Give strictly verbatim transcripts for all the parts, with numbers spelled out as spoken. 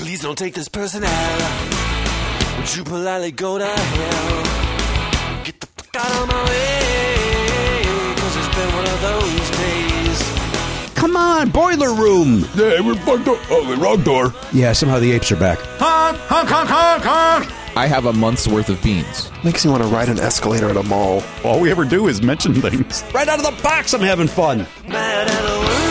Please don't take this person out. Would you politely go to hell? Get the fuck out of my way, cause it's been one of those days. Come on, Boiler Room. Yeah, we're fucked up. Oh, the wrong door. Yeah, somehow the apes are back. Honk, honk, honk, honk, honk. I have a month's worth of beans. Makes me want to ride an escalator at a mall. All we ever do is mention things. Right out of the box, I'm having fun. Mad at the world.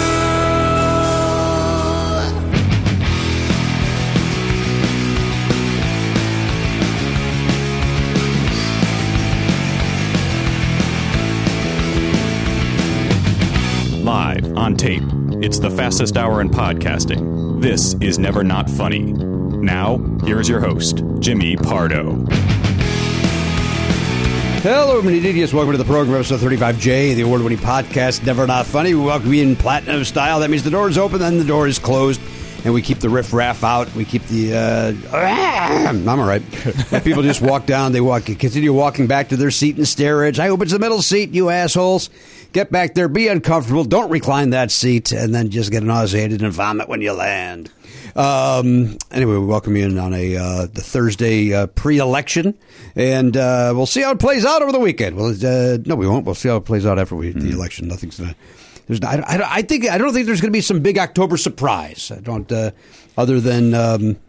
Live on tape. It's the fastest hour in podcasting. This is Never Not Funny. Now, here's your host, Jimmy Pardo. Hello, many idiots. Welcome to the program, episode thirty-five J, the award-winning podcast, Never Not Funny. We welcome you in platinum style. That means the door is open, then the door is closed, and we keep the riff-raff out. We keep the, uh, I'm all right. People just walk down, they walk, continue walking back to their seat and stare at, I hope it's the middle seat, you assholes. Get back there, be uncomfortable, don't recline that seat, and then just get nauseated and vomit when you land. Um, anyway, we welcome you in on a uh, the Thursday uh, pre-election, and uh, we'll see how it plays out over the weekend. Well, uh, no, we won't. We'll see how it plays out after we, mm-hmm. the election. Nothing's gonna. There's. I, I, I think. I don't think there's going to be some big October surprise. I don't. Uh, other than um,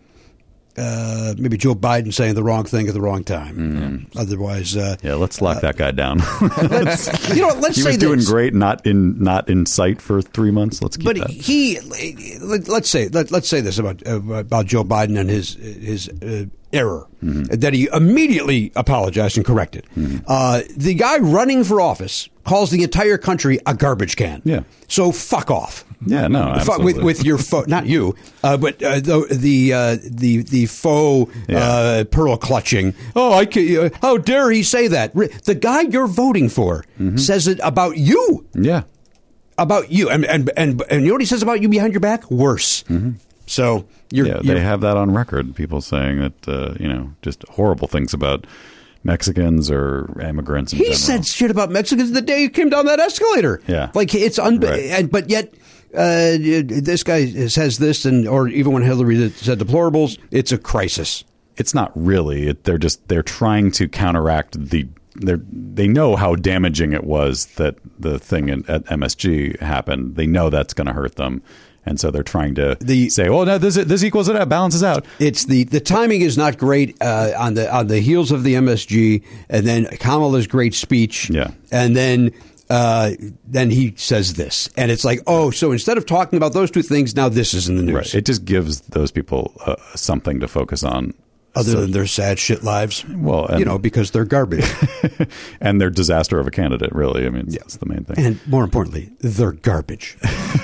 uh, maybe Joe Biden saying the wrong thing at the wrong time. Mm-hmm. Otherwise, uh, yeah. Let's lock uh, that guy down. let's, you know, let's he say was doing this. great, not in not in sight for three months. Let's keep but that. he, let's say, let, let's say this about uh, about Joe Biden and his his uh, error mm-hmm. that he immediately apologized and corrected. Mm-hmm. Uh, the guy running for office calls the entire country a garbage can. Yeah. So fuck off. Yeah, no, absolutely. With, with your fo- not you, uh, but uh, the the uh, the the faux yeah. uh, pearl clutching. Oh, I can, uh, how dare he say that? The guy you're voting for mm-hmm. says it about you. Yeah, about you, and and and and you know what he says about you behind your back? Worse. Mm-hmm. So you're, yeah, you're, they have that on record. People saying that uh, you know just horrible things about Mexicans or immigrants in he general. said shit about Mexicans the day he came down that escalator. Yeah, like it's un- right. and but yet. Uh, this guy says this, and or even when Hillary said deplorables, it's a crisis. It's not really. It, they're just they're trying to counteract the. They they know how damaging it was that the thing in, at M S G happened. They know that's going to hurt them, and so they're trying to the, say, "Oh, no, this this equals it out, balances out." It's the the timing is not great uh, on the on the heels of the M S G, and then Kamala's great speech, yeah, and then. Uh, then he says this, and it's like, oh, so instead of talking about those two things, now this is in the news. Right. It just gives those people uh, something to focus on, other so, than their sad shit lives. Well, and, you know, because they're garbage, and their disaster of a candidate. Really, I mean, yeah. that's the main thing. And more importantly, they're garbage.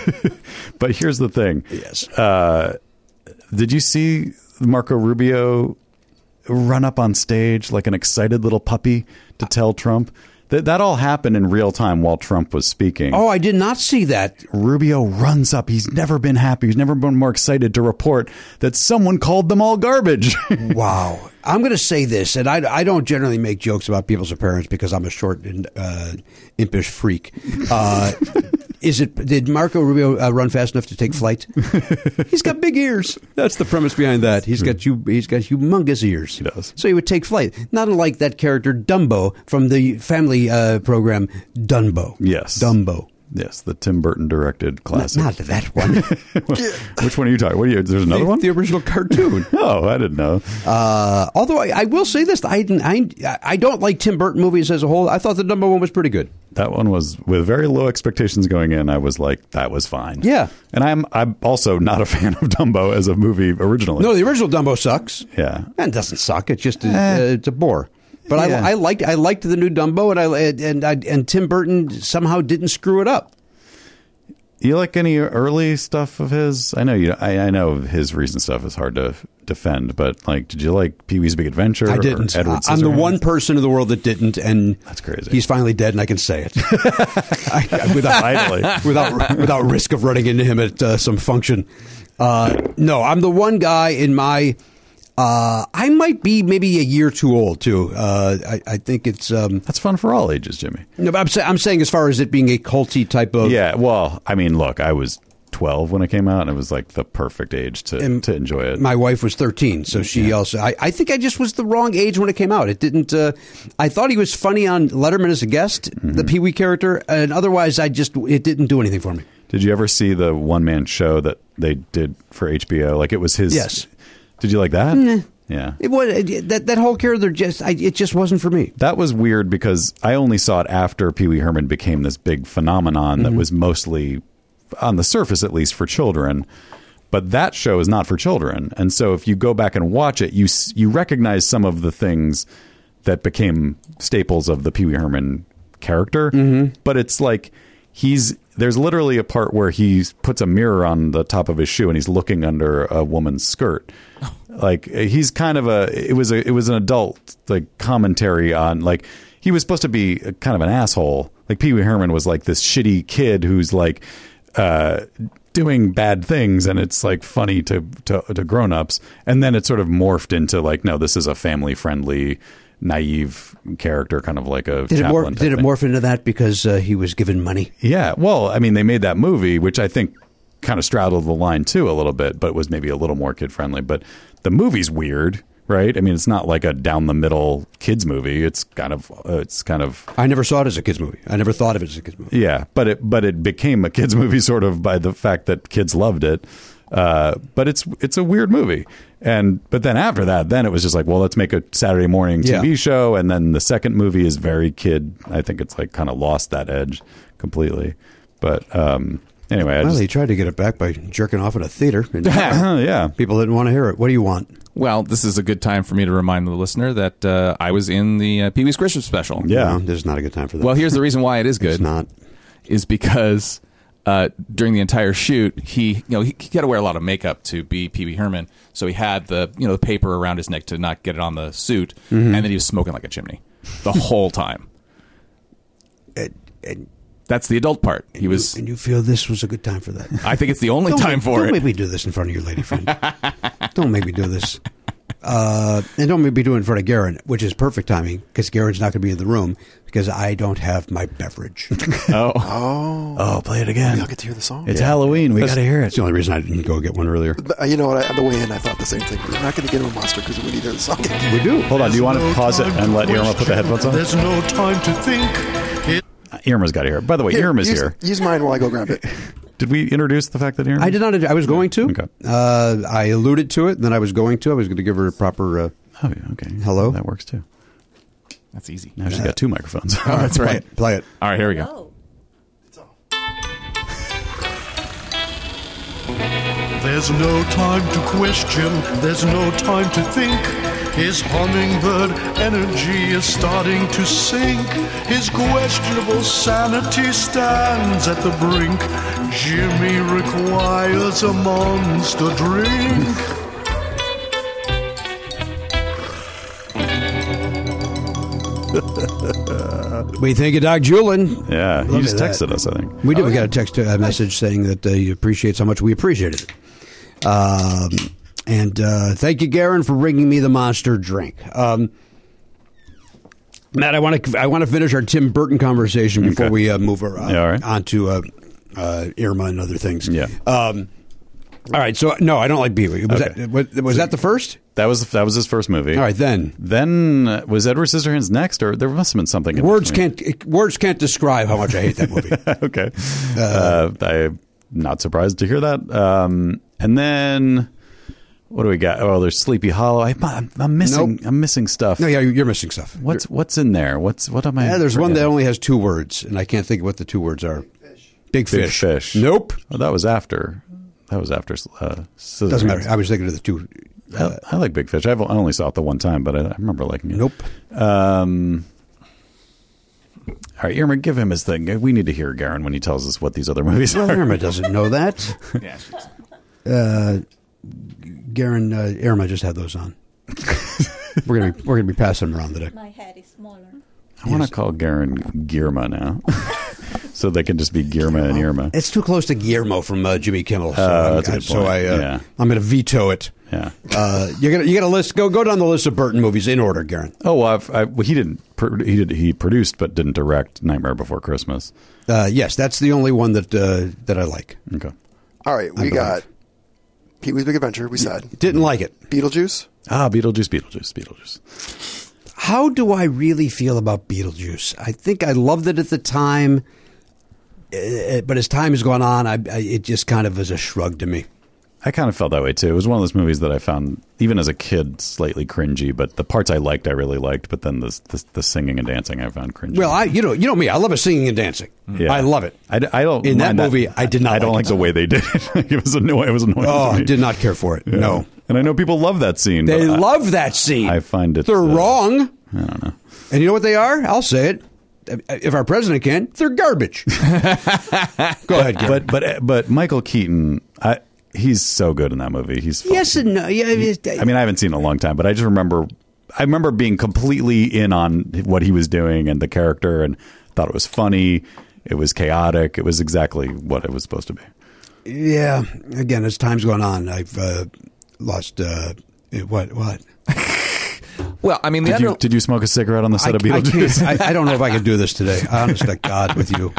But here's the thing. Yes. Uh, did you see Marco Rubio run up on stage like an excited little puppy to tell Trump? That that all happened in real time while Trump was speaking. Oh, I did not see that. Rubio runs up. He's never been happy. He's never been more excited to report that someone called them all garbage. Wow. I'm going to say this, and I, I don't generally make jokes about people's appearance because I'm a short and uh, impish freak. Uh, is it? Did Marco Rubio uh, run fast enough to take flight? He's got big ears. That's the premise behind that. He's got you. He's got humongous ears. He does. So he would take flight. Not unlike that character Dumbo from the family uh, program Dumbo. Yes, Dumbo. Yes, the Tim Burton directed classic. Not, not that one. Which one are you talking? What are you? There's another the, one. The original cartoon. Oh, I didn't know. Uh, although I, I will say this, I, I I don't like Tim Burton movies as a whole. I thought the Dumbo one was pretty good. That one was with very low expectations going in. I was like, that was fine. Yeah, and I'm I'm also not a fan of Dumbo as a movie originally. No, the original Dumbo sucks. Yeah, and it doesn't suck. It's just a, eh. uh, it's a bore. But yeah. I, I liked I liked the new Dumbo, and I and I, and Tim Burton somehow didn't screw it up. You like any early stuff of his? I know you. I, I know his recent stuff is hard to defend, but like, did you like Pee-wee's Big Adventure? I didn't. Or Edward I'm the Scissorhands? one person in the world that didn't, and that's crazy. He's finally dead, and I can say it I, without without without risk of running into him at uh, some function. Uh, no, I'm the one guy in my. Uh, I might be maybe a year too old too. Uh, I, I think it's um, that's fun for all ages, Jimmy. No, but I'm, sa- I'm saying as far as it being a culty type of. Yeah, well, I mean, look, I was twelve when it came out, and it was like the perfect age to And to enjoy it. My wife was thirteen, so she Yeah. also. I, I think I just was the wrong age when it came out. It didn't. Uh, I thought he was funny on Letterman as a guest, Mm-hmm. the Pee Wee character, and otherwise, I just it didn't do anything for me. Did you ever see the one man show that they did for H B O? Like it was his. Yes. Did you like that? Nah. Yeah. It was that that whole character. Just I, it just wasn't for me. That was weird because I only saw it after Pee Wee Herman became this big phenomenon that was mostly, on the surface at least, for children. But that show is not for children. And so if you go back and watch it, you s- you recognize some of the things that became staples of the Pee Wee Herman character. But it's like he's there's literally a part where he puts a mirror on the top of his shoe and he's looking under a woman's skirt. Like he's kind of a it was a it was an adult like commentary on like he was supposed to be a, kind of an asshole. Like Pee Wee Herman was like this shitty kid who's like uh doing bad things, and it's like funny to to, to grown-ups, and then it sort of morphed into like, no, this is a family friendly naive character, kind of like a Did it, Chaplin morph, type did it thing. morph into that because uh, he was given money? Yeah, well, I mean, they made that movie, which I think kind of straddled the line too a little bit, but was maybe a little more kid friendly. But the movie's weird, right? I mean, it's not like a down the middle kids movie. It's kind of, uh, it's kind of, I never saw it as a kids movie. I never thought of it as a kids movie. yeah. But it, but it became a kids movie sort of by the fact that kids loved it. Uh, but it's it's a weird movie, and but then after that, then it was just like, well, let's make a Saturday morning T V Yeah. show, and then the second movie is very kid. I think it's like kind of lost that edge completely. But um, anyway, I Well, just, he tried to get it back by jerking off at a theater. And yeah, people didn't want to hear it. What do you want? Well, this is a good time for me to remind the listener that uh, I was in the uh, Pee Wee's Christmas special. yeah. No, this is not a good time for that. Well, here's the reason why it is good. It's not. Is because uh, during the entire shoot, he you know he, he had to wear a lot of makeup to be Pee Wee Herman, so he had the you know the paper around his neck to not get it on the suit, Mm-hmm. and then he was smoking like a chimney the whole time. And, and, That's the adult part. He was. and you feel this was a good time for that? I think it's the only Don't time make, for don't it. make me do this in front of your lady friend. Don't make me do this. Uh, and don't make me do it in front of Garen, which is perfect timing because Garen's not going to be in the room because I don't have my beverage. Oh, Oh, Oh, play it again. y'all get to hear the song. It's Halloween. We got to hear It's it. the only reason I didn't go get one earlier. But, uh, you know what? I, on the way in, I thought the same thing. We're not going to get him a monster because we need to hear the song. We do. Hold on. Do you want to pause it and let Irma put the headphones on? There's no time to think. It Irma's got to hear it. By the way, Here, Irma's use, here. Use mine while I go grab it. Did we introduce the fact that Irma? I did not. I was going to. Okay. Uh, I alluded to it, and then I was going to. I was going to give her a proper. Uh, Oh, yeah, okay. Hello? That works too. that's easy. Now she's got two microphones. Oh, that's play right. it. Play it. All right, here we go. There's no time to question, there's no time to think. His hummingbird energy is starting to sink. His questionable sanity stands at the brink. Jimmy requires a monster drink. We thank you, Doc Julin. Yeah, he Look just at that. texted us, I think. We did. We got a text, a message saying that uh, he appreciates how much we appreciated it. Um, and uh, thank you, Garen, for bringing me the monster drink. Um, Matt, I want to I want to finish our Tim Burton conversation before Okay. we uh, move uh, Yeah, all right. on to uh, uh, Irma and other things. Yeah. Um, all right. So no, I don't like Pee Wee. Was Okay. that was, was that the first? That was that was his first movie. All right, then. Then uh, was Edward Scissorhands next, or there must have been something. in Words between. can't words can't describe how much I hate that movie. Okay, uh, I'm not surprised to hear that. Um, and then what do we got? Oh, there's Sleepy Hollow. I, I'm, I'm missing. Nope. I'm missing stuff. No, yeah, you're missing stuff. What's what's in there? What's what am I? Yeah, there's one that forgetting? only has two words, and I can't think of what the two words are. Big Big fish. Fish. Nope. Oh, that was after. That was after. Uh, Scissorhands. Doesn't matter. I was thinking of the two. I, I like Big Fish. I've, I only saw it the one time, but I, I remember liking it. Nope. Um, all right, Irma, give him his thing. We need to hear Garen when he tells us what these other movies Well, are. Irma doesn't know that. Yeah, she's- Uh, Garen, uh, Irma just had those on. we're gonna be, we're gonna be passing them around today. My head is smaller. I want to call Garen Girma now, so they can just be Girma and Irma. It's too close to Guillermo from uh, Jimmy Kimmel. So, Uh, I'm- that's a good so point. I, uh, Yeah. I'm going to veto it. Yeah. Uh, you got you got a list. Go go down the list of Burton movies in order, Garen. Oh, well, I've, I, well, he didn't. Pro- he did. He produced, but didn't direct Nightmare Before Christmas. Uh, yes, that's the only one that uh, that I like. Okay. All right, we believe. got Pee-wee's Big Adventure. We said Didn't like it. Beetlejuice. Ah, Beetlejuice, Beetlejuice, Beetlejuice. How do I really feel about Beetlejuice? I think I loved it at the time, uh, but as time has gone on, I, I, it just kind of was a shrug to me. I kind of felt that way too. It was one of those movies that I found, even as a kid, slightly cringy. But the parts I liked, I really liked. But then the the, the singing and dancing, I found cringy. Well, I you know you know me, I love a singing and dancing. Yeah. I love it. I, I don't In that mind movie, I did not I don't like like it. the way they did it. It was annoying. It was annoying. Oh, to I me. did not care for it. Yeah. No, and I know people love that scene. they but I- love that scene. I find it, they're uh, wrong. I don't know. And you know what they are? I'll say it. If our president can, they're garbage. Go ahead, Gary. But but but Michael Keaton, I, he's so good in that movie. He's fun. Yes and no. Yeah, I I mean, I haven't seen it in a long time, but I just remember, I remember being completely in on what he was doing and the character, and thought it was funny. It was chaotic. It was exactly what it was supposed to be. yeah. Again, as time's gone on, I've uh, lost. Uh, what? What? Well, I mean, the Did you under- did you smoke a cigarette on the set I, of I, Beetlejuice? can't, I, I don't know if I can do this today. Honest to God, with you.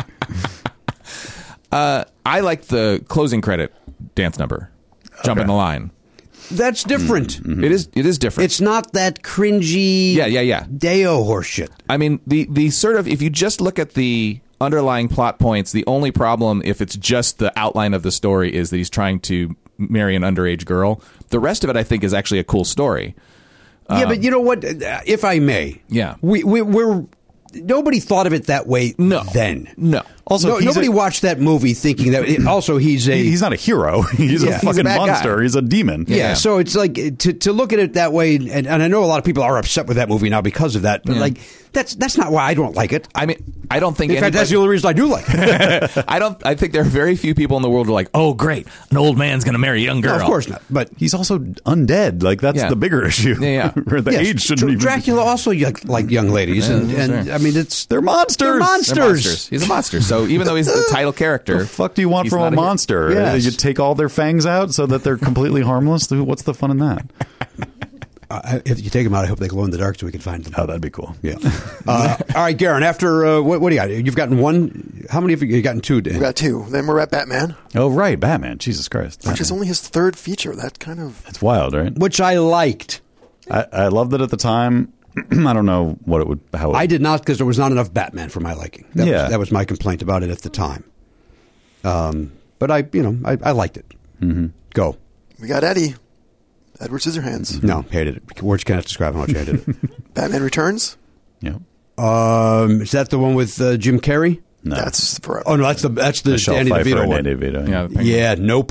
uh, I like the closing credit dance number, "Jump in the Line." That's different. It is. It is different. It's not that cringy. Yeah, yeah, yeah. Deo horseshit. I mean, the the sort of, if you just look at the underlying plot points, the only problem, if it's just the outline of the story, is that he's trying to marry an underage girl. The rest of it, I think, is actually a cool story. Yeah, but you know what? If I may, Yeah. we, we we're nobody thought of it that way. No. then No. Also, no, he's nobody a- watched that movie thinking that. It, also, he's a He- he's not a hero. He's Yeah. a He's a fucking bad guy. monster. He's a demon. Yeah, Yeah. so it's like to to look at it that way, and, and I know a lot of people are upset with that movie now because of that. But Yeah. like, that's that's not why I don't like it. I mean, I don't think In fact, anybody- that's the only reason I do like it. I don't. I think there are very few people in the world who are like, "Oh, great, an old man's going to marry a young girl." No, of course not. But He's also undead. Like that's Yeah. the bigger issue. Yeah, yeah. Where the yes, age shouldn't Dr- even. Dracula also like, like young ladies, and, Yeah, and sure. I mean it's They're monsters. They're monsters. They're monsters. He's a monster. So even though he's the title character, The fuck do you want he's from a not hero. monster? Yes. You take all their fangs out so that they're completely harmless. What's the fun in that? Uh, if you take them out, I hope they glow in the dark so we can find them. Oh, that'd be cool. Yeah. Uh, all right, Garen. After uh, what, what do you got? You've gotten one. How many have you, you gotten? Two. Dan? We got two. Then we're at Batman, Oh, right, Batman. Jesus Christ, which is only his third feature. That kind of it's wild, right? Which I liked. I, I loved it at the time. I don't know what it would. How it, I did not because there was not enough Batman for my liking. That Yeah. was, that was my complaint about it at the time. Um, but I, you know, I, I liked it. Mm-hmm. Go. we got Eddie, Edward Scissorhands. No, hated it. Words cannot describe how much I hated it. Batman Returns. Yeah. Um, is that the one with uh, Jim Carrey? No. That's forever. Oh no, that's the that's the Michelle Danny Pfeiffer DeVito and one. Danny DeVito. Yeah, the penguin. Yeah, nope.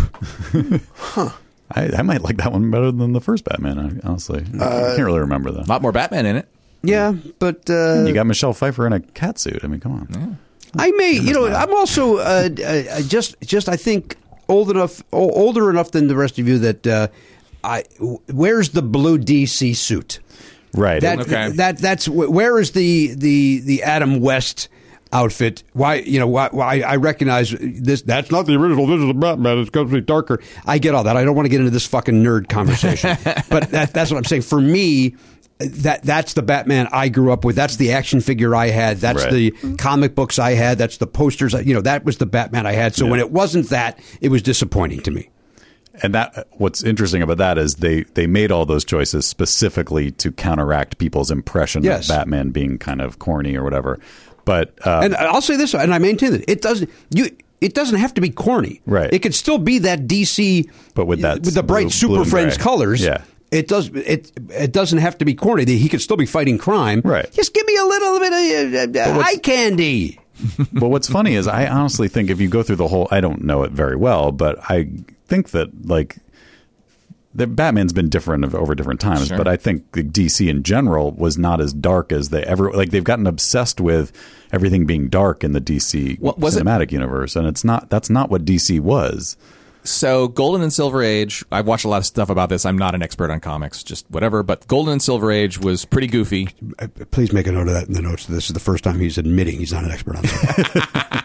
I, I might like that one better than the first Batman. I- Honestly, I can't really remember a that. lot more Batman in it. Yeah, but uh, You got Michelle Pfeiffer in a cat suit. I mean, come on. I may, you know, I'm also uh, uh, just, just I think old enough, o- older enough than the rest of you that uh, I. Where's the blue D C suit? Right. That Okay. that that's where is the the the Adam West outfit? Why you know why, why I recognize this? That's not the original. This is the Batman. It's going to be darker. I get all that. I don't want to get into this fucking nerd conversation, but that, that's what I'm saying. For me. That that's the Batman I grew up with. That's the action figure I had. That's Right. the comic books I had. That's the posters. You know, that was the Batman I had. So Yeah. when it wasn't that, it was disappointing to me. And that what's interesting about that is they they made all those choices specifically to counteract people's impression Yes. of Batman being kind of corny or whatever. But uh, And I'll say this, and I maintain it. It doesn't you. It doesn't have to be corny. Right. It could still be that D C, But with that with the bright blue- Super blue and Friends gray. colors. Yeah. It does. It it doesn't have to be corny. He could still be fighting crime. Right. Just give me a little bit of uh, uh, what's- eye candy. but what's funny is I honestly think if you go through the whole, I don't know it very well, but I think that like the Batman's been different of- over different times. Sure. But I think the D C in general was not as dark as they ever like. They've gotten obsessed with everything being dark in the D C What was it? cinematic universe, and it's not. That's not what D C was. So Golden and Silver Age, I've watched a lot of stuff about this. I'm not an expert on comics, just whatever. But Golden and Silver Age was pretty goofy. Uh, Please make a note of that in the notes. This is the first time he's admitting he's not an expert on something.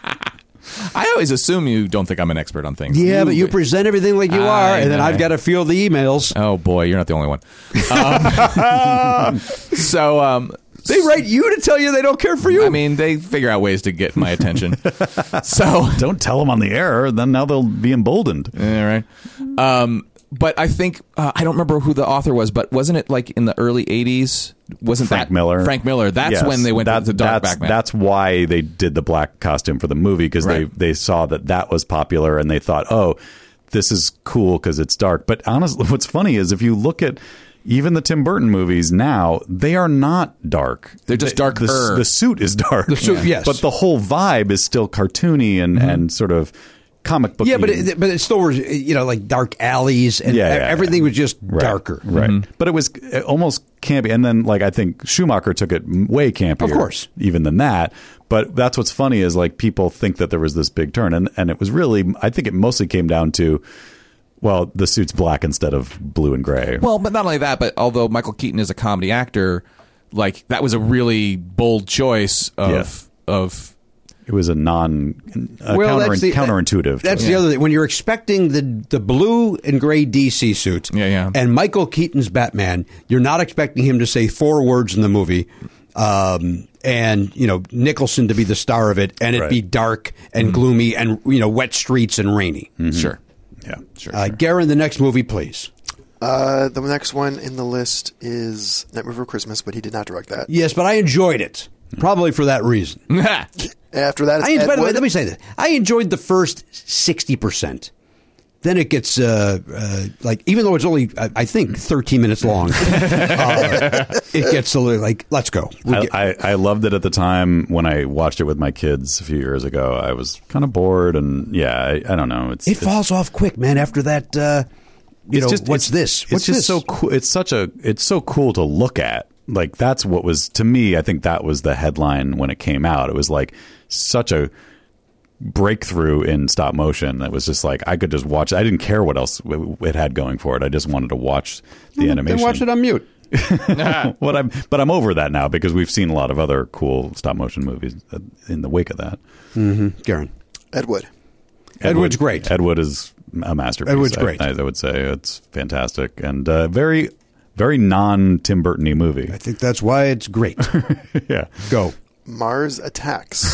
I always assume you don't think I'm an expert on things. Yeah, but you present everything like you I are, and then know. I've got to field the emails. Oh boy, you're not the only one. Um, so, um, They write you to tell you they don't care for you. I mean, they figure out ways to get my attention. So Don't tell them on the air, then now they'll be emboldened. yeah, right. Um, but I think uh, I don't remember who the author was, but wasn't it like in the early eighties? Wasn't Frank that Miller? Frank Miller. That's Yes. when they went That- to the dark that's, Batman. That's why they did the black costume for the movie, because Right. they, they saw that that was popular and they thought, oh, this is cool because it's dark. But honestly, what's funny is if you look at even the Tim Burton movies now, they are not dark. They're just They- darker. The, the suit is dark. The suit, yes. But the whole vibe is still cartoony and, and sort of comic book. yeah, but it, but it still was, you know, like dark alleys and Yeah, yeah, everything yeah. was just Right, darker. right? But it was uh, almost campy, and then like I think Schumacher took it m- way campier, Of course. even than that. But that's what's funny is like people think that there was this big turn, and and it was really, I think it mostly came down to, well, the suit's black instead of blue and gray. Well, but not only that, but although Michael Keaton is a comedy actor, like that was a really bold choice of of it was a non a Well, counter, that's the, counterintuitive. That's choice. the other thing. When you're expecting the the blue and gray D C suit, Yeah, yeah. and Michael Keaton's Batman, you're not expecting him to say four words in the movie, um, and you know Nicholson to be the star of it, and it Right. be dark and gloomy and you know wet streets and rainy. sure. yeah, Sure. Uh, Garen, the next movie, please. Uh, the next one in the list is Nightmare Before Christmas, but he did not direct that. Yes, but I enjoyed it. Probably for that reason. After that, it's I, Ed by the way, Wood. let me say this. I enjoyed the first sixty percent. Then it gets, uh, uh, like, even though it's only, I, I think, thirteen minutes long, uh, it gets a little like, let's go. We I, get- I, I loved it at the time when I watched it with my kids a few years ago. I was kind of bored, and yeah, I, I don't know. It's it it's- falls off quick, man, after that, uh, you It's know, just- what's it's- this? It's What's just this? so cool. It's such a. It's so cool to look at. Like that's what was to me. I think that was the headline when it came out. It was like such a breakthrough in stop motion. That was just like I could just watch. I didn't care what else it had going for it. I just wanted to watch the animation. Then watch it on mute. what I'm, but I'm over that now because we've seen a lot of other cool stop motion movies in the wake of that. Mm-hmm. Garen. Ed Wood. Ed Wood's great. Ed Wood is a masterpiece. Ed Wood's I- great. I, I would say it's fantastic and uh, very, very non Tim Burton-y movie. I think that's why it's great. Yeah, Go. Mars Attacks.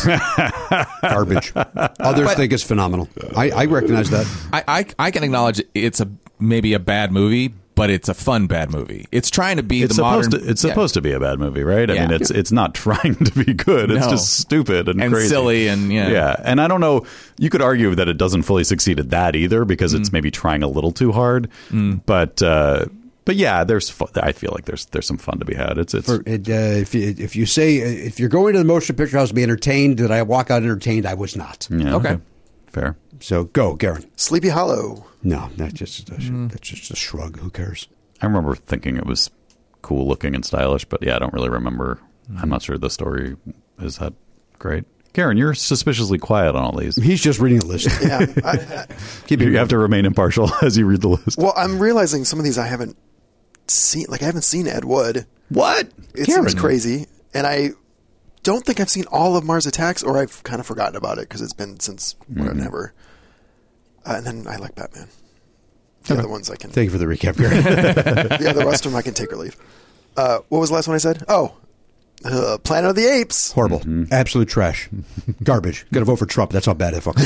Garbage. Others think it's phenomenal. I, I recognize that. I, I I can acknowledge it's a maybe a bad movie, but it's a fun bad movie. It's trying to be it's the supposed modern. to. It's yeah. supposed to be a bad movie, right? I Yeah. mean, it's it's not trying to be good. It's No. just stupid and, And crazy. silly and, yeah. yeah. And I don't know. You could argue that it doesn't fully succeed at that either because Mm. it's maybe trying a little too hard. But uh, but yeah, there's. Fu- I feel like there's there's some fun to be had. It's it's. For, it, uh, if you if you say uh, if you're going to the motion picture house to be entertained, did I walk out entertained? I was not. yeah, Okay. Fair. So go, Garen. Sleepy Hollow. No, that's just a, that's just a shrug. Who cares? I remember thinking it was cool looking and stylish, but yeah, I don't really remember. I'm not sure the story is that great. Karen, you're suspiciously quiet on all these. He's just reading a list. Yeah. I, I, Keep You it have to remain impartial as you read the list. well, I'm realizing some of these I haven't seen. Like, I haven't seen Ed Wood. What? It Karen. seems crazy. And I don't think I've seen all of Mars Attacks, or I've kind of forgotten about it because it's been since whenever. Uh, and then I like Batman. The other ones I can. Thank you for the recap, Garen. The other rest of them I can take or leave. Uh, what was the last one I said? Oh, uh, Planet of the Apes. Horrible. Absolute trash. Garbage. Got to vote for Trump. That's how bad it fucking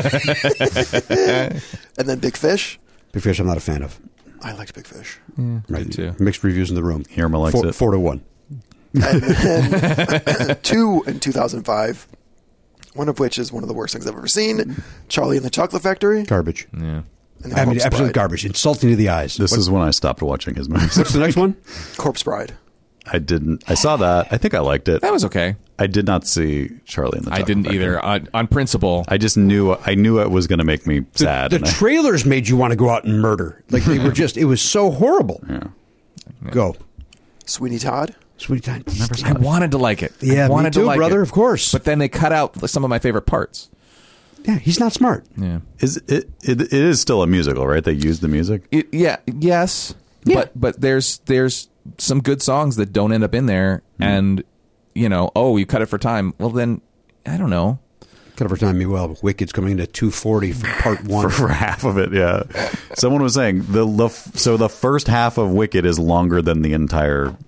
is. And then Big Fish. Big Fish I'm not a fan of. I liked Big Fish. Right. too. Mixed reviews in the room. Irma likes four, it. Four to one. And then two in two thousand five. One of which is one of the worst things I've ever seen. Charlie and the Chocolate Factory. Garbage. Yeah. And the I mean, Corpse absolute Bride. garbage. Insulting to the eyes. This What- is when I stopped watching his movies. What's the next one? Corpse Bride. I didn't. I saw that. I think I liked it. That was okay. I did not see Charlie and the I Chocolate didn't Factory. either. On, on principle, I just knew. I knew it was going to make me The, sad. the and I- trailers made you want to go out and murder. Like they were just, it was so horrible. yeah. Go. Sweeney Todd. Sweet time. I wanted to like it. Yeah, I me wanted too, to like brother, it. of course. But then they cut out some of my favorite parts. Yeah, he's not smart. Yeah. Is it, it? It is still a musical, right? They used the music. It, yeah. Yes. Yeah. But but there's there's some good songs that don't end up in there, Hmm. and you know, oh, you cut it for time. Well, then I don't know. Cut over time, me well. Wicked's coming into two forty for part one. For, for half of it, yeah. Someone was saying the, the so the first half of Wicked is longer than the entire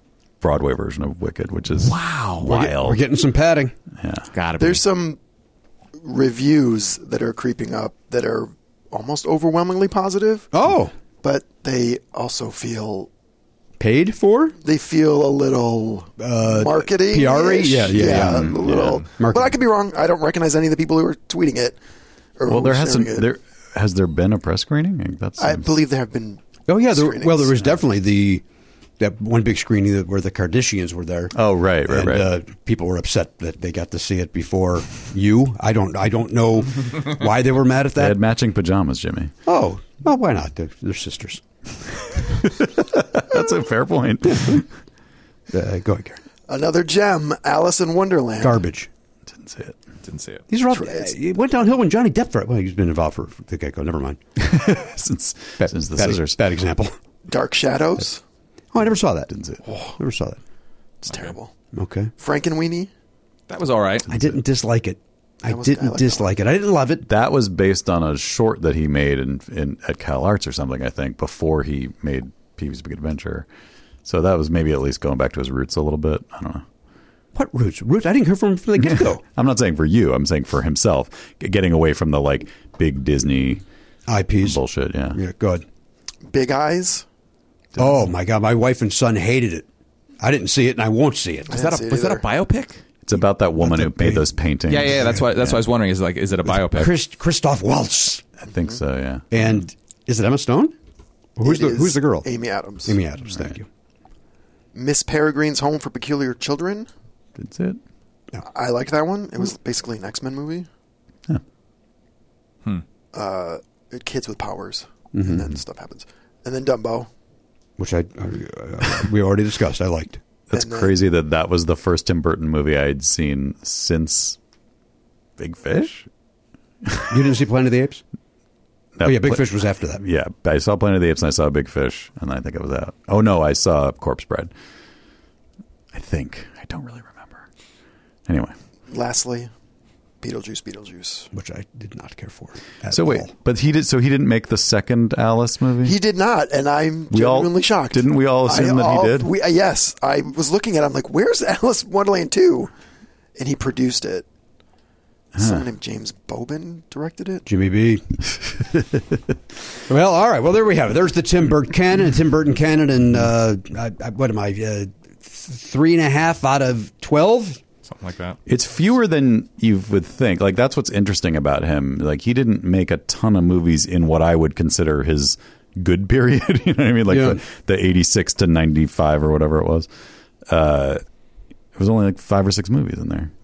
Broadway version of Wicked, which is Wow. We're, get- wild. we're getting some padding. yeah. Gotta be. There's some reviews that are creeping up that are almost overwhelmingly positive, Oh, but they also feel paid for? they feel a little Uh, marketing. P R-y? Yeah, yeah, yeah. a little. Yeah. But I could be wrong. I don't recognize any of the people who are tweeting it. Or Well, who there are hasn't sharing it. there has there been a press screening? I think That's I believe there have been. Oh, yeah. There, screenings. well, there was definitely the that one big screening that, where the Kardashians were there. Oh, right, right, and, right. Uh, people were upset that they got to see it before you. I don't. I don't know why they were mad at They that. had matching pajamas, Jimmy. Oh, well, why not? They're, they're sisters. That's a fair point. Uh, go ahead, Karen. Another gem, Alice in Wonderland. Garbage. Didn't see it. Didn't see it. These are all. Uh, it went downhill when Johnny Depp. Well, he's been involved for the get-go. Never mind. since Bad, since the bad, scissors. bad example. Dark Shadows. Oh, I never saw that. Didn't see it. Never saw that. It's terrible. Okay. Frankenweenie. That was all right. I didn't dislike it. I That was- I didn't like that dislike it. I didn't love it. That was based on a short that he made in, in at Cal Arts or something, I think, before he made Pee-wee's Big Adventure. So that was maybe at least going back to his roots a little bit. I don't know. What roots? Roots? I didn't hear from him from the get-go. I'm not saying for you. I'm saying for himself, G- getting away from the like big Disney I Ps. bullshit. Yeah. Yeah, go ahead. Big Eyes. Oh, my God. My wife and son hated it. I didn't see it, and I won't see it. I Is that didn't see a it was that a either. biopic? It's about that woman who the made big- those paintings. Yeah, yeah, yeah. That's why. That's why I was wondering. Is like, is it a biopic? Chris, Christoph Waltz. I think so. Yeah. And is it Emma Stone? Who's It the is Who's the girl? Amy Adams. Amy Adams. Thank you. Miss Peregrine's Home for Peculiar Children. That's it. I liked that one. It was basically an X-Men movie. Yeah. Uh, kids with powers, Mm-hmm. and then stuff happens. And then Dumbo. Which I uh, we already discussed. I liked. That's And then- crazy that that was the first Tim Burton movie I had seen since Big Fish. You didn't see Planet of the Apes? That Oh yeah, Big pla- Fish was after that. Yeah, I saw Planet of the Apes and I saw Big Fish, and I think it was out. Oh no, I saw Corpse Bride. I think I don't really remember. Anyway, Lastly, Beetlejuice, Beetlejuice. Which I did not care for. At so wait, all. but he did. So he didn't make the second Alice movie. He did not, and I'm We all- genuinely shocked. didn't we all assume I- that he all- did? We, uh, yes, I was looking at it. I'm like, where's Alice in Wonderland two? And he produced it. Someone named James Bobin directed it. Jimmy B. Well, all right. Well, there we have it. There's the Tim Burton canon. Tim Burton canon, and uh, I, I, what am I? Uh, three and a half out of twelve. Something like that. It's fewer than you would think. Like that's what's interesting about him. Like he didn't make a ton of movies in what I would consider his good period. You know what I mean? Like Yeah. the, the eighty-six to ninety-five or whatever it was. Uh, it was only like five or six movies in there.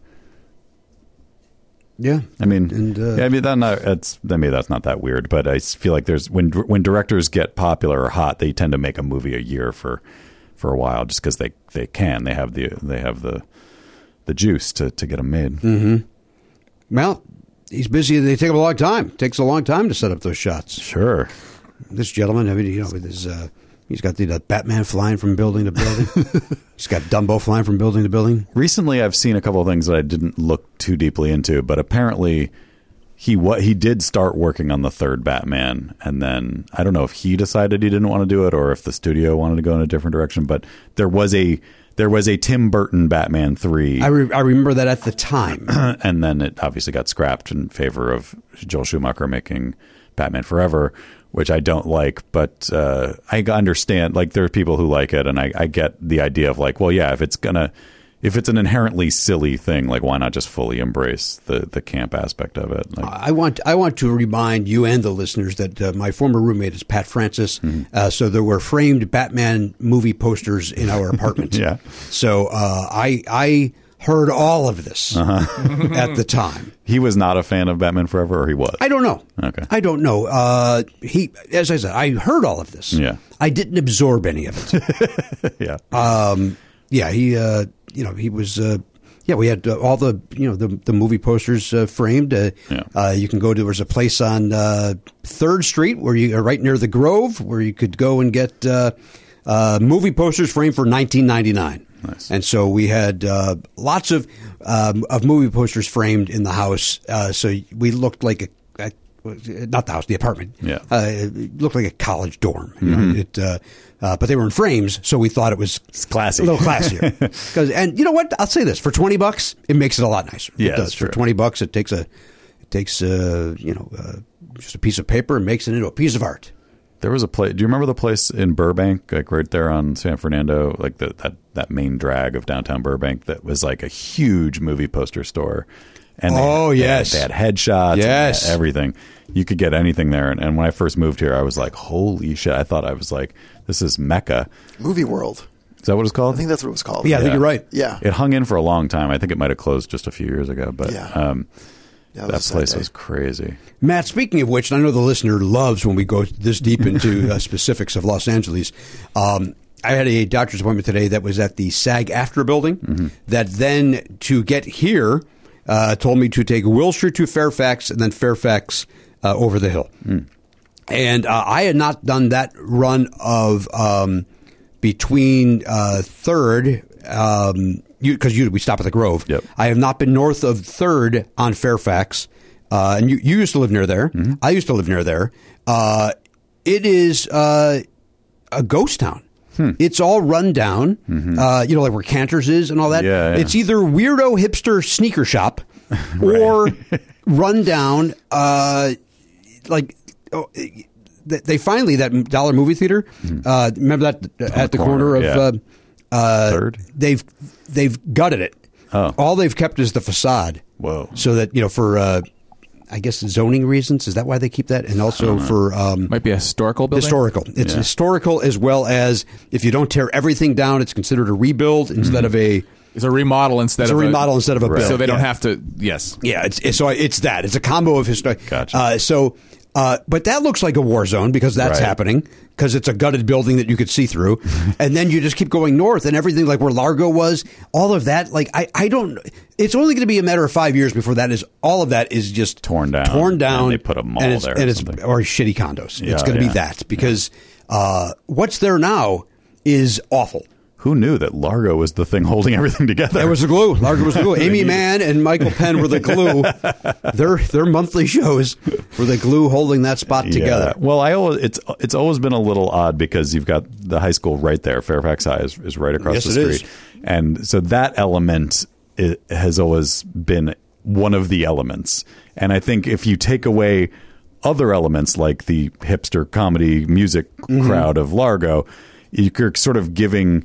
Yeah. I mean, And, uh, yeah, I mean that not it's I mean that's not that weird, but I feel like there's when when directors get popular or hot, they tend to make a movie a year for for a while just because they, they can. They have the they have the the juice to, to get them made. Mm-hmm. Well, he's busy. They take him a long time. It takes a long time to set up those shots. Sure. This gentleman, I mean, you know, with his, uh, he's got the, the Batman flying from building to building. He's got Dumbo flying from building to building. Recently, I've seen a couple of things that I didn't look too deeply into, but apparently he what he did start working on the third Batman, and then I don't know if he decided he didn't want to do it or if the studio wanted to go in a different direction. But there was a there was a Tim Burton Batman three, I, re- I remember that at the time. and then it obviously got scrapped in favor of Joel Schumacher making Batman Forever, which I don't like, but uh, I understand. Like there are people who like it, and I, I get the idea of like, well, yeah, if it's gonna, if it's an inherently silly thing, like why not just fully embrace the, the camp aspect of it? Like, I want I want to remind you and the listeners that uh, my former roommate is Pat Francis. Mm-hmm. Uh, so there were framed Batman movie posters in our apartment. Yeah. So uh, I I heard all of this Uh-huh. at the time. he was not a fan of Batman Forever, or he was. I don't know. Okay. I don't know. Uh, he, as I said, I heard all of this. Yeah. I didn't absorb any of it. yeah. Um, yeah, he, uh, you know, he was, uh, yeah, we had uh, all the, you know, the the movie posters uh, framed. Uh, Yeah. uh, you can go to, there's a place on uh, third Street where you are right near the Grove where you could go and get uh, uh, movie posters framed for nineteen ninety-nine. Nice. And so we had uh, lots of um, of movie posters framed in the house. Uh, so we looked like a, a not the house, the apartment. Yeah. Uh, it looked like a college dorm. You know? It, uh, uh, but they were in frames, so we thought it was It's classy. a little classier. 'Cause, and you know what? I'll say this: for twenty bucks, it makes it a lot nicer. Yeah, it does. that's For true. twenty bucks, it takes a it takes uh, you know uh, just a piece of paper and makes it into a piece of art. There was a place. Do you remember the place in Burbank, like right there on San Fernando, like the, that that main drag of downtown Burbank, that was like a huge movie poster store. And they, Oh, they yes. had, they had headshots, and Yes. they had everything. You could get anything there. And, and when I first moved here, I was like, "Holy shit!" I thought I was like, "This is Mecca." Movie World. Is that what it's called? I think that's what it was called. Yeah, I think Yeah. you're right. Yeah. It hung in for a long time. I think it might have closed just a few years ago, but Yeah. um, Yeah, that was a sad place day. was crazy. Matt, speaking of which, and I know the listener loves when we go this deep into uh, specifics of Los Angeles. Um, I had a doctor's appointment today that was at the SAG-AFTRA building. Mm-hmm. That then, to get here, uh, told me to take Wilshire to Fairfax and then Fairfax uh, over the hill. Mm. And uh, I had not done that run of um, between uh, Third. Um, because you, we stop at the Grove. Yep. I have not been north of Third on Fairfax, uh, and you, you used to live near there. Mm-hmm. I used to live near there. Uh, it is uh, a ghost town. Hmm. It's all run down. Uh, you know, like where Cantor's is and all that. Mm-hmm. Yeah, yeah. It's either weirdo hipster sneaker shop or run down. Uh, like oh, they they finally that Dollar Movie Theater. Uh, remember that at the corner, corner, of. yeah. Uh, uh, Third? They've they've gutted it. Oh. All they've kept is the facade. Whoa. So that, you know, for uh, I guess zoning reasons, is that why they keep that? And also for um, Might be a historical building. historical. It's Yeah. historical, as well as if you don't tear everything down, it's considered a rebuild instead of a It's a remodel instead it's a of remodel instead of a build. So they don't Yeah. have to. Yes. Yeah, it's, it's so it's that. It's a combo of history. Gotcha. Uh, so, uh, but that looks like a war zone because that's Right. happening because it's a gutted building that you could see through, and then you just keep going north and everything like where Largo was, all of that. Like I, I don't. It's only going to be a matter of five years before that is all of that is just Torn down. torn down. And they put a mall and it's, there or and it's something. or shitty condos. Yeah, it's going to yeah. be that because uh, what's there now is awful. Who knew that Largo was the thing holding everything together? That was the glue. Largo was the glue. Amy Mann and Michael Penn were the glue. Their their monthly shows were the glue holding that spot together. Yeah. Well, I always, it's it's always been a little odd because you've got the high school right there. Fairfax High is, is right across Yes, the it street, is. and so that element i has always been one of the elements. And I think if you take away other elements like the hipster comedy music Mm-hmm. crowd of Largo, you're sort of giving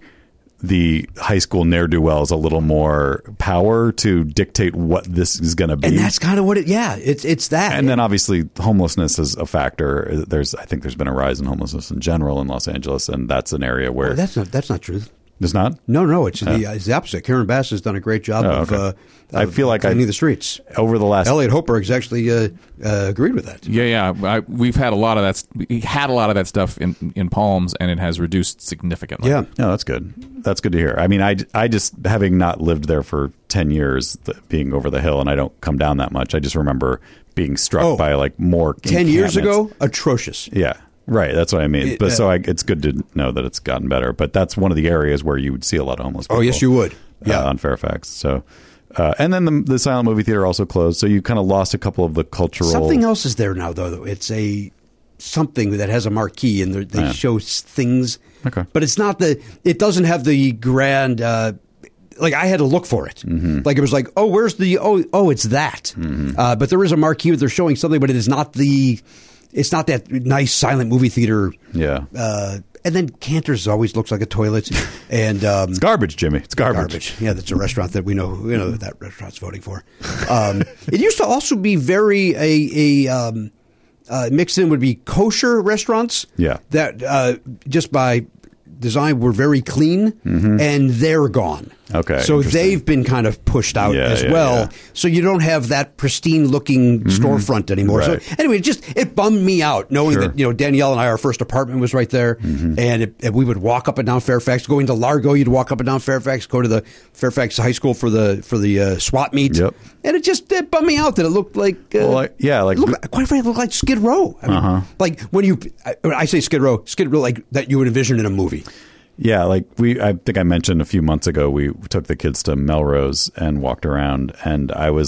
the high school ne'er-do-wells a little more power to dictate what this is going to be. And that's kind of what it. Yeah, it's it's that. And then obviously homelessness is a factor. There's, I think there's been a rise in homelessness in general in Los Angeles, and that's an area where Well, that's not that's not true. there's not. No, no, it's the it's the opposite. Karen Bass has done a great job Oh, of. okay. Uh, I of feel like I- cleaning the streets. Over the last, Elliot Hochberg's actually uh, uh, agreed with that. Yeah, yeah. I, we've had a lot of that. We had a lot of that stuff in in Palms, and it has reduced significantly. Yeah. no, that's good. That's good to hear. I mean, I, I just having not lived there for ten years, th- being over the hill, and I don't come down that much. I just remember being struck Oh, by like more Ten years encampments. ago, atrocious. Yeah. Right, that's what I mean. It, but so uh, I, it's good to know that it's gotten better. But that's one of the areas where you would see a lot of homeless people. Oh, yes, you would. Yeah. uh, on Fairfax. So, uh, and then the, the silent movie theater also closed. So you kind of lost a couple of the cultural. Something else is there now, though. though. It's a something that has a marquee, and they're- they Yeah. show s- things. Okay. But it's not the. It doesn't have the grand. Uh, like I had to look for it. Mm-hmm. Like it was like, oh, where's the? Oh, oh, it's that. Uh, but there is a marquee where they're showing something, but it is not the. It's not that nice silent movie theater. Yeah. Uh, and then Cantor's always looks like a toilet, and um, It's garbage, Jimmy. It's garbage. garbage. Yeah, that's a restaurant that we know. You know that restaurant's voting for. Um, it used to also be very a a um, uh, mixed in would be kosher restaurants. Yeah. that uh, just by design were very clean, and they're gone. Okay, so interesting. they've been kind of pushed out Yeah, as yeah, well. yeah. So you don't have that pristine looking storefront anymore. Right. So anyway, it just it bummed me out knowing Sure. that you know Danielle and I, our first apartment was right there, and, it, and we would walk up and down Fairfax. Going to Largo, you'd walk up and down Fairfax. Go to the Fairfax High School for the for the uh, swap meet. Yep. And it just it bummed me out that it looked like uh, Well, like- yeah, like- it looked, quite frankly, it looked like Skid Row. I mean, Uh-huh. Like when you I, when I say Skid Row, Skid Row like that you would envision in a movie. Yeah, like we, I think I mentioned a few months ago, we took the kids to Melrose and walked around, and I was like,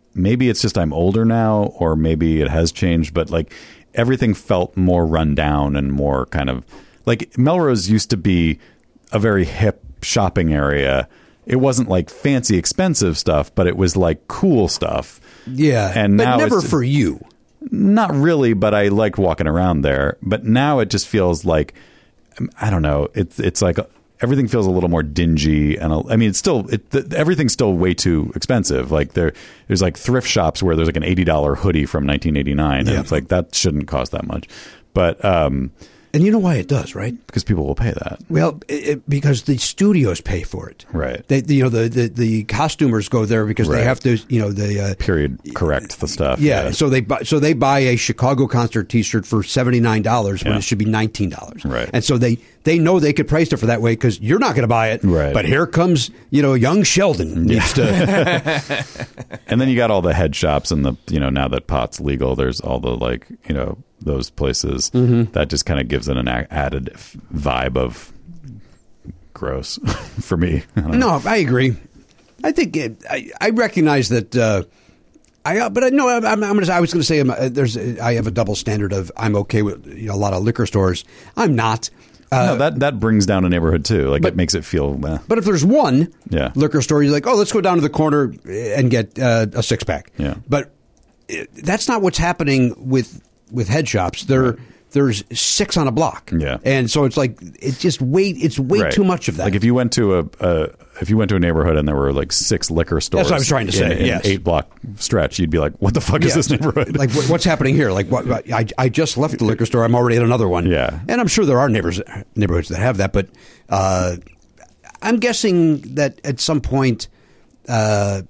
maybe it's just I'm older now, or maybe it has changed, but like everything felt more run down and more kind of like Melrose used to be a very hip shopping area. It wasn't like fancy, expensive stuff, but it was like cool stuff. Yeah, and but now never it's, for you. Not really, but I liked walking around there. But now it just feels like, I don't know. It's it's like everything feels a little more dingy, and a, I mean, it's still it, the, everything's still way too expensive. Like there, there's like thrift shops where there's like an eighty dollar hoodie from nineteen eighty-nine, and yeah. it's like that shouldn't cost that much. But um, and you know why it does, right? Because people will pay that. Well, it, it, because the studios pay for it, right? They, you know, the, the, the costumers go there because right. they have to, you know, they uh, period correct the stuff. Yeah, yeah, so they buy, so they buy a Chicago concert T-shirt for seventy nine dollars when yeah. it should be nineteen dollars, right? And so they they know they could price it for that way because you're not going to buy it, right? But here comes, you know, young Sheldon needs yeah. to. And then you got all the head shops and the, you know, now that pot's legal, there's all the like, you know, those places mm-hmm. that just kind of gives it an added vibe of gross for me. I no, know. I agree. I think it, I, I recognize that. Uh, I but I no, I'm, I'm gonna. I was going to say uh, there's. I have a double standard of I'm okay with you know, a lot of liquor stores. I'm not. Uh, no, that that brings down a neighborhood too. Like but, it makes it feel. Eh. But if there's one yeah. liquor store, you're like, oh, let's go down to the corner and get uh, a six pack. Yeah. But it, that's not what's happening with with head shops. There, right. There's six on a block. Yeah. And so it's like it's just way it's way right. too much of that. Like if you went to a, a if you went to a neighborhood and there were like six liquor stores, that's what I was trying to say. In, in yes. an eight block stretch, you'd be like, "What the fuck yeah. is this neighborhood? Like what, what's happening here? Like what, what? I I just left the liquor store. I'm already at another one. Yeah. And I'm sure there are neighbors neighborhoods that have that, but uh, I'm guessing that at some point. Uh,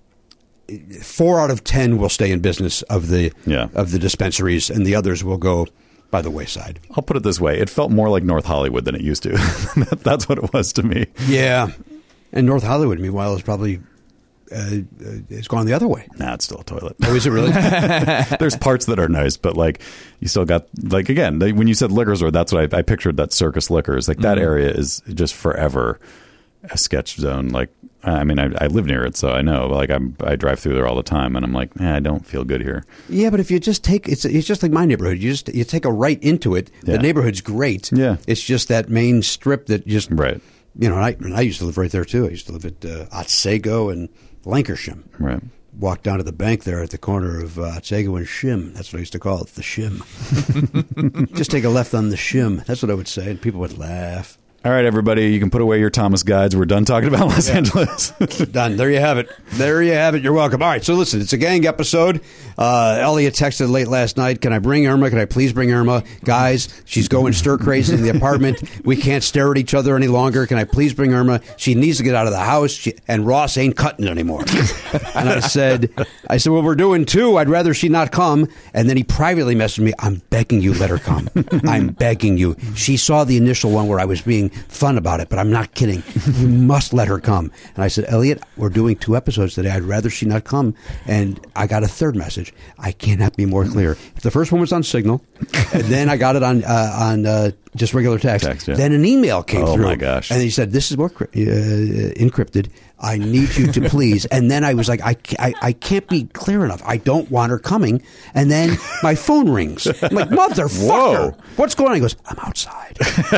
Four out of ten will stay in business of the yeah. of the dispensaries, and the others will go by the wayside. I'll put it this way: it felt more like North Hollywood than it used to. That's what it was to me. Yeah, and North Hollywood, meanwhile, is probably uh, it's gone the other way. Nah, it's still a toilet. Oh, is it really? There's parts that are nice, but like you still got like again they, when you said liquor store, that's what I, I pictured. That Circus Liquors, like that mm-hmm. area is just forever a sketch zone. Like. I mean, I, I live near it, so I know. Like, I'm, I drive through there all the time, and I'm like, eh, I don't feel good here. Yeah, but if you just take it's it's just like my neighborhood. You just you take a right into it. Yeah. The neighborhood's great. Yeah, it's just that main strip that just right. You know, and I, and I used to live right there too. I used to live at uh, Otsego and Lancashire. Right. Walk down to the bank there at the corner of uh, Otsego and Shim. That's what I used to call it, the Shim. Just take a left on the Shim. That's what I would say, and people would laugh. All right, everybody, you can put away your Thomas guides. We're done talking about Los yeah. Angeles. Done. There you have it. There you have it. You're welcome. All right, so listen, it's a gang episode. Uh, Elliot texted late last night, can I bring Irma? Can I please bring Irma? Guys, she's going stir crazy in the apartment. We can't stare at each other any longer. Can I please bring Irma? She needs to get out of the house, she, and Ross ain't cutting anymore. And I said, I said, well, we're doing two. I'd rather she not come. And then he privately messaged me, I'm begging you, let her come. I'm begging you. She saw the initial one where I was being fun about it, but I'm not kidding. You must let her come. And I said, Elliot, we're doing two episodes today. I'd rather she not come. And I got a third message. I cannot be more clear. The first one was on Signal, and then I got it on uh, on uh, just regular text. text yeah. Then an email came oh through. Oh my gosh! And he said, "This is more uh, encrypted. I need you to please." And then I was like, I, I, I can't be clear enough. I don't want her coming. And then my phone rings. I'm like, motherfucker, Whoa. What's going on? He goes, I'm outside.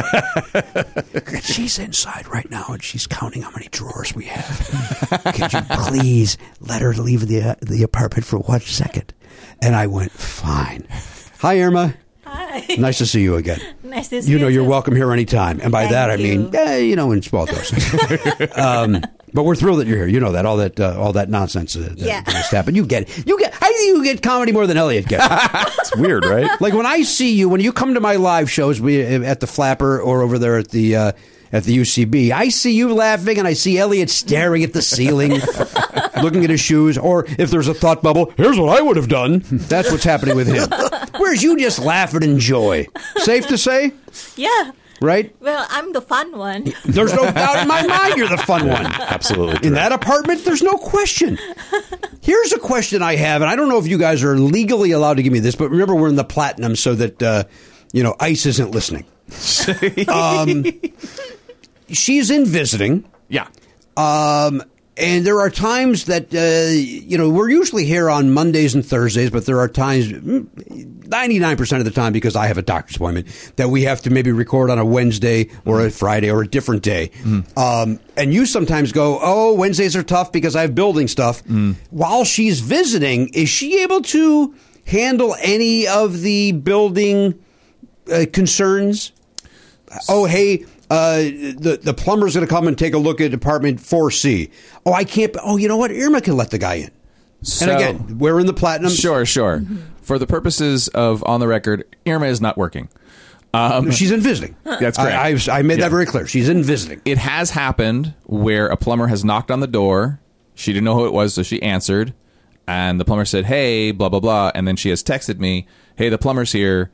She's inside right now, and she's counting how many drawers we have. Could you please let her leave the uh, the apartment for one second? And I went, fine. Hi, Irma. Hi. Nice to see you again. Nice to see you. You know, you you're too. welcome here anytime. And by Thank that, I you. mean, eh, you know, in small doses. um, but we're thrilled that you're here. You know that all that uh, all that nonsense uh, that Yeah. just happened. You get it. You get. I think you get comedy more than Elliot gets. It's weird, right? Like when I see you, when you come to my live shows, we at the Flapper or over there at the uh, at the U C B, I see you laughing, and I see Elliot staring at the ceiling, looking at his shoes. Or if there's a thought bubble, here's what I would have done. That's what's happening with him. Whereas you just laugh and enjoy. Safe to say, Yeah. right? Well, I'm the fun one. There's no doubt in my mind you're the fun one. Absolutely. In true. that apartment, there's no question. Here's a question I have, and I don't know if you guys are legally allowed to give me this, but remember, we're in the platinum so that, uh, you know, ICE isn't listening. um, she's in visiting. Yeah. Um, And there are times that, uh, you know, we're usually here on Mondays and Thursdays, but there are times, ninety-nine percent of the time, because I have a doctor's appointment, that we have to maybe record on a Wednesday or a Friday or a different day. Mm. Um, and you sometimes go, oh, Wednesdays are tough because I have building stuff. Mm. While she's visiting, is she able to handle any of the building uh, concerns? Oh, hey... Uh, the the plumber's going to come and take a look at apartment four C. Oh, I can't. Oh, you know what? Irma can let the guy in. So, and again, we're in the platinum. Sure, sure. Mm-hmm. For the purposes of on the record, Irma is not working. Um, She's in visiting. That's correct. I, I, I made yeah. that very clear. She's in visiting. It has happened where a plumber has knocked on the door. She didn't know who it was, so she answered. And the plumber said, hey, blah, blah, blah. And then she has texted me, hey, the plumber's here.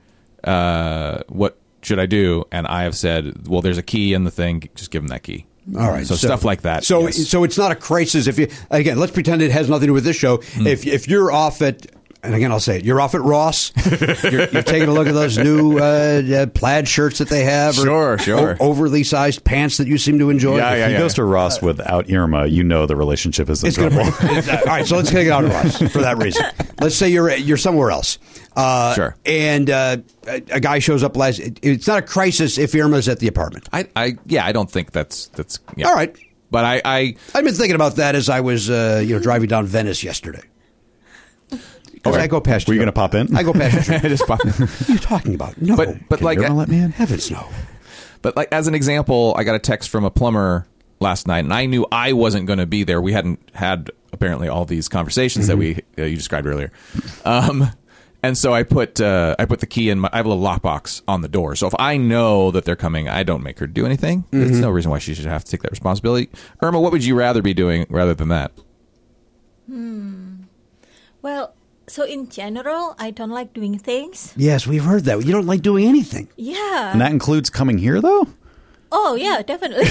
Uh, what should I do? And I have said, well, there's a key in the thing. Just give him that key. All right. So, so stuff like that. So yes. so it's not a crisis. If you again, let's pretend it has nothing to do with this show. Mm. If if you're off at, and again, I'll say it, you're off at Ross. you're, you're taking a look at those new uh, uh, plaid shirts that they have. Sure, or sure. O- overly sized pants that you seem to enjoy. Yeah, if yeah, he yeah. goes to Ross uh, without Irma, you know the relationship is in it's trouble. Gonna be, all right, so let's take it out of Ross for that reason. Let's say you're you're somewhere else. Uh, sure. And uh, a, a guy shows up last. It, it's not a crisis if Irma's at the apartment. I, I yeah, I don't think that's that's. Yeah. All right. But I, I I've been thinking about that as I was uh, you know driving down Venice yesterday. Because okay. I go past. Were you going to pop in? I go past. Your Just pop in. What are you talking about? No, but but Can like you let me in? Heavens no. But like as an example, I got a text from a plumber last night, and I knew I wasn't going to be there. We hadn't had apparently all these conversations mm-hmm. that we uh, you described earlier. Um, and so I put uh, I put the key in my. I have a little lockbox on the door. So if I know that they're coming, I don't make her do anything. Mm-hmm. There's no reason why she should have to take that responsibility. Irma, what would you rather be doing rather than that? Hmm. Well. So in general, I don't like doing things. Yes, we've heard that. You don't like doing anything. Yeah. And that includes coming here, though? Oh, yeah, definitely.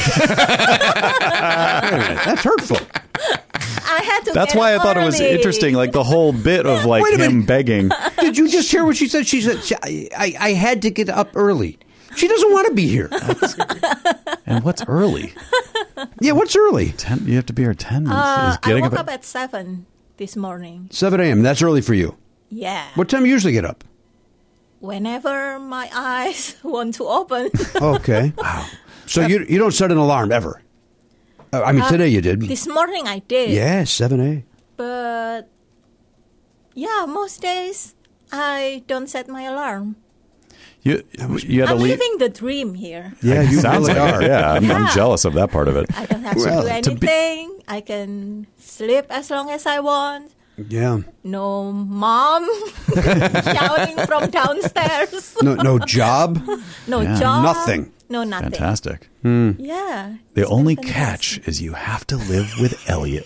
That's hurtful. I had to That's get why I early. thought it was interesting, like the whole bit of like Wait a him minute. begging. Did you just hear what she said? She said, I, I, I had to get up early. She doesn't want to be here. And what's early? Yeah, what's early? ten, you have to be here at ten. Uh, is getting I woke up up at seven this morning. seven a.m. That's early for you. Yeah. What time do you usually get up? Whenever my eyes want to open. Okay. Wow. So you you don't set an alarm ever? Uh, I mean, Uh, today you did. This morning I did. Yeah, seven a. But, yeah, most days I don't set my alarm. You, you had to I'm leave. living the dream here. Yeah, you Sounds really like are. it. Yeah, I'm, I'm Yeah. jealous of that part of it. I don't have Well, to do to be- anything. I can sleep as long as I want. Yeah. No mom shouting from downstairs. No, no job. No Yeah. job. Nothing. No nothing. Fantastic. Yeah. The it's only been catch fantastic. is you have to live with Elliot.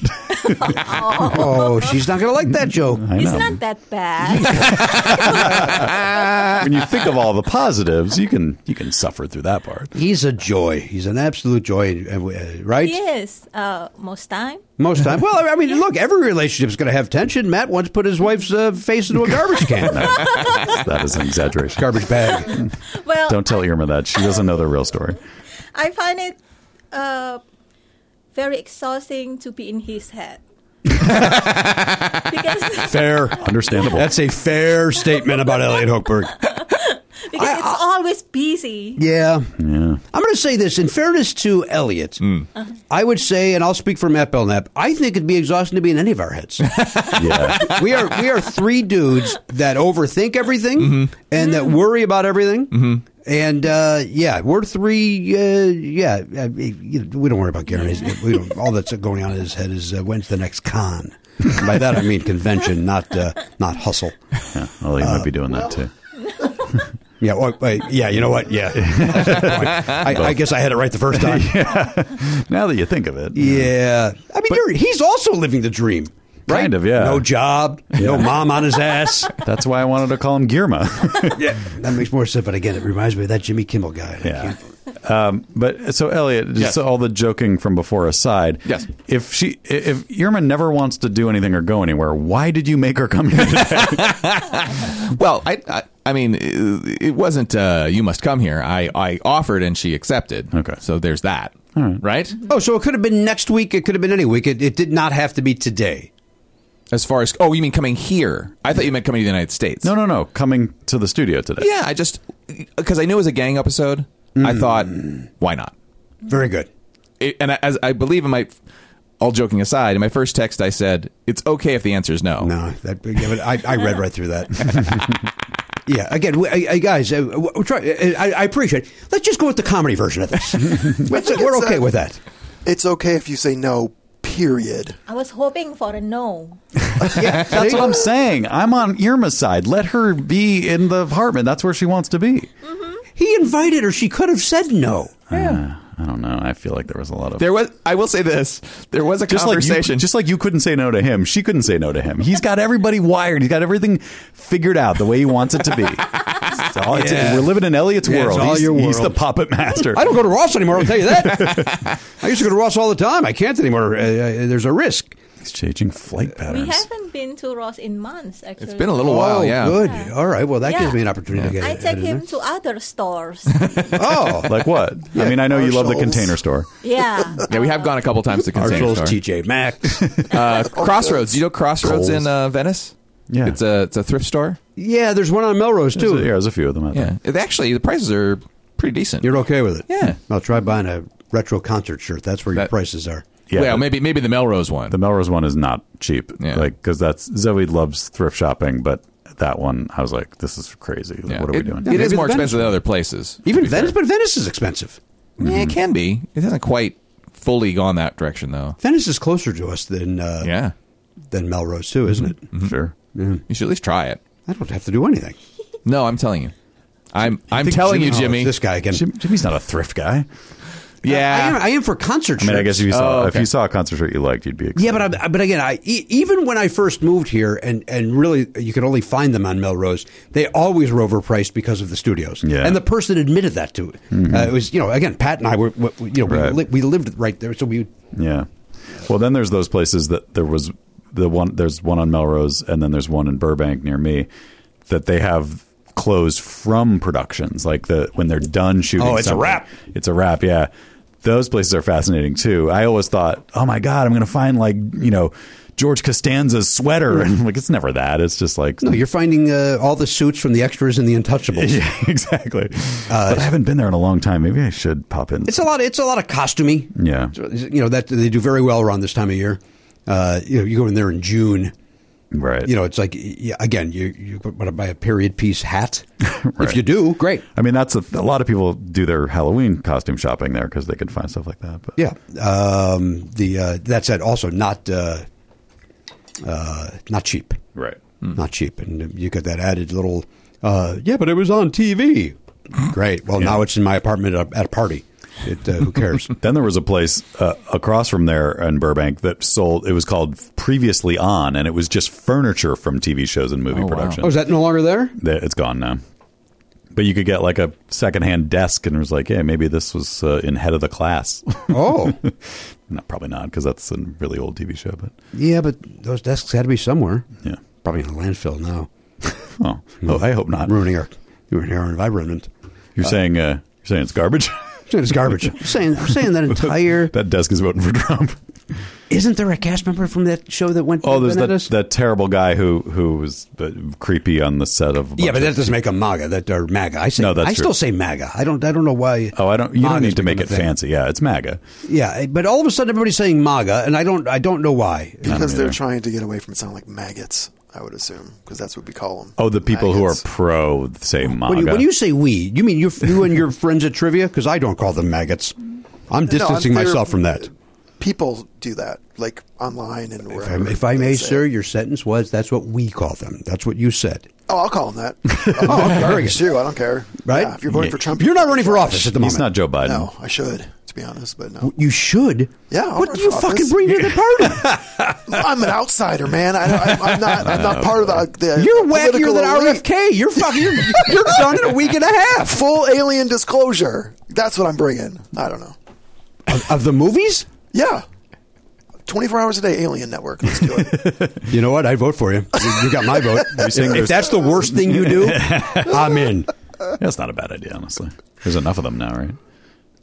Oh, she's not going to like that joke. I It's know. not that bad. When you think of all the positives, you can you can suffer through that part. He's a joy. He's an absolute joy, uh, right? Yes. Uh, most time. Most time. Well, I mean, look, every relationship is going to have tension. Matt once put his wife's uh, face into a garbage can. That is an exaggeration. Garbage bag. Well, Don't tell Irma that. She doesn't know the real story. I find it uh, very exhausting to be in his head. because Fair. Understandable. That's a fair statement about Elliot Hochberg. because I- it's always busy. Yeah. yeah. I'm going to say this. In fairness to Elliot, I would say, and I'll speak for Matt Belknap, I think it'd be exhausting to be in any of our heads. Yeah. we are we are three dudes that overthink everything Mm-hmm. and that worry about everything. Mm-hmm. And uh, yeah, we're three. Uh, yeah, uh, you know, we don't worry about Garen. He's- We don't, all that's going on in his head is uh, when's the next con. And by that I mean convention, not uh, not hustle. Yeah. Well, he might be doing that too. Yeah, well, wait, yeah. You know what? Yeah, I, I guess I had it right the first time. Now that you think of it. Yeah, I mean, you're, he's also living the dream, right? Kind of, yeah. No job, no mom on his ass. That's why I wanted to call him Girma. Yeah, that makes more sense. But again, it reminds me of that Jimmy Kimmel guy. I Yeah. can't- Um, but so Elliot, just Yes. all the joking from before aside. Yes. If she, if Irma never wants to do anything or go anywhere, why did you make her come here today? Well, I, I, I mean, it wasn't. Uh, you must come here. I, I offered and she accepted. Okay. So there's that. right? Oh, so it could have been next week. It could have been any week. It, it did not have to be today. As far as oh, you mean coming here? I thought you meant coming to the United States. No, no, no. Coming to the studio today. Yeah, I just because I knew it was a gang episode. Mm. I thought, why not? Very good. It, and as I believe in my, all joking aside, in my first text I said it's okay if the answer is no. No, that, yeah, but I, I read right through that. Yeah, again, we, I, I, guys, uh, we're try, I, I appreciate it. Let's just go with the comedy version of this. Let's, we're okay with that. It's okay if you say no, period. I was hoping for a no. Yeah, that's what I'm saying. I'm on Irma's side. Let her be in the apartment. That's where she wants to be. Mm-hmm. He invited her. She could have said no. Yeah. Uh, I don't know. I feel like there was a lot of... There was. I will say this. There was a just conversation. Like you, just like you couldn't say no to him, she couldn't say no to him. He's got everybody wired. He's got everything figured out the way he wants it to be. It's all, it's, Yeah. we're living in Elliot's Yeah, it's world. all He's, your he's the world. puppet master. I don't go to Ross anymore, I'll tell you that. I used to go to Ross all the time. I can't anymore. Uh, uh, there's a risk. He's changing flight We patterns. haven't been to Ross in months, actually. It's been a little while. Oh, Yeah. good. Yeah. All right. Well, that Yeah. gives me an opportunity to get I it. take him to other stores. Oh. Like what? I mean, I know you love the Marshalls. Container Store. Yeah. Yeah, we have gone a couple times to Container Marshalls, Store. T J Maxx. Uh, Crossroads. Do you know Crossroads Kohl's. in uh, Venice? Yeah. It's a it's a thrift store. Yeah, there's one on Melrose, There's a, too. yeah, there's a few of them out Yeah. there. It, actually, the prices are pretty decent. You're okay with it? Yeah. Well, try buying a retro concert shirt. That's where your That- prices are. Yeah, well, but maybe maybe the Melrose one. the Melrose one is not cheap. Yeah. Like, because that's Zoe loves thrift shopping, but that one, I was like, this is crazy. Like, Yeah. what are we It- doing? It is Maybe more the Venice expensive than other places. to Even be Venice, fair. but Venice is expensive. Yeah, it can be. It hasn't quite fully gone that direction, though. Venice is closer to us than uh, Yeah. than Melrose, too, isn't it? Sure. Yeah. You should at least try it. I don't have to do anything. No, I'm telling you. I'm I'm think telling Jimmy- you, Oh, Jimmy. this guy again. Jim, Jimmy's not a thrift guy. yeah. I am, I am for concert I mean, I shirts. guess if you saw Oh, if okay. you saw a concert shirt you liked, you'd be excited. Yeah, but I, but again, I e- even when I first moved here, and, and really you could only find them on Melrose. They always were overpriced because of the studios. Yeah. And the person admitted that to it. Uh, it was you know again, Pat and I were we- we- you know Right. we, li- we lived right there, so we Yeah. Well, then there's those places that there was the one. There's one on Melrose, and then there's one in Burbank near me that they have closed from productions. Like the when they're done shooting. Oh, it's a something. wrap. It's a wrap. Yeah. Those places are fascinating too. I always thought, oh my god, I'm going to find like you know George Costanza's sweater, and I'm like it's never that. It's just like no, you're finding uh, all the suits from the extras in the Untouchables. yeah, exactly. but I haven't been there in a long time. Maybe I should pop in. It's a lot. It's a lot of costuming. Yeah. You know that they do very well around this time of year. Uh, you know, you go in there in June. Right. You know, it's like yeah, again, you you want to buy a period piece hat. Right. If you do, great. I mean, that's a, a lot of people do their Halloween costume shopping there because they can find stuff like that. But Yeah. Um, the uh, that said, also not uh, uh, not cheap. right. Not cheap, and you get that added little. Uh, yeah, but it was on T V. Great. Well, now it's in my apartment at a, at a party. It, uh, who cares? Then there was a place uh, across from there in Burbank that sold. It was called Previously On, and it was just furniture from T V shows and movie Oh, wow. production. Oh, is that no longer there? That- It's gone now. But you could get like a secondhand desk, and it was like, yeah, maybe this was uh, in Head of the Class. Oh, no, probably not, because that's a really old T V show. But yeah, but those desks had to be somewhere. yeah. Probably in a landfill now. Oh, oh I hope not. Ruining our, ruining our environment. You're saying uh, you're saying it's garbage. It's garbage. I'm saying, I'm saying that entire. That desk is voting for Trump. Isn't there a cast member from that show that went? Oh, there's that, bananas? that terrible guy who who was uh, creepy on the set of. a Yeah, bunch but that of- doesn't make a MAGA. That or MAGA. I say. No, that's I true. still say MAGA. I don't. I don't know why. Oh, I don't. You don't MAGA's need to make become it a thing. fancy. Yeah, it's MAGA. Yeah, but all of a sudden everybody's saying MAGA, and I don't. I don't know why. Because they're either. trying to get away from it sounding like maggots, I would assume, because that's what we call them. Oh, the people who are Maggots. pro say MAGA. When you, when you say we, you mean you, you and your friends at trivia? Because I don't call them maggots. I'm distancing No, I'm- myself from that. People do that, like online and If I, wherever. if I they may, say. sir, your sentence was that's what we call them. That's what you said. Oh, I'll call them that. Oh, okay, very good. Sure, I don't care. Right? Yeah, if you're voting for Trump, You're not running for office at the He's moment. not Joe Biden. No, I should, to be honest, but no. You should. Yeah, I'll What run do you for fucking office. bring to the party? I'm an outsider, man. I, I, I'm not. I'm not part of the. the You're wackier political than elite. R F K. You're fucking. You're, you're done in a week and a half. Full alien disclosure. That's what I'm bringing. I don't know. Of, of the movies? Yeah. twenty-four hours a day, Alien Network. Let's do it. You know what? I vote for you. You, you got my vote. If that's the worst thing you do, I'm in. That's not a bad idea, honestly. There's enough of them now, right?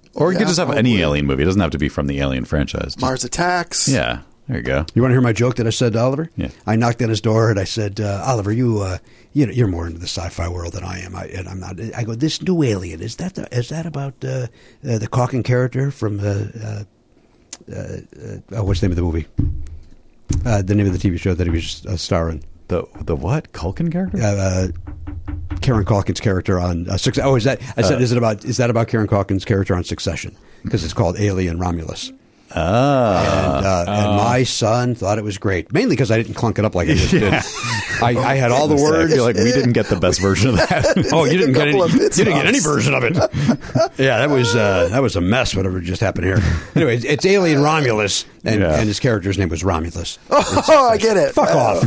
Or you Yeah, could just have probably. any Alien movie. It doesn't have to be from the Alien franchise. Just- Mars Attacks. Yeah, there you go. You want to hear my joke that I said to Oliver? Yeah. I knocked on his door and I said, uh, Oliver, you, uh, you know, you're more into the sci-fi world than I am. I, and I'm not. I go, this new Alien, is that the, is that about uh, uh, the Calkin character from, uh, uh, uh, uh, what's the name of the movie? Uh, the name of the T V show that he was uh, starring. The the what? Culkin character? Uh, uh, Karen Calkin's character on uh, Succession. Oh, is that? I said, Uh, is it about? Is that about Karen Calkin's character on Succession? Because it's called Alien Romulus. Ah. And, uh, and my son thought it was great, mainly because I didn't clunk it up like I just did. I, I had all the I words. feel like we didn't get the best version of that. Oh, you didn't get any. couple of You bits didn't get and any bobs. version of it. Yeah, that was uh, that was a mess. Whatever just happened here. Anyway, it's, it's Alien Romulus, and, Yeah. and his character's name was Romulus. Oh, I get it. Fuck Uh,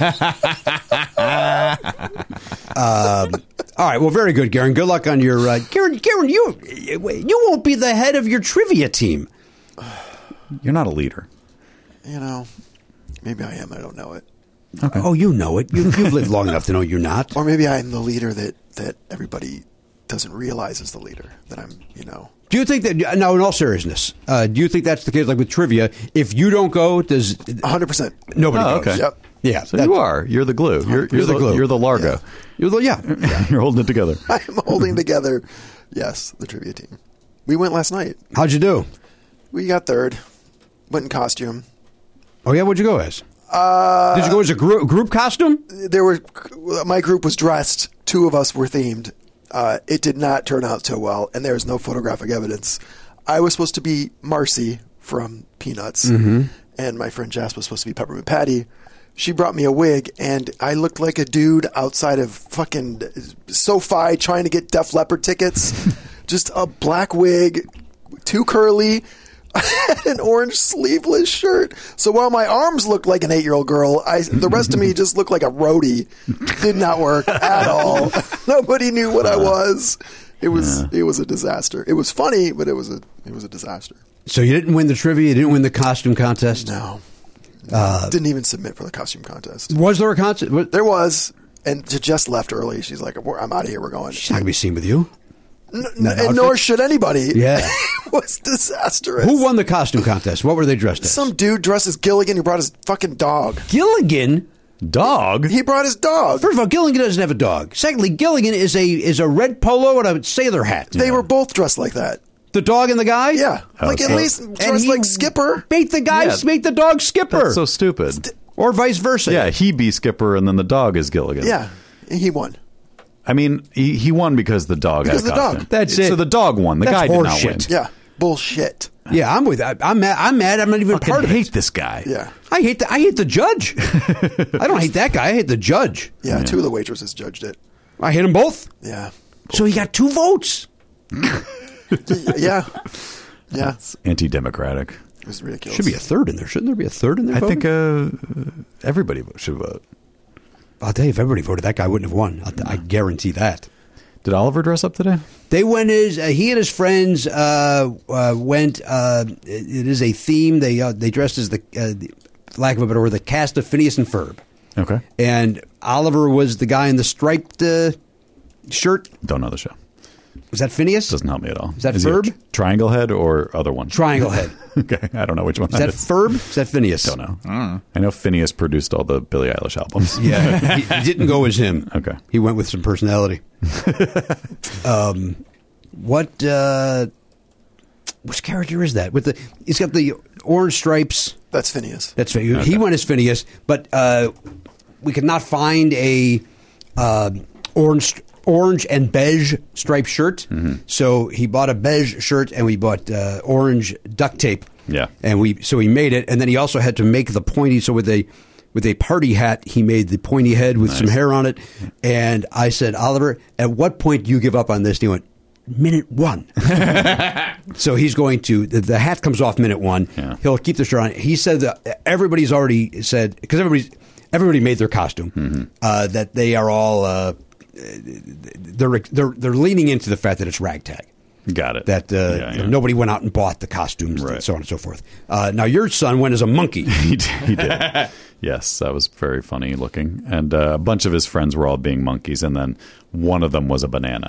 off. um, all right. Well, very good, Garen. Good luck on your. Uh, Garen, Garen, you you won't be the head of your trivia team. You're not a leader. You know, maybe I am. I don't know it. Oh, you know it. You, you've lived long enough to know you're not. Or maybe I'm the leader that, that everybody doesn't realize is the leader. That I'm, you know. Do you think that, now in all seriousness, uh, do you think that's the case, like with trivia, if you don't go, does one hundred percent. nobody Oh, goes? okay. Yep. Yeah. So that- you are. You're the glue. You're, you're, the glue. You're the Largo. You're the, yeah. You're holding it together. I'm holding together, yes, the trivia team. We went last night. How'd you do? We got third. Went in costume. Oh, yeah, what'd you go as? Uh, Did you go as a group, group costume? There were my group was dressed. Two of us were themed. Uh, it did not turn out so well, and there is no photographic evidence. I was supposed to be Marcy from Peanuts, Mm-hmm. and my friend Jess was supposed to be Peppermint Patty. She brought me a wig, and I looked like a dude outside of fucking SoFi trying to get Def Leppard tickets. Just a black wig, too curly. An orange sleeveless shirt. So while my arms looked like an eight-year-old girl, I the rest of me just looked like a roadie. Did not work at all. Nobody knew what I was. It was it was a disaster. It was funny, but it was a it was a disaster. So you didn't win the trivia, you didn't win the costume contest? No, Uh, didn't even submit for the costume contest. Was there a contest? What- There was, and she just left early. She's like, "I'm out of here. We're going." She's not going to be seen with you. N- that and nor outfit? should anybody. Yeah. It was disastrous. Who won the costume contest? What were they dressed as? Some dude dressed as Gilligan who brought his fucking dog. Gilligan? Dog? He brought his dog. First of all, Gilligan doesn't have a dog. Secondly, Gilligan is a is a red polo and a sailor hat. They were both dressed like that. The dog and the guy? Yeah, like at so- least And dressed he like Skipper. Made the guy, Yeah. made the dog Skipper. That's so stupid. or vice versa. Yeah, he be Skipper and then the dog is Gilligan. Yeah, he won. I mean, he, he won because the dog Because had a the dog. costume. That's So it. the dog won. The That's guy did not horseshit. win. Yeah, bullshit. Yeah, I'm with. I, I'm mad. I'm mad. I'm not even Fucking part of hate it. this guy. Yeah, I hate the. I hate the judge. I don't hate that guy. I hate the judge. yeah. Two of the waitresses judged it. I hate them both. Yeah, So he got two votes. yeah, yeah. It's anti-democratic. It was ridiculous. Should be a third in there. Shouldn't there be a third in there? I voting? think uh, everybody should vote. I'll tell you, if everybody voted, that guy wouldn't have won. I'll, I guarantee that. Did Oliver dress up today? They went as uh, he and his friends uh, uh, went. Uh, it, it is a theme. They uh, they dressed as the, uh, the for lack of a better word, the cast of Phineas and Ferb. Okay. And Oliver was the guy in the striped uh, shirt. Don't know the show. Was that Phineas? Doesn't help me at all. Is that he a Ferb? tr- triangle head or other one? Triangle head. Okay. I don't know which one Is that is. Ferb? Is that Phineas? Don't know. I know Phineas produced all the Billie Eilish albums. Yeah, he, he didn't go as him. Okay. He went with some personality. um, what uh, which character is that? With the he's got the orange stripes. That's Phineas. That's right. He went as Phineas, but uh, we could not find a uh, orange orange and beige striped shirt. Mm-hmm. So he bought a beige shirt, and we bought uh, orange duct tape. Yeah. and we so he made it, and then he also had to make the pointy. So with a with a party hat, he made the pointy head with some hair on it. And I said, Oliver, at what point do you give up on this? And he went, minute one. So he's going to, the, the hat comes off minute one. Yeah. He'll keep the shirt on. He said that everybody's already said, because everybody's, everybody made their costume, Mm-hmm. uh, that they are all, uh, they're, they're, they're leaning into the fact that it's ragtag. Got it. That uh, Yeah, you know, yeah. nobody went out and bought the costumes, Right. and so on and so forth. Uh, now, your son went as a monkey. he did. He did. Yes, that was very funny looking. And uh, a bunch of his friends were all being monkeys, and then one of them was a banana.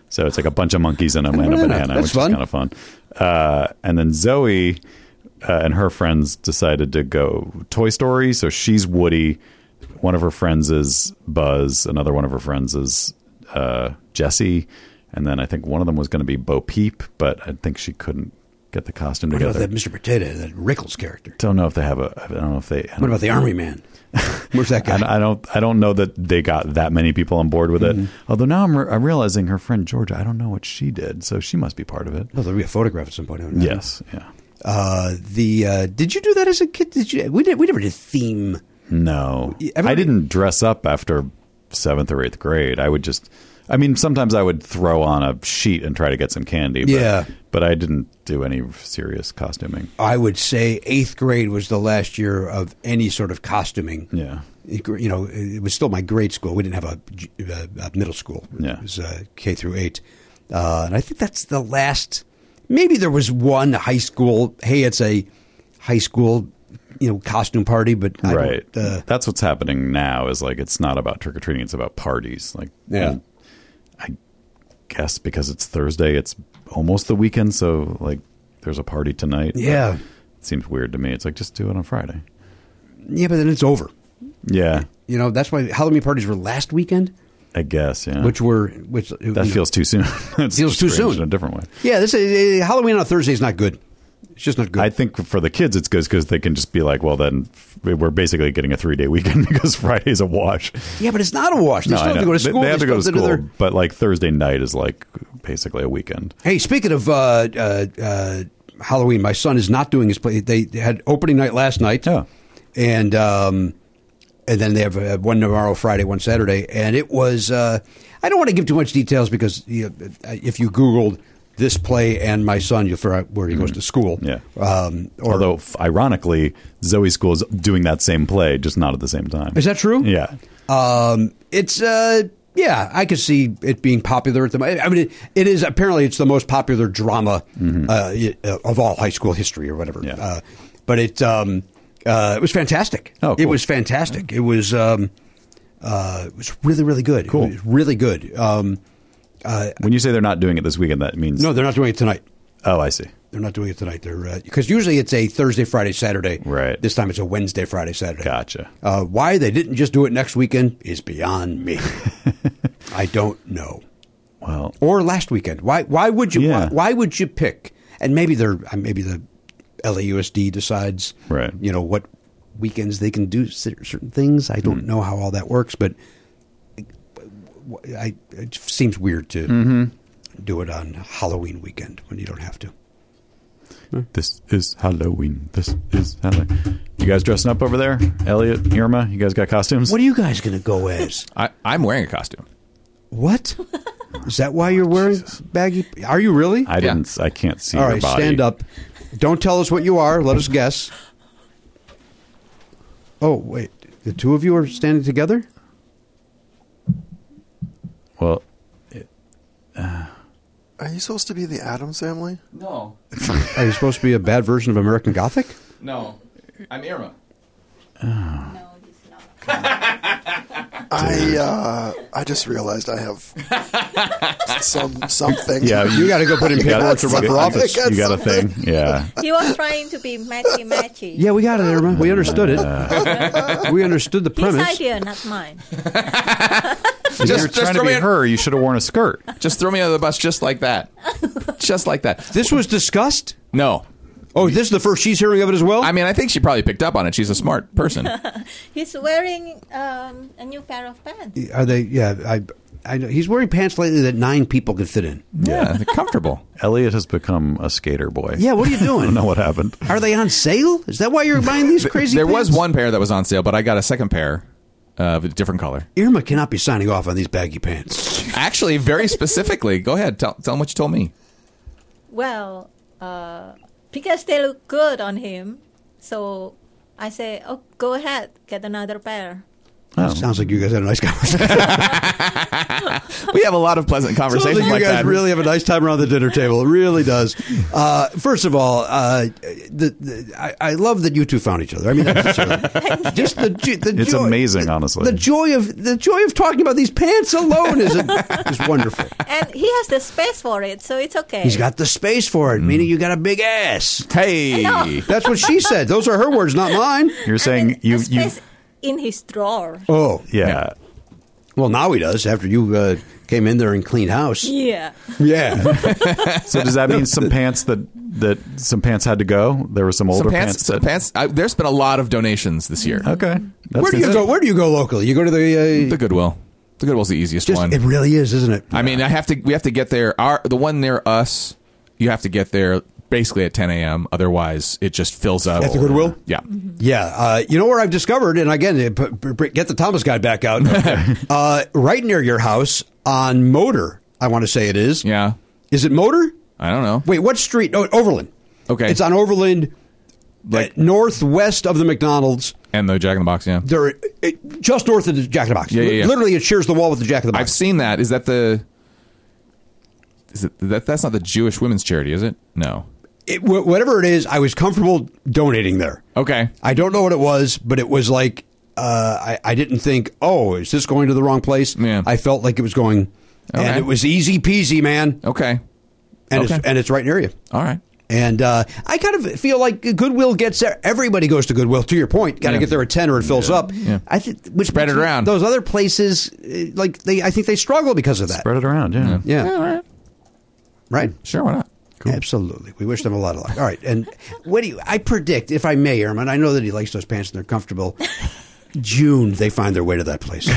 So it's like a bunch of monkeys and a, and a banana. banana, That's which fun. is kind of fun. Uh, and then Zoe uh, and her friends decided to go Toy Story. So she's Woody. One of her friends is Buzz. Another one of her friends is uh, Jessie. And then I think one of them was going to be Bo Peep, but I think she couldn't get the costume What about together. that Mister Potato, that Rickles character? Don't know if they have a. I don't know if they. What about the Army Man? Where's that guy? I, I don't. I don't know that they got that many people on board with it. Mm-hmm. Although now I'm, re- I'm realizing her friend Georgia. I don't know what she did, so she must be part of it. Well, there'll be a photograph at some point. I don't know. Yes. Yeah. Uh, the uh, did you do that as a kid? Did you? We did. We never did theme. No, Everybody- I didn't dress up after seventh or eighth grade. I would just. I mean, sometimes I would throw on a sheet and try to get some candy. But, Yeah. But I didn't do any serious costuming. I would say eighth grade was the last year of any sort of costuming. Yeah. You know, it was still my grade school. We didn't have a, a, a middle school. Yeah. It was uh, K through eight. Uh, and I think that's the last. Maybe there was one high school. Hey, it's a high school, you know, costume party. But I Right. don't, uh, That's what's happening now. Is like it's not about trick or treating. It's about parties. Like Yeah. and I guess because it's Thursday, it's almost the weekend. So like, there's a party tonight. but Yeah. it seems weird to me. It's like just do it on Friday. yeah, but then it's over. Yeah, You know, that's why Halloween parties were last weekend, I guess. Yeah, which were which that you know, feels too soon. It Feels too soon. in a different way. Yeah, this is, uh, Halloween on a Thursday is not good. It's just not good. I think for the kids, it's good because they can just be like, well, then we're basically getting a three day weekend because Friday's a wash. yeah, but it's not a wash. They No, still I have to know. go to They- school. They have to still go to school, their- but like Thursday night is like basically a weekend. Hey, speaking of uh, uh, uh, Halloween, my son is not doing his play. They had opening night last night, Oh. and um, and then they have uh, one tomorrow, Friday, one Saturday, and it was. Uh, I don't want to give too much details because you know, if you Googled this play and my son, you'll figure out where he goes to school. Yeah. Um, or, Although, f- ironically, Zoe's school is doing that same play, just not at the same time. is that true? Yeah. Um, it's uh, yeah, I could see it being popular at the. I mean, it, it is apparently it's the most popular drama uh, y- uh, of all high school history or whatever. Yeah. Uh, but it um, uh, it was fantastic. Oh, It cool. was fantastic. It was um, uh, it was really really good. Cool. It was really good. Um, When you say they're not doing it this weekend, that means no, they're not doing it tonight. Oh, I see. They're not doing it tonight. They're because usually it's a Thursday, Friday, Saturday. Right. This time it's a Wednesday, Friday, Saturday. Gotcha. Uh, why they didn't just do it next weekend is beyond me. I don't know. Well, Or last weekend. Why? Why would you? Yeah. Why, why would you pick? And maybe they're uh, maybe the L A U S D decides. Right. You know what weekends they can do cer- certain things. I don't know how all that works, but I, it seems weird to do it on Halloween weekend when you don't have to. this is Halloween. This is Halloween. You guys dressing up over there? Elliot, Irma, you guys got costumes? What are you guys going to go as? I, I'm wearing a costume. What? Is that why you're wearing baggy? Are you really? I didn't. I can't see All your right, body. stand up. Don't tell us what you are. Let us guess. Oh, wait. The two of you are standing together? Well, Are you supposed to be the Addams Family? No, Are you supposed to be a bad version of American Gothic? no, I'm Irma. No, it's not. I uh, I just realized I have some something. yeah, You got to go put in you got paperwork to run for office. You got a thing. Yeah. He was trying to be matchy matchy. Yeah, we got it, Irma. We understood it. We understood the His premise. idea, not mine. If Just- you're just trying to throw be me in- her, you should have worn a skirt. Just throw me under the bus, just like that, just like that. This was discussed? No, Oh, this is the first she's hearing of it as well? I mean I think she probably picked up on it. She's a smart person. He's wearing um, a new pair of pants. Are they? Yeah, I, I know. He's wearing pants lately that nine people could fit in. Yeah, they're comfortable. Elliot has become a skater boy. Yeah, what are you I don't doing? know what happened. Are they on sale? Is that why you're buying these crazy There pants? was one pair that was on sale, but I got a second pair of a different color. Irma cannot be signing off on these baggy pants. Actually, very specifically. Go ahead, tell tell them what you told me. Well, uh, because they look good on him, so I say, oh, go ahead, get another pair. Oh. Sounds like you guys had a nice conversation. We have a lot of pleasant Sounds conversations like you like guys that. really have a nice time around the dinner table. It really does. Uh, first of all, uh, the, the, I, I love that you two found each other. I mean, not necessarily. just the, the It's joy, amazing, the, honestly. The joy of the joy of talking about these pants alone is is wonderful. And he has the space for it, so it's okay. He's got the space for it, meaning you got a big ass. Hey, That's what she said. Those are her words, not mine. You're saying I mean, you a you space in his drawer. Oh, yeah. well, now he does. After you uh, came in there and cleaned house. Yeah. Yeah. So does that mean some pants that that some pants had to go? There were some older some pants. Some that, pants. I, there's been a lot of donations this year. Okay. That's Where do you that's- go? Where do you go locally? You go to the. Uh, The Goodwill. The Goodwill's the easiest just, one. it really is, isn't it? I mean, I have to. We have to get there. Our the one near us. You have to get there basically at ten a.m. Otherwise, it just fills up. At the Goodwill? Yeah. Yeah, uh, you know where I've discovered, and again, uh, p- p- get the Thomas guide back out. uh, right near your house on Motor, I want to say it is. Yeah. Is it Motor? I don't know. Wait, what street? Oh, Overland. Okay. It's on Overland, Like- uh, northwest of the McDonald's. And the Jack in the Box. Yeah. There, it, just north of the Jack in the Box. Yeah, yeah, yeah. Literally, it shares the wall with the Jack in the Box. I've seen that. Is that the? Is it that? That's not the Jewish women's charity, is it? No. It, wh- whatever it is, I was comfortable donating there. Okay. I don't know what it was, but it was like uh, I, I didn't think, oh, is this going to the wrong place? Yeah. I felt like it was going, Okay. and it was easy peasy, man. Okay. And Okay. it's and it's right near you. All right. And uh, I kind of feel like Goodwill gets there. Everybody goes to Goodwill. To your point, got to Yeah. get there at ten or it fills up. Yeah. I think which Spread it makes around. Those other places, uh, like they, I think they struggle because of that. Spread it around, yeah. Yeah, Yeah, all right. right. Sure. Why not? Absolutely. We wish them a lot of luck. All right. And what do you, I predict, if I may, Ehrman, I know that he likes those pants and they're comfortable. June, they find their way to that place.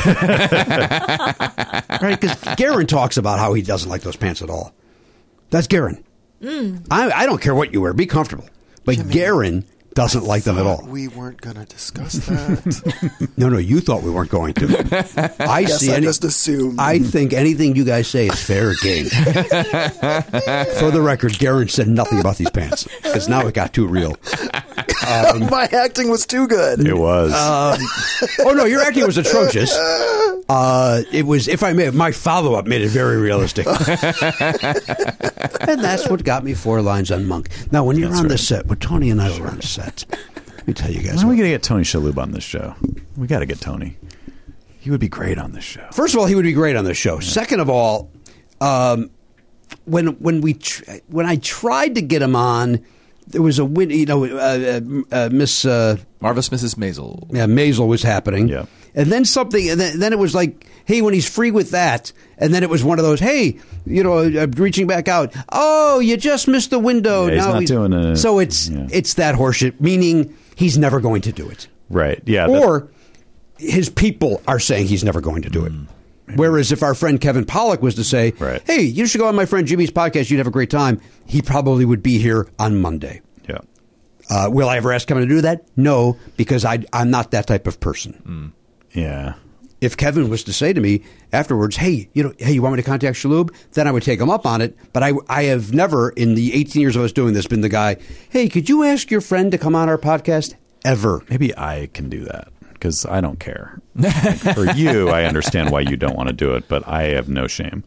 Right? Because Garen talks about how he doesn't like those pants at all. That's Garen. Mm. I, I don't care what you wear. Be comfortable. But Jimmy, Garen doesn't like them at all. We weren't going to discuss that. No, no, you thought we weren't going to. I Guess see. I any- just assumed. I think anything you guys say is fair game. For the record, Garen said nothing about these pants because now it got too real. My acting was too good. It was. Oh no, your acting was atrocious. Uh, it was, if I may, my follow up made it very realistic, and that's what got me four lines on Monk. Now, when you're That's on the right. set, when Tony and I were on set, let me tell you guys. When are we what- going to get Tony Shalhoub on this show? We got to get Tony. He would be great on this show. First of all, he would be great on this show. Second of all, um, when when we tr- when I tried to get him on, there was a win. You know, uh, uh, uh, Miss. Uh, Marvelous Missus Maisel. Yeah, Maisel was happening. Yeah. And then something, and then, then it was like, hey, when he's free with that, and then it was one of those, hey, you know, uh, reaching back out. Oh, you just missed the window. Yeah, he's now not doing it. So it's Yeah. it's that horseshit, meaning he's never going to do it, Right. Yeah. that- or his people are saying he's never going to do it. Whereas if our friend Kevin Pollak was to say, Right. hey, you should go on my friend Jimmy's podcast, you'd have a great time, he probably would be here on Monday. yeah. Uh, will I ever ask Kevin to do that? No, because I, I'm not that type of person. Yeah. If Kevin was to say to me afterwards, hey, you know, hey, you want me to contact Shalhoub? Then I would take him up on it. But I, I have never, in the eighteen years of us doing this, been the guy, hey, could you ask your friend to come on our podcast? Ever. Maybe I can do that because I don't care. For you, I understand why you don't want to do it, but I have no shame.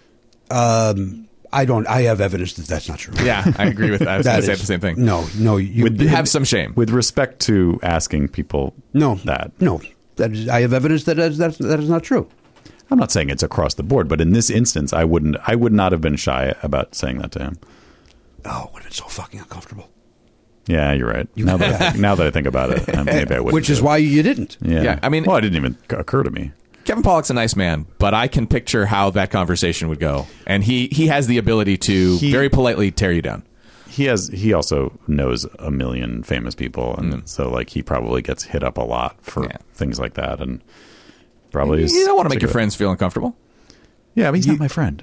I don't, I have evidence that that's not true. Yeah, I agree with that. I was going That to say is- the same thing. No, no. You, With- You have some shame. With respect to asking people no, that. No. That is, I have evidence that is, that, that is not true. I'm not saying it's across the board, but in this instance, I wouldn't. I would not have been shy about saying that to him. Oh, it would have been so fucking uncomfortable. Yeah, you're right. Now that I, now that I think about it, uh, maybe I would. Which is why you didn't. Yeah. Yeah, I mean- well, it didn't even occur to me. Kevin Pollak's a nice man, but I can picture how that conversation would go, and he he has the ability to He- very politely tear you down. He has. He also knows a million famous people, and so like he probably gets hit up a lot for Yeah. things like that, and probably is You don't want to make sick your of it. friends feel uncomfortable. Yeah, but he's not my friend.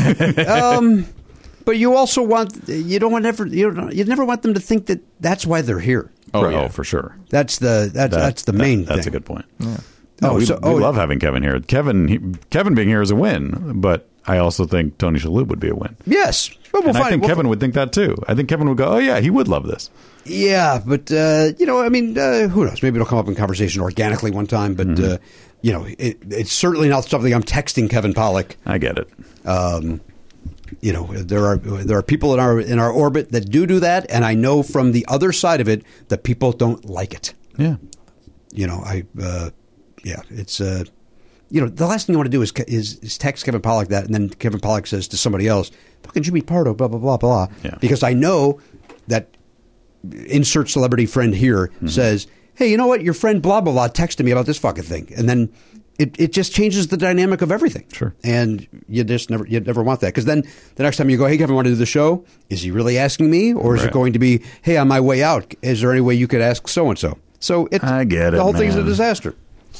But you also want, you don't want ever, you don't, you never want them to think that that's why they're here. Oh, Right, yeah. for sure. That's the, that's, That- that's the that- main That's thing. a good point. Oh, No, we, so- we oh, love having Kevin here. Kevin, he, Kevin being here is a win, but I also think Tony Shalhoub would be a win. Yes. But we'll and find, I think we'll Kevin fi- would think that too. I think Kevin would go, oh, yeah, he would love this. Yeah, but, uh, you know, I mean, uh, who knows? Maybe it'll come up in conversation organically one time, but, Mm-hmm. uh, you know, it, it's certainly not something I'm texting Kevin Pollak. I get it. Um, you know, there are there are people in our in our orbit that do do that, and I know from the other side of it that people don't like it. Yeah. You know, I uh, yeah, it's uh, you know, the last thing you want to do is, is is text Kevin Pollak that, and then Kevin Pollak says to somebody else, "Fucking Jimmy Pardo," blah blah blah blah. Yeah. Because I know that insert celebrity friend here Mm-hmm. says, "Hey, you know what? Your friend blah blah blah texted me about this fucking thing," and then it, it just changes the dynamic of everything. Sure. And you just never you never want that, because then the next time you go, "Hey, Kevin, want to do the show?" Is he really asking me, or is Right. it going to be, "Hey, on my way out, is there any way you could ask so and so?" So it's I get it, the whole thing's a man. disaster.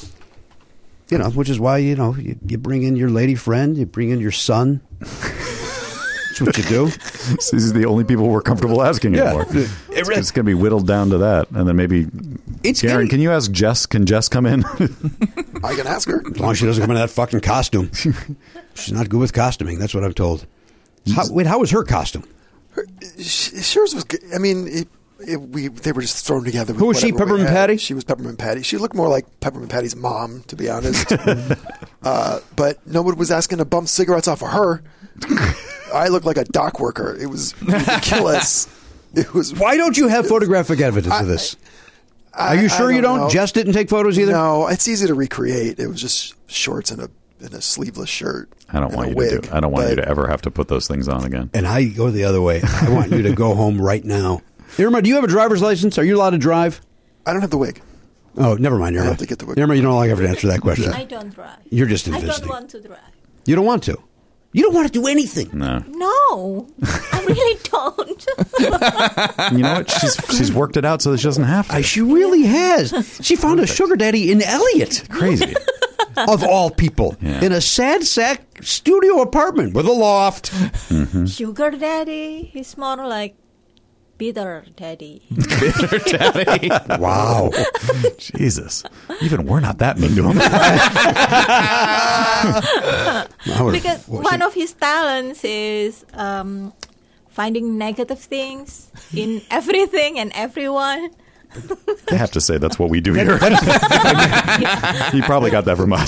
You know, which is why, you know, you, you bring in your lady friend, you bring in your son. That's what you do. These are the only people we're comfortable asking Yeah. anymore. It It's, really- it's going to be whittled down to that. And then maybe, It's Garen, getting- can you ask Jess? Can Jess come in? I can ask her. As long as she doesn't come in that fucking costume. She's not good with costuming. That's what I'm told. How, wait, how was her costume? Sh- Yours was good. I mean, it, it, we they were just thrown together. With Who was she, whatever we Peppermint had. Patty? She was Peppermint Patty. She looked more like Peppermint Patty's mom, to be honest. uh, but nobody was asking to bump cigarettes off of her. I looked like a dock worker. It was ridiculous. It was. Why don't you have photographic evidence of this? I- Are you I sure you don't? know. Jess didn't take photos either? No, it's easy to recreate. It was just shorts and a and a sleeveless shirt. I don't and want a you wig, to do. I don't want you but- to ever have to put those things on again. And I go the other way. I want you to go home right now. Irma, do you have a driver's license? Are you allowed to drive? I don't have the wig. Oh, never mind, Irma. have to get the wig. Irma, you don't like ever answer that question. I don't drive. You're just I investing. don't want to drive. You don't want to. You don't want to do anything. No. No, I really don't. You know what? She's she's worked it out so that she doesn't have to. I, she really has. She found a sugar daddy in Elliott, Crazy. of all people, Yeah. in a sad sack studio apartment with a loft. Sugar daddy, he's more like bitter daddy. Wow. Jesus. Even we're not that mean to him. I would've- Because what- one of his talents is um, finding negative things in everything and everyone. I have to say that's what we do here. He probably got that from us.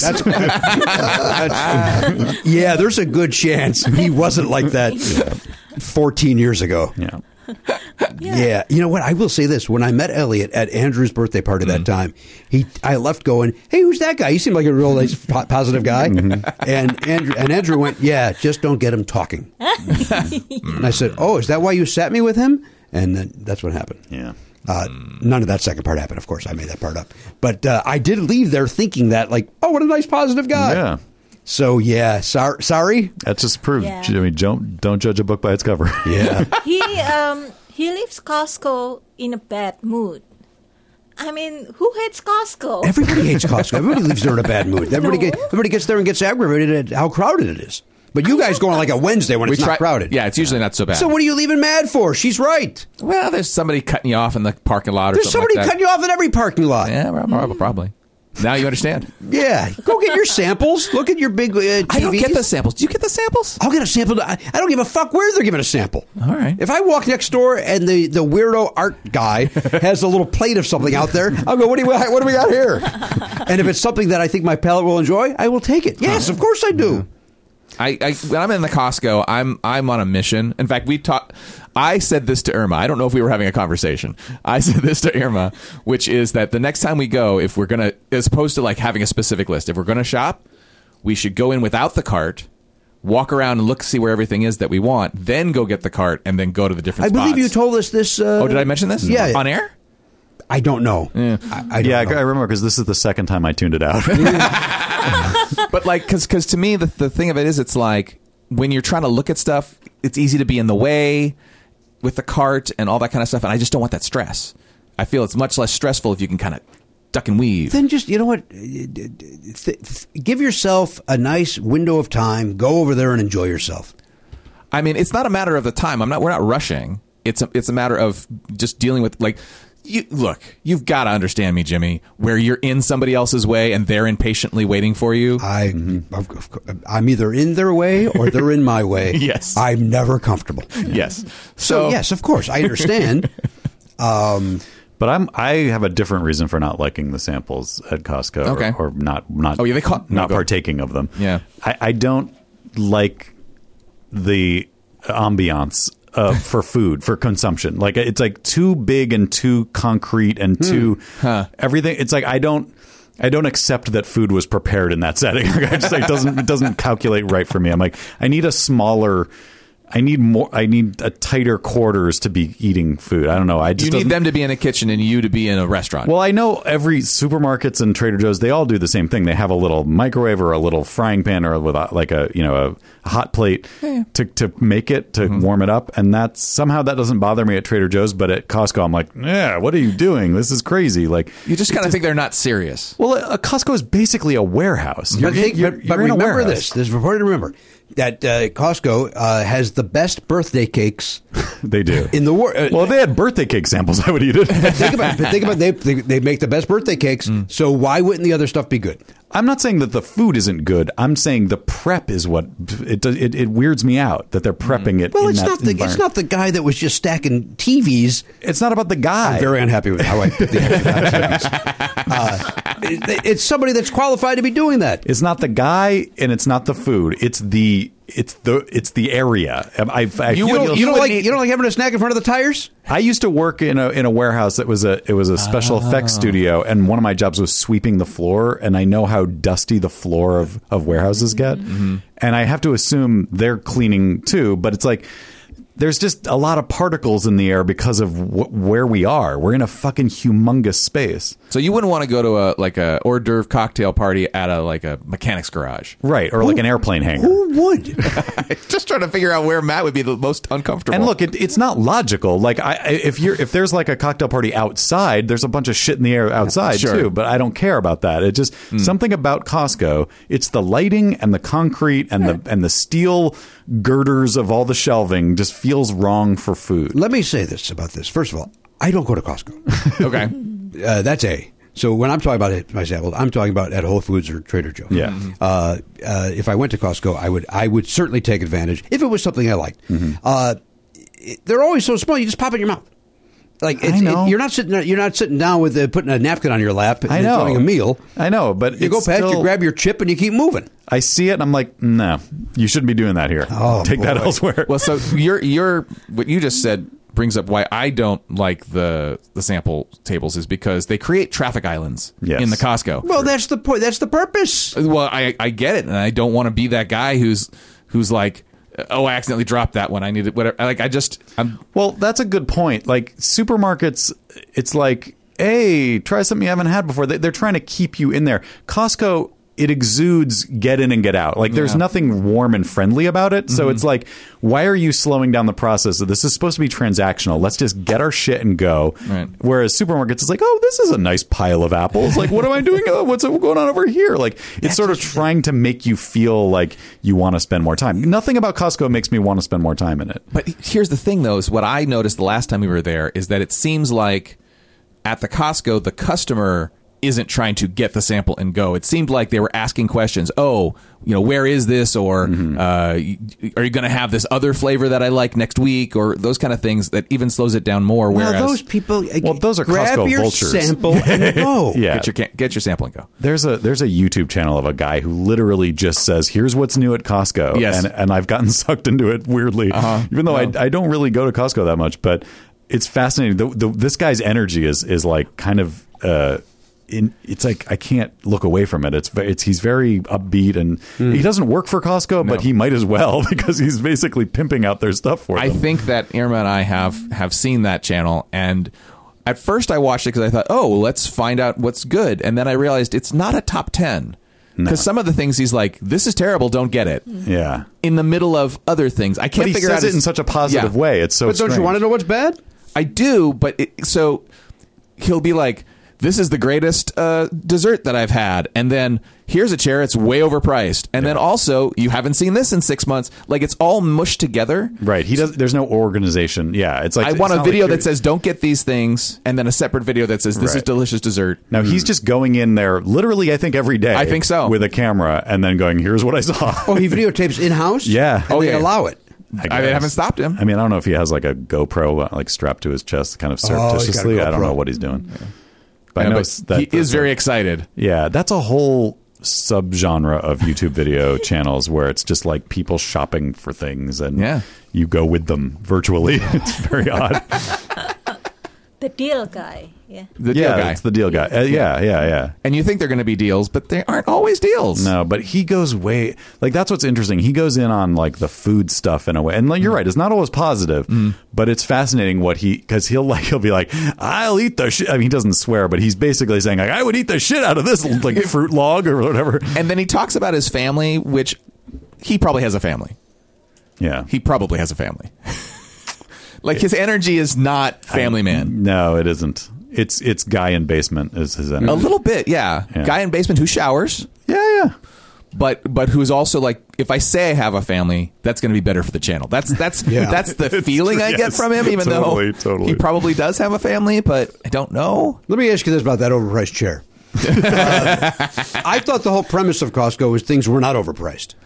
yeah, there's a good chance he wasn't like that fourteen years ago. yeah. Yeah. You know what? I will say this. When I met Elliot at Andrew's birthday party that time, he I left going, "Hey, who's that guy? He seemed like a real nice, po- positive guy." And Andrew and Andrew went, "Yeah, just don't get him talking." And I said, "Oh, is that why you sat me with him?" And then that's what happened. Yeah. Uh, none of that second part happened. Of course, I made that part up. But uh, I did leave there thinking that, like, oh, what a nice, positive guy. Yeah. So, yeah, sor- sorry. That just proved, Yeah. I mean, don't, don't judge a book by its cover. Yeah. He um, he leaves Costco in a bad mood. I mean, who hates Costco? Everybody hates Costco. Everybody leaves there in a bad mood. Everybody, get, everybody gets there and gets aggravated at how crowded it is. But you guys go on like a Wednesday when We it's try- not crowded. Yeah, it's usually not so bad. So what are you leaving mad for? She's right. well, there's somebody cutting you off in the parking lot or There's something somebody like that. cutting you off in every parking lot. Yeah, prob- probably. Now you understand. Yeah. Go get your samples. Look at your big uh, T Vs. I don't get the samples. Do you get the samples? I'll get a sample. I I don't give a fuck where they're giving a sample. All right. If I walk next door and the, the weirdo art guy has a little plate of something out there, I'll go, what do, we, what do we got here? And if it's something that I think my palate will enjoy, I will take it. Yes, of course I do. I, I when I'm in the Costco, I'm I'm on a mission. In fact, we talked. I said this to Irma. I don't know if we were having a conversation. I said this to Irma, which is that the next time we go, if we're gonna, as opposed to like having a specific list, if we're gonna shop, we should go in without the cart, walk around and look, see where everything is that we want, then go get the cart, and then go to the different. I believe spots. you told us this. Uh, Oh, did I mention this? Yeah. on air. I don't know. I, I don't Yeah, I, know. I remember because this is the second time I tuned it out. But like, because because to me, the the thing of it is, it's like when you're trying to look at stuff, it's easy to be in the way with the cart and all that kind of stuff, and I just don't want that stress. I feel it's much less stressful if you can kind of duck and weave. Then just, you know what? Th- th- Give yourself a nice window of time. Go over there and enjoy yourself. I mean, it's not a matter of the time. I'm not. We're not rushing. It's a, it's a matter of just dealing with like You, look, you've got to understand me, Jimmy, where you're in somebody else's way and they're impatiently waiting for you. I, of- of- I'm either in their way or they're in my way. Yes. I'm never comfortable. Yes. So, So, yes, of course, I understand. um, But I'm I have a different reason for not liking the samples at Costco, Okay. or, or not not Oh, yeah, they call- no, not go. partaking of them. Yeah. I, I don't like the ambiance uh, for food for consumption. Like it's like too big and too concrete and too Huh. everything. It's like I don't. I don't accept that food was prepared in that setting. Like, I just like, it doesn't it doesn't calculate right for me. I'm like I need a smaller. I need more. I need a tighter quarters to be eating food. I don't know. I just You need doesn't- them to be in a kitchen and you to be in a restaurant. Well, I know every supermarkets and Trader Joe's, they all do the same thing. They have a little microwave or a little frying pan or with a, like a, you know, a, a hot plate to, to make it, to Mm-hmm. warm it up. And that's somehow that doesn't bother me at Trader Joe's, but at Costco, I'm like, yeah, what are you doing? This is crazy. Like, you just kind of think they're not serious. well, a, a Costco is basically a warehouse. You're, but, think- you're, but, you're but in a remember warehouse. this. There's important to remember that uh, Costco uh, has the best birthday cakes They do. in the world. Uh, Well, if they had birthday cake samples, I would eat it. think about it. But think about it. They, they they make the best birthday cakes. Mm. So why wouldn't the other stuff be good? I'm not saying that the food isn't good. I'm saying the prep is what it does. It, it weirds me out that they're prepping it. Well, in it's that not the it's environment. not the guy that was just stacking T Vs. It's not about the guy. I'm very unhappy with how I picked the uh, it, It's somebody that's qualified to be doing that. It's not the guy, and it's not the food. It's the it's the it's the area. I, I, You, feel- don't, you don't like you don't like having a snack in front of the tires? I used to work in a in a warehouse that was a it was a special effects studio, and one of my jobs was sweeping the floor, and I know how dusty the floor of, of warehouses get, and I have to assume they're cleaning too. But it's like there's just a lot of particles in the air because of wh- where we are. We're in a fucking humongous space, So you wouldn't want to go to a like a hors d'oeuvre cocktail party at a like a mechanic's garage. right? Or like an airplane hangar. Who would? Just trying to figure out where Matt would be the most uncomfortable. And look, it, it's not logical. Like, I, I- if you're if there's like a cocktail party outside, there's a bunch of shit in the air outside Sure. too. But I don't care about that. It just something about Costco. It's the lighting and the concrete and the and the steel girders of all the shelving just feels wrong for food. Let me say this about this. First of all, I don't go to Costco. okay. Uh, that's A. So when I'm talking about it, my samples, I'm talking about at Whole Foods or Trader Joe's. Yeah. Uh, uh, if I went to Costco, I would I would certainly take advantage if it was something I liked. Uh, it- they're always so small. You just pop it in your mouth. Like it's, I know. It, you're not sitting you're not sitting down with uh, putting a napkin on your lap and I know. enjoying a meal. I know, but You it's go past, still- you grab your chip, and you keep moving. I see it, and I'm like, no, you shouldn't be doing that here. Oh, Take that boy. elsewhere. Well, so your your what you just said brings up why I don't like the the sample tables is because they create traffic islands Yes. in the Costco. Well, that's the point. That's the purpose. Well, I I get it, and I don't want to be that guy who's who's like, oh, I accidentally dropped that one. I needed whatever. Like I just I'm Well, that's a good point. Like supermarkets, it's like, hey, try something you haven't had before. They, they're trying to keep you in there. Costco, it exudes get in and get out. Like there's Yeah. nothing warm and friendly about it. So it's like, why are you slowing down the process? This is supposed to be transactional. Let's just get our shit and go. Right. Whereas supermarkets, it's like, oh, this is a nice pile of apples. Like, what am I doing? Oh, what's going on over here? Like, it's sort of trying to make you feel like you want to spend more time. Nothing about Costco makes me want to spend more time in it. But here's the thing, though, is what I noticed the last time we were there is that it seems like at the Costco, the customer isn't trying to get the sample and go. It seemed like they were asking questions. Oh, you know, where is this? Or Mm-hmm. uh, y- are you going to have this other flavor that I like next week? Or those kind of things that even slows it down more. Whereas Now those people, uh, Well, those are grab Costco your vultures. sample and go. Yeah. get your ca- get your sample and go. There's a there's a YouTube channel of a guy who literally just says, "Here's what's new at Costco." Yes. and and I've gotten sucked into it weirdly, Uh-huh. even though No. I I don't really go to Costco that much, but it's fascinating. The, the, this guy's energy is is like kind of. Uh, in, it's like I can't look away from it. It's ve- it's he's very upbeat, and he doesn't work for Costco, but he might as well because he's basically pimping out their stuff for I them. think that Irma and I have have seen that channel, and at first I watched it because I thought, oh, well, let's find out what's good, and then I realized it's not a top ten because some of the things he's like, this is terrible, don't get it. yeah, In the middle of other things, I can't but he figure says out it his- in such a positive Yeah. way. It's so. But don't you strange. want to know what's bad? I do, but it, so he'll be like, this is the greatest uh, dessert that I've had. And then here's a chair. It's way overpriced. And then also, you haven't seen this in six months. Like, it's all mushed together. Right. He does. There's no organization. Yeah. It's like I want it's a not video like that says, don't get these things. And then a separate video that says, this Right. is delicious dessert. Now, he's just going in there literally, I think, every day. I think so. With a camera and then going, here's what I saw. Oh, he videotapes in-house? Yeah. And Oh, they yeah. allow it. I, I guess. haven't stopped him. I mean, I don't know if he has like a GoPro like strapped to his chest kind of Oh, he's got a surreptitiously. I don't GoPro. know what he's doing. But Yeah, I know but that he is very excited. Yeah, that's a whole subgenre of YouTube video channels where it's just like people shopping for things and Yeah. you go with them virtually. It's very odd. The deal guy. Yeah. The deal yeah, guy. it's the deal guy. Uh, yeah, yeah, yeah. And you think they're going to be deals, but they aren't always deals. No, but he goes way like that's what's interesting. He goes in on like the food stuff in a way, and like, you're right, it's not always positive, Mm. but it's fascinating what he because he'll like he'll be like, I'll eat the shit. I mean, he doesn't swear, but he's basically saying like, I would eat the shit out of this like fruit log or whatever. And then he talks about his family, which he probably has a family. Yeah, He probably has a family. Like his energy is not family man. no, it isn't. It's it's guy in basement is his energy. A little bit, yeah. Yeah. Guy in basement who showers, Yeah, yeah. but but who's also like, if I say I have a family, that's going to be better for the channel. That's that's Yeah. that's the feeling I get yes. from him, even Totally, though totally. he probably does have a family, but I don't know. Let me ask you this about that overpriced chair. uh, I thought the whole premise of Costco was things were not overpriced.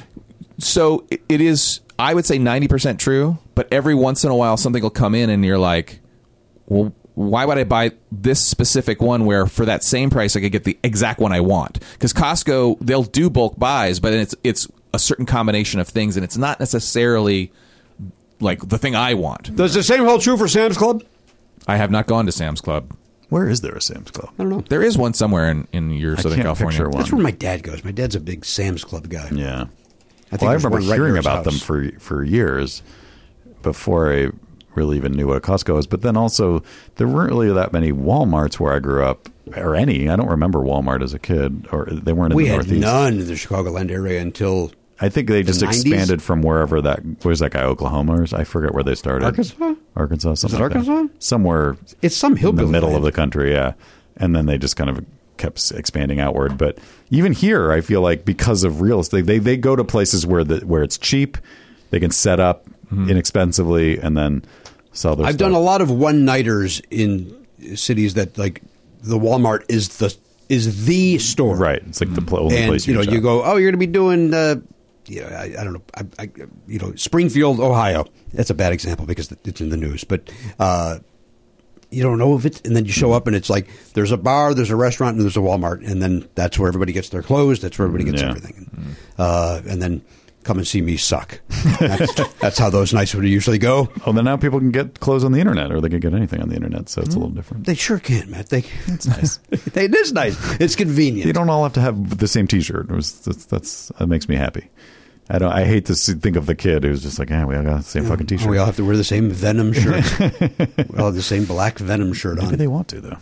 So it- it is, I would say ninety percent true, but every once in a while something will come in and you're like, well, why would I buy this specific one where for that same price I could get the exact one I want? Because Costco, they'll do bulk buys, but it's it's a certain combination of things, and it's not necessarily like the thing I want. Does the same hold true for Sam's Club? I have not gone to Sam's Club. Where is there a Sam's Club? I don't know. There is one somewhere in, in your I Southern can't California. picture one. That's where my dad goes. My dad's a big Sam's Club guy. Yeah. I think well, I there's remember one right hearing near his about them house. for for years before I really even knew what a Costco was. But then also, there weren't really that many Walmarts where I grew up, or any. I don't remember Walmart as a kid, or they weren't in We the had Northeast. none in the Chicagoland area until I think they just nineties? expanded from wherever that where's that guy Oklahoma or I forget where they started. Arkansas? Arkansas, something it like that. Arkansas? Somewhere it's some in hillbilly the middle land. of the country, yeah. And then they just kind of kept s- expanding outward. But even here, I feel like because of real estate, they they go to places where the where it's cheap, they can set up inexpensively, and then sell their I've stuff. done a lot of one-nighters in cities that like the Walmart is the is the store. Right, it's like the pl- only And place you you, know, can you shop. go, oh, you're going to be doing, uh, you know, I, I don't know, I, I, you know, Springfield, Ohio. That's a bad example because it's in the news, but uh, you don't know if it's, and then you show up and it's like there's a bar, there's a restaurant, and there's a Walmart, and then that's where everybody gets their clothes. That's where everybody gets Yeah. everything, uh, and then come and see me suck. That's, that's how those nights would usually go. Oh, then now people can get clothes on the internet, or they can get anything on the internet, so it's a little different. They sure can, Matt. They, It's nice. it is nice. It's convenient. You don't all have to have the same T-shirt. It was, that's, that's that makes me happy. I don't. I hate to see, think of the kid who's just like, yeah, we all got the same fucking T-shirt. Oh, we all have to wear the same Venom shirt. We all have the same black Venom shirt Maybe on. they want to though.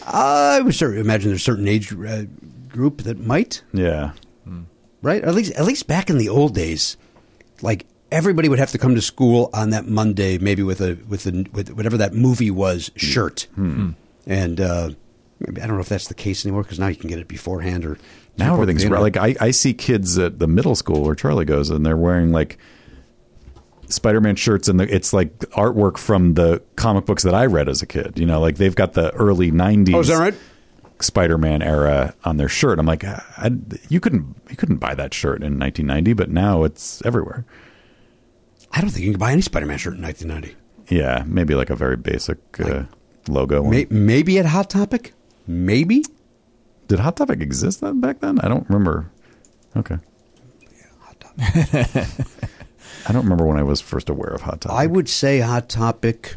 I would certainly imagine there's a certain age uh, group that might, Yeah. right? Or at least, at least back in the old days, like everybody would have to come to school on that Monday, maybe with a with a, with whatever that movie was shirt. And uh, maybe, I don't know if that's the case anymore because now you can get it beforehand or Now support everything's the right. internet. Like I, I see kids at the middle school where Charlie goes, and they're wearing like Spider-Man shirts, and the, it's like artwork from the comic books that I read as a kid. You know, like they've got the early nineties. Oh, is that right? Spider-Man era on their shirt. I'm like, I, you couldn't you couldn't buy that shirt in nineteen ninety, but now it's everywhere. I don't think you can buy any Spider-Man shirt in nineteen ninety. Yeah, maybe like a very basic uh, logo. one. May, maybe at Hot Topic, maybe. Did Hot Topic exist then back then? I don't remember. Okay. Hot Topic. I don't remember when I was first aware of Hot Topic. I would say Hot Topic.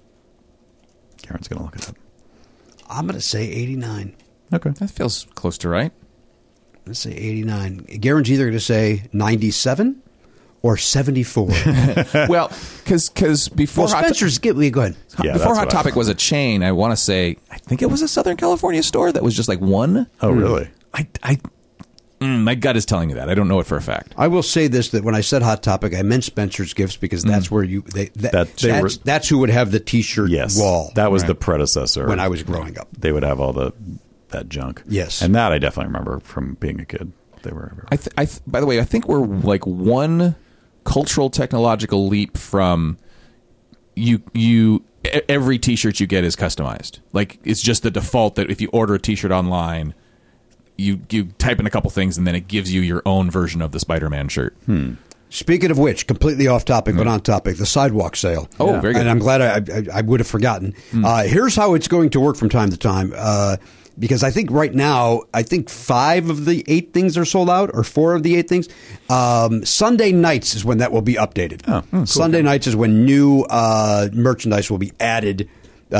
Karen's going to look it up. I'm going to say eighty-nine. Okay. That feels close to right. Let's say eighty-nine. Garen's either going to say ninety-seven or seventy-four. Well, because before well, Hot To- Spencer's, get, go ahead. Yeah, before that's Hot what I Topic thought. was a chain, I want to say, I think it was a Southern California store that was just like one. Oh, really? I, I, Mm, my gut is telling me that. I don't know it for a fact. I will say this, that when I said Hot Topic, I meant Spencer's Gifts because that's where you they, that, That- they that's, were- that's who would have the T-shirt Yes, wall. that was the predecessor. when I was growing up. They would have all the that junk. Yes. and that I definitely remember from being a kid. They were everywhere. I, th- I th- by the way, I think we're like one cultural technological leap from you. You e- every T-shirt you get is customized. Like it's just the default that if you order a T-shirt online, you you type in a couple things and then it gives you your own version of the Spider-Man shirt. Hmm. Speaking of which, completely off topic, but on topic, the sidewalk sale. Oh, Yeah. very good. And I'm glad I, I, I would have forgotten. Uh, here's how it's going to work from time to time. Uh, because I think right now, I think five of the eight things are sold out, or four of the eight things. Um, Sunday nights is when that will be updated. Oh, cool. Sunday nights is when new uh, merchandise will be added.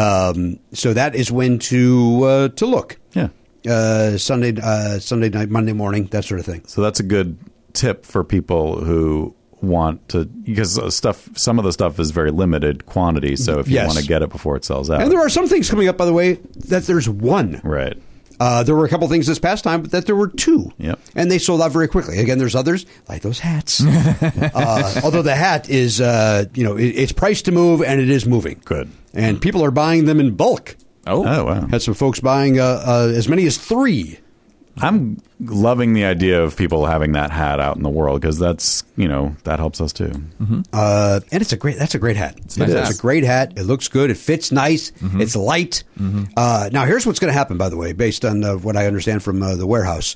Um, so that is when to uh, to look. Yeah. Uh, Sunday, uh, Sunday night, Monday morning, that sort of thing. So that's a good tip for people who want to, because stuff. Some of the stuff is very limited quantity. So if you Yes. want to get it before it sells out, And there are some things coming up, by the way, that there's one. right? Uh, there were a couple things this past time, but that there were two. Yep. And they sold out very quickly. Again, there's others, like those hats. uh, although the hat is, uh, you know, it, it's priced to move, and it is moving. Good. And people are buying them in bulk. Oh, Oh wow. Had some folks buying uh, uh, as many as three. I'm loving the idea of people having that hat out in the world because that's, you know, that helps us too. Uh, and it's a great. That's a great hat. It's, nice hat. a great hat. It looks good. It fits nice. Mm-hmm. It's light. Uh, now, here's what's going to happen. By the way, based on uh, what I understand from uh, the warehouse,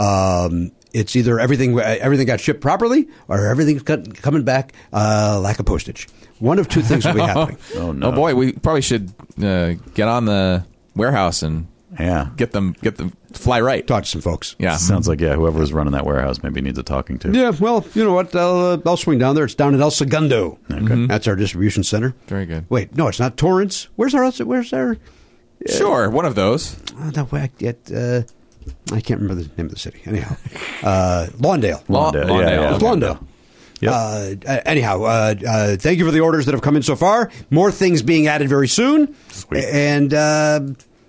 um, it's either everything everything got shipped properly, or everything's got, coming back uh, lack of postage. One of two things will be happening. Oh no. oh boy, we probably should uh, get on the warehouse and Yeah. get them get them fly right. Talk to some folks. Yeah, Sounds like yeah. Whoever's running that warehouse maybe needs a talking to. Yeah, well, you know what? I'll, uh, I'll swing down there. It's down in El Segundo. Okay. That's our distribution center. very good. Wait, no, it's not Torrance. Where's our? Where's our? Sure, one of those. Oh, no, wait, yet, uh, I can't remember the name of the city. Anyhow, uh, Lawndale. Law- Lawndale, Lawndale. yeah, yeah. It's Lawndale. Yep. Uh, uh, anyhow, uh, uh, thank you for the orders that have come in so far. More things being added very soon. Sweet. And uh,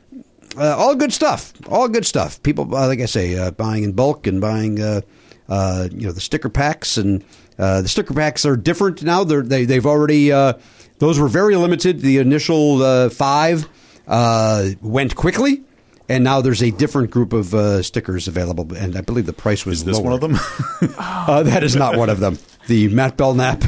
uh, all good stuff. All good stuff. People, uh, like I say, uh, buying in bulk and buying, uh, uh, you know, the sticker packs. And uh, the sticker packs are different now. They're, they, they've already, uh, those were very limited. The initial uh, five uh, went quickly. And now there's a different group of uh, stickers available, and I believe the price was Is this lower. one of them? Uh, that is not one of them. The Matt Belknap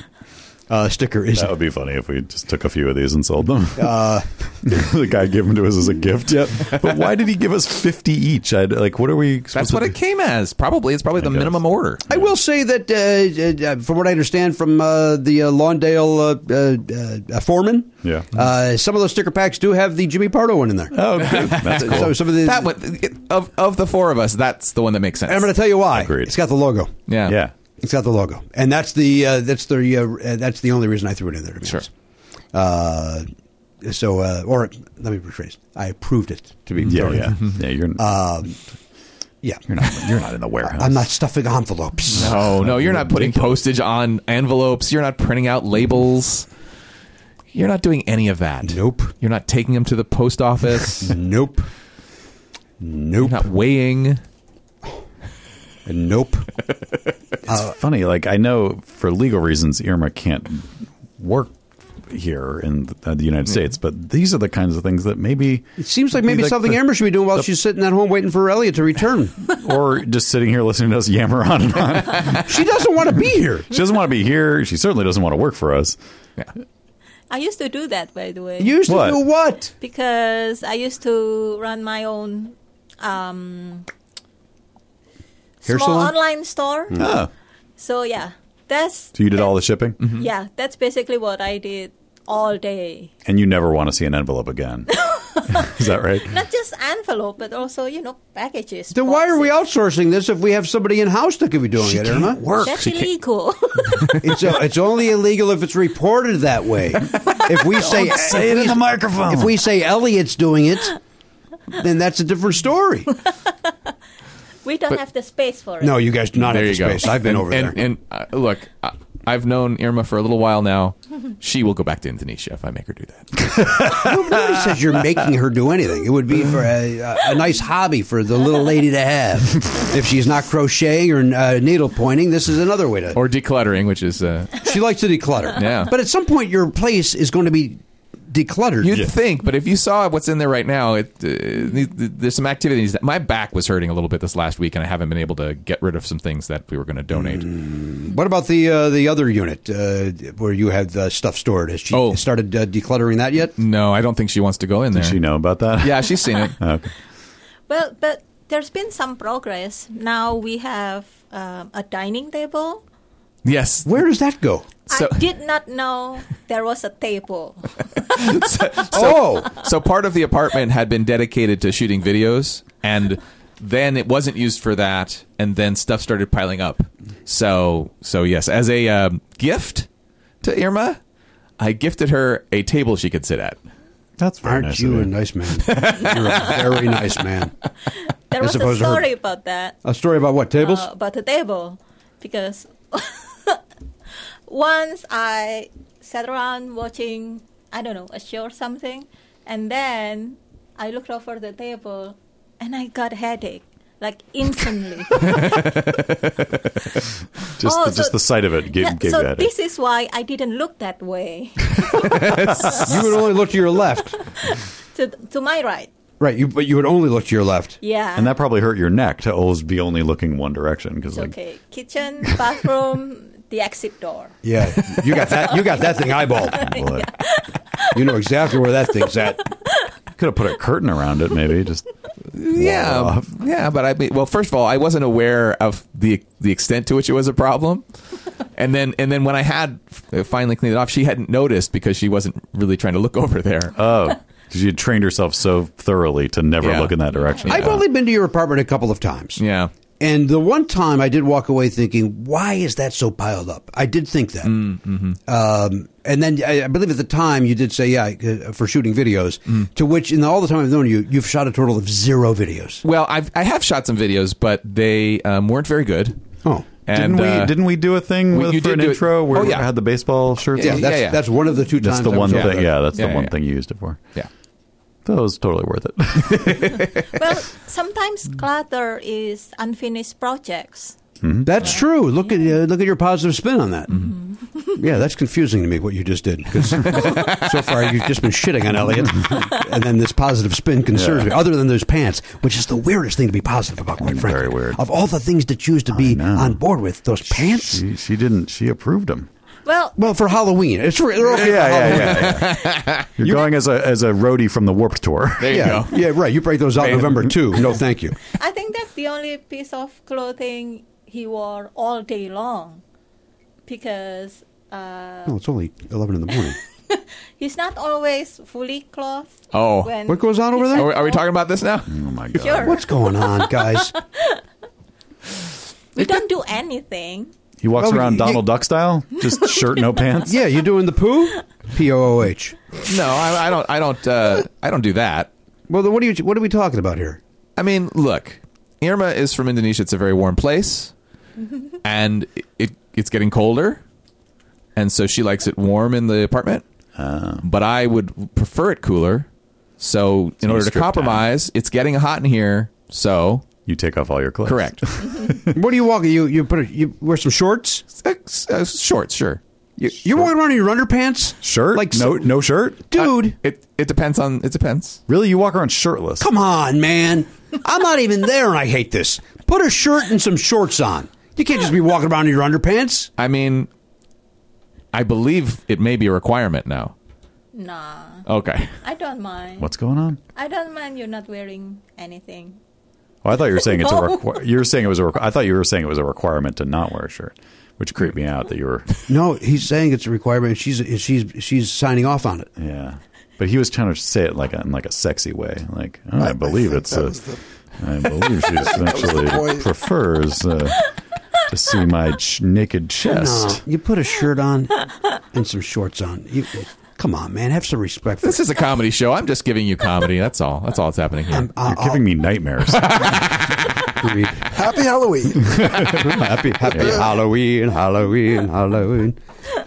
uh, sticker is. That would be funny if we just took a few of these and sold them. Uh, the guy gave them to us as a gift. Yep. But why did he give us fifty each? I'd, like, what are we supposed That's to what do? it came as. Probably it's probably the guess. minimum order. I will say that, uh, uh, from what I understand from uh, the uh, Lawndale uh, uh, uh, foreman, Yeah. uh, some of those sticker packs do have the Jimmy Pardo one in there. Oh, good. That's cool. So some of the, That one it- of of the four of us, that's the one that makes sense. and I'm going to tell you why. Agreed. It's got the logo. yeah, yeah. It's got the logo, and that's the uh, that's the uh, uh, that's the only reason I threw it in there. To be Sure. honest. Uh, so, uh, or let me rephrase. I approved it to be. Yeah, thrown in. yeah. Yeah, you're, Um, yeah. you're, not, you're not in the warehouse. I'm not stuffing envelopes. No, no, you're not putting postage on envelopes. You're not printing out labels. You're not doing any of that. Nope. You're not taking them to the post office. Nope. You're Nope. not weighing. Nope. It's funny. Like, I know for legal reasons, Irma can't work here in the, uh, the United States, but these are the kinds of things that maybe, It seems like maybe Like something the- Amber should be doing while she's sitting at home waiting for Elliot to return. or just sitting here listening to us yammer on and on. She doesn't want to be here. She doesn't want to be here. She certainly doesn't want to work for us. Yeah. I used to do that, by the way. You used to What? do what? because I used to run my own um, Hair small salon? online store. Oh. So yeah, that's So you did all the shipping? yeah, that's basically what I did all day. And you never want to see an envelope again. Is that right? Not just envelope, but also you know packages. Then why are we boxes. outsourcing this if we have somebody in house that could be doing it, Irma? work. That's illegal. It's uh, it's only illegal if it's reported that way. If we say say if it we- in the microphone. If we say Elliot's doing it, then that's a different story. we don't have the space for it. No, you guys do not There have you the go. space. I've been and, over and, there. And uh, look, I, I've known Irma for a little while now. she will go back to Indonesia if I make her do that. Nobody says you're making her do anything. It would be for a, a, a nice hobby for the little lady to have. If she's not crocheting or uh, needle pointing, this is another way to. Or decluttering, which is... Uh, She likes to declutter. Yeah. But at some point, your place is going to be decluttered. You'd think, but if you saw what's in there right now, it, uh, there's some activities. That, my back was hurting a little bit this last week, and I haven't been able to get rid of some things that we were going to donate. Mm. What about the uh, the other unit uh, where you have uh, stuff stored? Has she Oh. started uh, decluttering that yet? No, I don't think she wants to go in there. Does she know about that? Yeah, she's seen it. Okay. Well, but there's been some progress. Now we have um, a dining table. Yes. Where does that go? So- I did not know there was a table. Oh, So part of the apartment had been dedicated to shooting videos, and then it wasn't used for that, and then stuff started piling up. So, so yes, as a um, gift to Irma, I gifted her a table she could sit at. That's very aren't nice you of a nice man? You're a very nice man. There was a opposed to her- story about that. A story about what, tables? Uh, about the table, because once I sat around watching, I don't know, a show or something, and then I looked over the table and I got a headache, like instantly. Just, Oh, the, just so- the sight of it gave, Yeah, gave so you that. this is why I didn't look that way. You would only look to your left. to to my right. Right, you, but you would only look to your left. Yeah. And that probably hurt your neck to always be only looking one direction. Cause It's like, okay. Kitchen, bathroom, the exit door. Yeah, you got that. You got that thing eyeballed. boy, You know exactly where that thing's at. could have put a curtain around it, maybe. Just Yeah, off. yeah, but I mean, well, first of all, I wasn't aware of the the extent to which it was a problem, and then and then when I had f- finally cleaned it off, she hadn't noticed because she wasn't really trying to look over there. Oh, because you had trained yourself so thoroughly to never Yeah. look in that direction. I've only been to your apartment a couple of times. Yeah, And the one time I did walk away thinking, why is that so piled up? I did think that. mm-hmm. Um, and then I, I believe at the time you did say, yeah, uh, for shooting videos, Mm. to which in all the time I've known you, you've shot a total of zero videos. well, I've I have shot some videos, but they um, weren't very good. Oh. And, didn't we? uh, didn't we do a thing we- with you for did an do it- intro where Oh, we yeah. had the baseball shirts? Yeah, on? that's, yeah. that's one of the two That's times. the I one was over thing. there. Yeah, that's Yeah, the one yeah. thing you used it for. Yeah. That was totally worth it. Well, sometimes clutter is unfinished projects. That's true. Look at uh, look at your positive spin on that. Mm-hmm. Yeah, that's confusing to me what you just did because so far you've just been shitting on Elliot, and then this positive spin concerns Yeah. me. Other than those pants, which is the weirdest thing to be positive about, quite frankly. Very weird. Of all the things to choose to be know. on board with, those pants. She, she didn't. She approved them. Well, Well, for Halloween, it's re- they're okay for Halloween. You're going as a as a roadie from the Warped Tour. There you Yeah, go. yeah, right. You break those out Right. November two. No, thank you. I think that's the only piece of clothing he wore all day long, because uh, No, it's only eleven in the morning. he's not always fully clothed. Oh. when What goes on over he's there? Are we, at are we home. talking about this now? Oh my god! Sure. What's going on, guys? We don't do anything. He walks Well, around you- Donald Duck style, just shirt, no pants. Yeah, you doing the poo? P O O H. No, I, I don't. I don't. Uh, I don't do that. Well, then what are you? What are we talking about here? I mean, look, Irma is from Indonesia. It's a very warm place, and it, it it's getting colder, and so she likes it warm in the apartment. But I would prefer it cooler. So, in you order to strip compromise, it's getting hot in here. So, You take off all your clothes. correct. What are you walking? You you put a, you wear some shorts? uh, uh, shorts, sure. You, you're walking around in your underpants? Shirt? Like no, so- no shirt. dude. Uh, it it depends on. It depends. Really, you walk around shirtless? Come on, man. I'm not even there, and I hate this. Put a shirt and some shorts on. You can't just be walking around in your underpants. I mean, I believe it may be a requirement now. Nah, Okay. I don't mind. What's going on? I don't mind you not wearing anything. Oh, I thought you were saying it's a. Requ- you were saying it was a. Requ- I thought you were saying it was a requirement to not wear a shirt, which creeped me out. That you were. No, he's saying it's a requirement. She's she's she's signing off on it. Yeah, but he was trying to say it like a, in like a sexy way. Like oh, I, I believe think it's that a. was the- I believe she actually point. prefers uh, to see my ch- naked No, chest. you put a shirt on and some shorts on. You come on, man. Have some respect for This is a comedy show. I'm just giving you comedy. That's all. That's all that's happening here. Uh, You're giving me nightmares. Agreed. Happy Halloween. happy happy Halloween, Halloween, Halloween.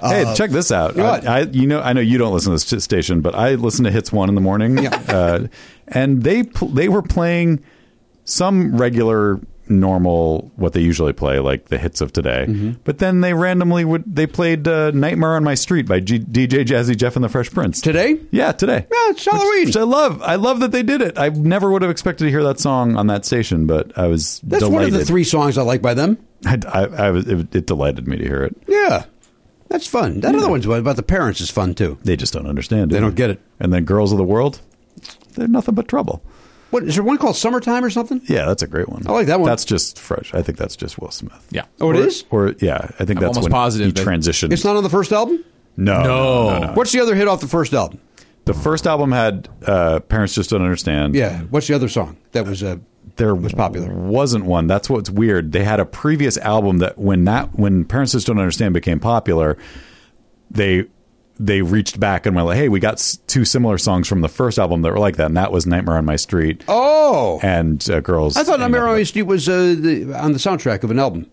Hey, check this out. what? I, I, you know, I know you don't listen to this station, but I listen to Hits One in the morning. Yeah. Uh, and they pl- they were playing some regular, normal, what they usually play, like the hits of today. Mm-hmm. But then they randomly would they played uh, "Nightmare on My Street" by G- D J Jazzy Jeff and the Fresh Prince Today? Yeah, today. Yeah, it's Halloween. Which, which I love. I love that they did it. I never would have expected to hear that song on that station, but I was That's delighted. one of the three songs I like by them. I, I, I was, it, it delighted me to hear it. Yeah. That's fun. That other one's about the parents is fun, too. They just don't understand it. They don't get it. And then Girls of the World, they're nothing but trouble. What, is there one called Summertime or something? Yeah, that's a great one. I like that one. That's just fresh. I think that's just Will Smith. Yeah. Oh, it or, is? Or, yeah, I think I'm that's almost when positive he that- transitioned. It's not on the first album? No. No. no, no, no. What's the other hit off the first album? The first album had uh, Parents Just Don't Understand. Yeah. What's the other song that was uh, There was popular? wasn't one. That's what's weird. They had a previous album that when that when Parents Just Don't Understand became popular, they they reached back and went like, "Hey, we got s- two similar songs from the first album that were like that," and that was "Nightmare on My Street" Oh. and uh, "Girls." I thought Ain't Nightmare on Nothing My Street was uh, the, on the soundtrack of an album.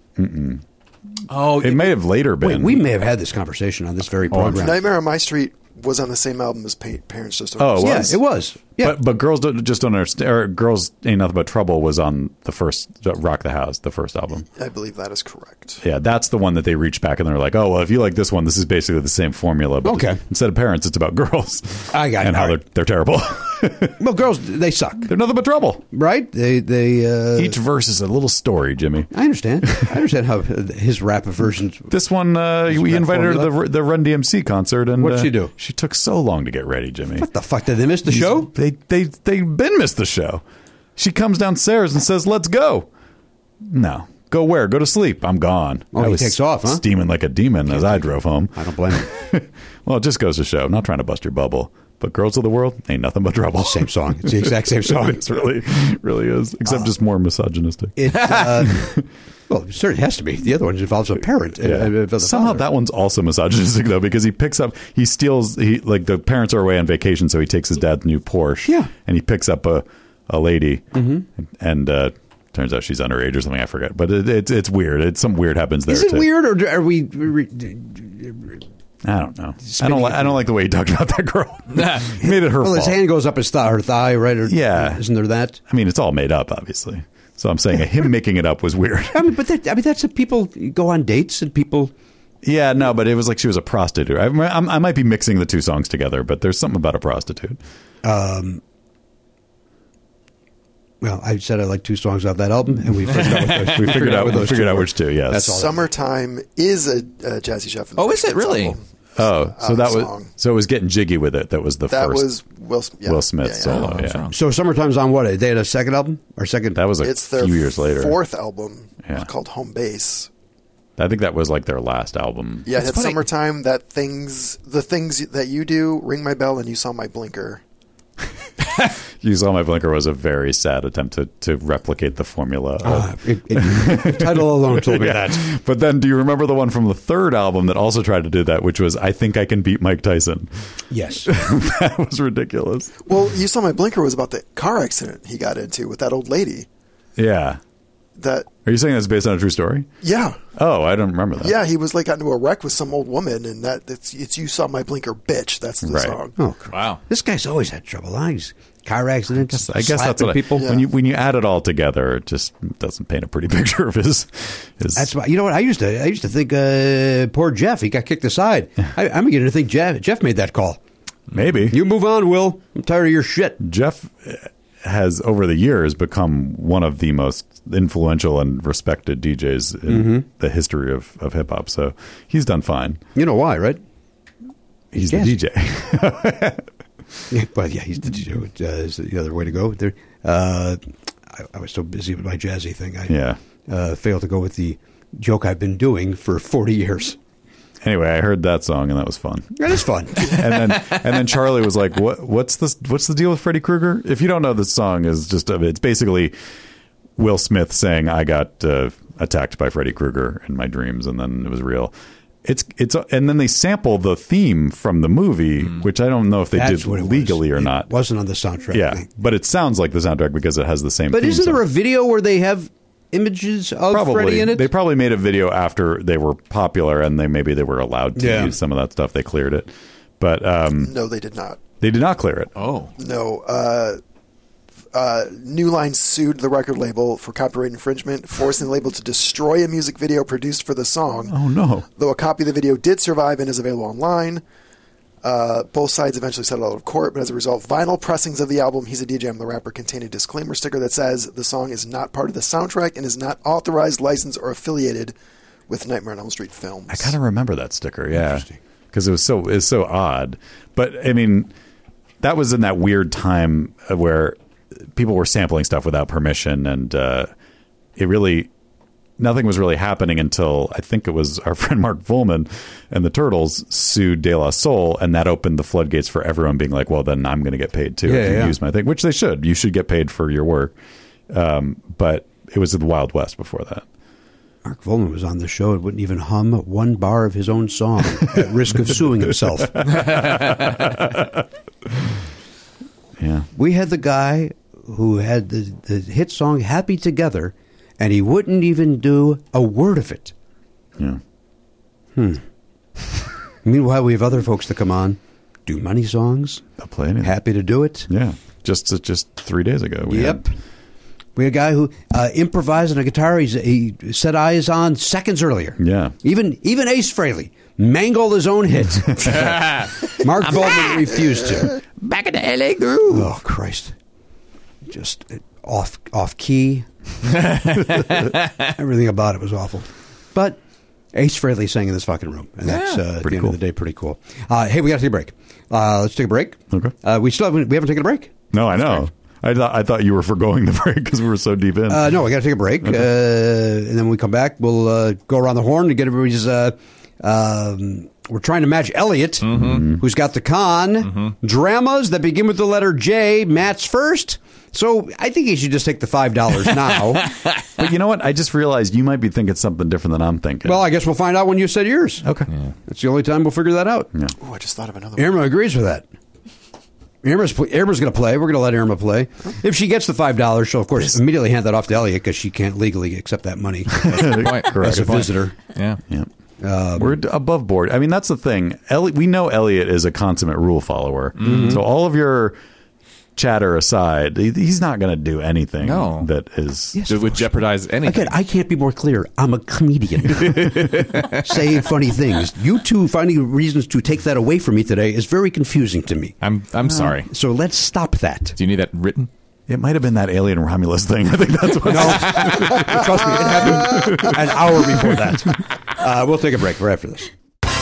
Oh, But- It may have later been. Wait, we may have had this conversation on this very program. Nightmare on My Street was on the same album as pa- Parents Just Don't Oh, it Understand. yeah, was? it was. Yeah. But but girls don't, just don't understand. Or Girls Ain't Nothing But Trouble was on the first uh, Rock the House, the first album. I believe that is correct. Yeah, that's the one that they reached back and they're like, oh well, if you like this one, this is basically the same formula. But Okay. instead of parents, it's about girls. I got it. and how All they're right. they're terrible. Well, girls, they suck, They're nothing but trouble. right? They, they. Uh, Each verse is a little story, Jimmy. I understand. I understand how his rap versions. This one, uh, we rap invited her to formula? the, the Run D M C concert, and What'd uh, she do? She took so long to get ready, Jimmy. What the fuck? Did they miss the show? They they they been missed the show. She comes downstairs and says, "Let's go." No, go where? Go to sleep. I'm gone. Oh, I he was takes off, huh? Steaming like a demon as I drove home. I don't blame him. Well, it just goes to show. I'm not trying to bust your bubble, but Girls of the World ain't nothing but trouble. Same song. It's the exact same song. It really, really is. Except just more misogynistic. It, uh, well, it certainly has to be. The other one involves a parent. uh, Yeah. uh, the Somehow father. that one's also misogynistic though, because he picks up, he steals, he like the parents are away on vacation, so he takes his dad's new Porsche. Yeah. and he picks up a a lady, mm-hmm. and uh, turns out she's underage or something. I forget, but it, it's it's weird. It's some weird happens there. Is it too. weird, or are we? we I don't know. I don't. Li- I don't like the way he talked about that girl. He made it her well, fault. his hand goes up his thigh, her thigh, right? Or, Yeah. Isn't there that? I mean, it's all made up, obviously. So I'm saying him making it up was weird. I mean, but that, I mean, that's what people go on dates and people. Yeah, no, but it was like she was a prostitute. I, I'm, I might be mixing the two songs together, but there's something about a prostitute. Well, I said I like two songs off that album, and we figured out what those, We figured out. what We those figured two out were. which two. Yes. That's all. Summertime is a, a Jazzy Jeff. and the Oh, is Fresh it really? album. Oh, so uh, that was song. so it was getting jiggy with it. That was the That first was Will, yeah, Will Smith yeah, yeah. solo. Oh, yeah, sure. So Summertime's on what? They had a second album or second? that was a It's their few years later. fourth album Yeah. called Home Base. I think that was like their last album. Yeah, It's it's funny. Summertime. That things, the things that you do, Ring My Bell, and You Saw My Blinker. You Saw My Blinker was a very sad attempt to, to replicate the formula. Of, Uh, it, it, the title alone told me Yeah. that. But then, do you remember the one from the third album that also tried to do that, which was "I Think I Can Beat Mike Tyson"? Yes. That was ridiculous. Well, You Saw My Blinker was about the car accident he got into with that old lady. Yeah. That Are you saying that's based on a true story? yeah, Oh, I don't remember that. yeah, he was like got into a wreck with some old woman, and that it's, it's You Saw My Blinker, bitch. That's the Right. song. Oh, Wow. this guy's always had trouble. Huh? He's car accidents. I guess that's slapping what I, people. when you when you add it all together, it just doesn't paint a pretty picture of his. his That's why you know what I used to. I used to think uh, poor Jeff. He got kicked aside. I, I'm beginning to think Jeff. Jeff made that call. maybe You move on, Will. I'm tired of your shit. Jeff has over the years become one of the most influential and respected D Js in Mm-hmm. the history of, of hip hop. So he's done fine. You know why, right? He's Yes. the D J. Yeah, but yeah, he's the D J. Uh, is the other way to go. There, uh, I, I was so busy with my jazzy thing. I Yeah. uh, failed to go with the joke I've been doing for forty years. Anyway, I heard that song and that was fun. That is fun. And then and then Charlie was like, "What? What's this? What's the deal with Freddy Krueger?" If you don't know, this song is just it's basically Will Smith saying, "I got uh, attacked by Freddy Krueger in my dreams, and then it was real." It's it's and then they sample the theme from the movie, which I don't know if they That's did what it was. legally or It not. wasn't on the soundtrack. Yeah, thing. but it sounds like the soundtrack because it has the same. But theme isn't there song. a video where they have images of Probably. Freddie in it? They probably made a video after they were popular, and they maybe they were allowed to Yeah. use some of that stuff. They cleared it, but um, No, they did not. they did not clear it. Oh. No. Uh, uh, New Line sued the record label for copyright infringement, forcing the label to destroy a music video produced for the song. Oh no! Though a copy of the video did survive and is available online. Uh, both sides eventually settled out of court, but as a result, vinyl pressings of the album He's a D J, I'm the Rapper contain a disclaimer sticker that says the song is not part of the soundtrack and is not authorized, licensed, or affiliated with Nightmare on Elm Street films. I kind of remember that sticker, yeah, because it was so it was so odd. But I mean, that was in that weird time where people were sampling stuff without permission, and uh, it really nothing was really happening until I think it was our friend Mark Vullman and the Turtles sued De La Soul, and that opened the floodgates for everyone being like, well, then I'm going to get paid too Yeah, if you yeah. use my thing, which they should. You should get paid for your work. Um, but it was the Wild West before that. Mark Volman was on the show and wouldn't even hum one bar of his own song at risk of suing himself. Yeah. We had the guy who had the, the hit song Happy Together, and he wouldn't even do a word of it. Yeah. Meanwhile, we have other folks that come on, do money songs, They'll play anything. happy to do it. Yeah. Just just three days ago. We Yep. had- We had a guy who uh, improvised on a guitar. He's, he set eyes on seconds earlier. Yeah. Even even Ace Frehley mangled his own hit. Mark Volman refused to. Back in the L A groove. Oh Christ! Just uh, off off key. Everything about it was awful. But Ace Frehley sang in this fucking room, and that's Yeah. uh, at the Pretty end cool. of the day pretty cool. Uh, hey, we got to take a break. Uh, let's take a break. Okay. Uh, we still haven't, we haven't taken a break. No, I know. I thought I thought you were foregoing the break because we were so deep in. Uh, no, we got to take a break, uh, and then when we come back, we'll uh, go around the horn to get everybody's. Uh, um, we're trying to match Elliot, who's got the con dramas that begin with the letter J. Matt's first, so I think he should just take the five dollars now. But you know what? I just realized you might be thinking something different than I'm thinking. Well, I guess we'll find out when you said yours. okay. That's the only time we'll figure that out. Yeah. Oh, I just thought of another one. Irma agrees with that. Irma's, Irma's going to play. We're going to let Irma play. If she gets the five dollars, she'll, of course, immediately hand that off to Elliot because she can't legally accept that money Good point. as a Good point. visitor. Yeah. Yeah. We're d- above board. I mean, that's the thing. Elliot, we know Elliot is a consummate rule follower. So all of your chatter aside, he- he's not going to do anything No. that is. Yes, It of would course. jeopardize anything. Again, I can't be more clear. I'm a comedian saying funny things. You two finding reasons to take that away from me today is very confusing to me. I'm I'm sorry. So let's stop that. Do you need that written? It might have been that Alien Romulus thing. I think that's what. No, trust me, it happened an hour before that. Uh, we'll take a break right after this.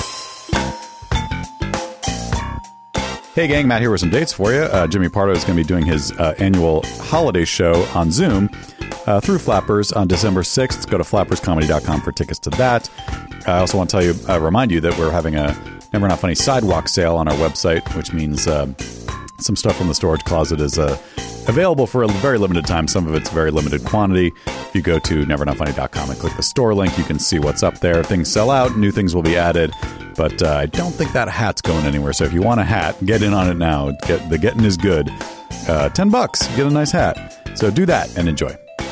Hey, gang, Matt here with some dates for you. Uh, Jimmy Pardo is going to be doing his uh, annual holiday show on Zoom uh, through Flappers on December sixth. Go to flappers comedy dot com for tickets to that. I also want to tell you, uh, remind you that we're having a Never Not Funny sidewalk sale on our website, which means uh, some stuff from the storage closet is uh, available for a very limited time. Some of it's very limited quantity. If you go to never not funny dot com and click the store link, you can see what's up there. Things sell out, new things will be added. But uh, I don't think that hat's going anywhere. So if you want a hat, get in on it now. Get, the getting is good. Uh, Ten bucks, get a nice hat. So do that and enjoy.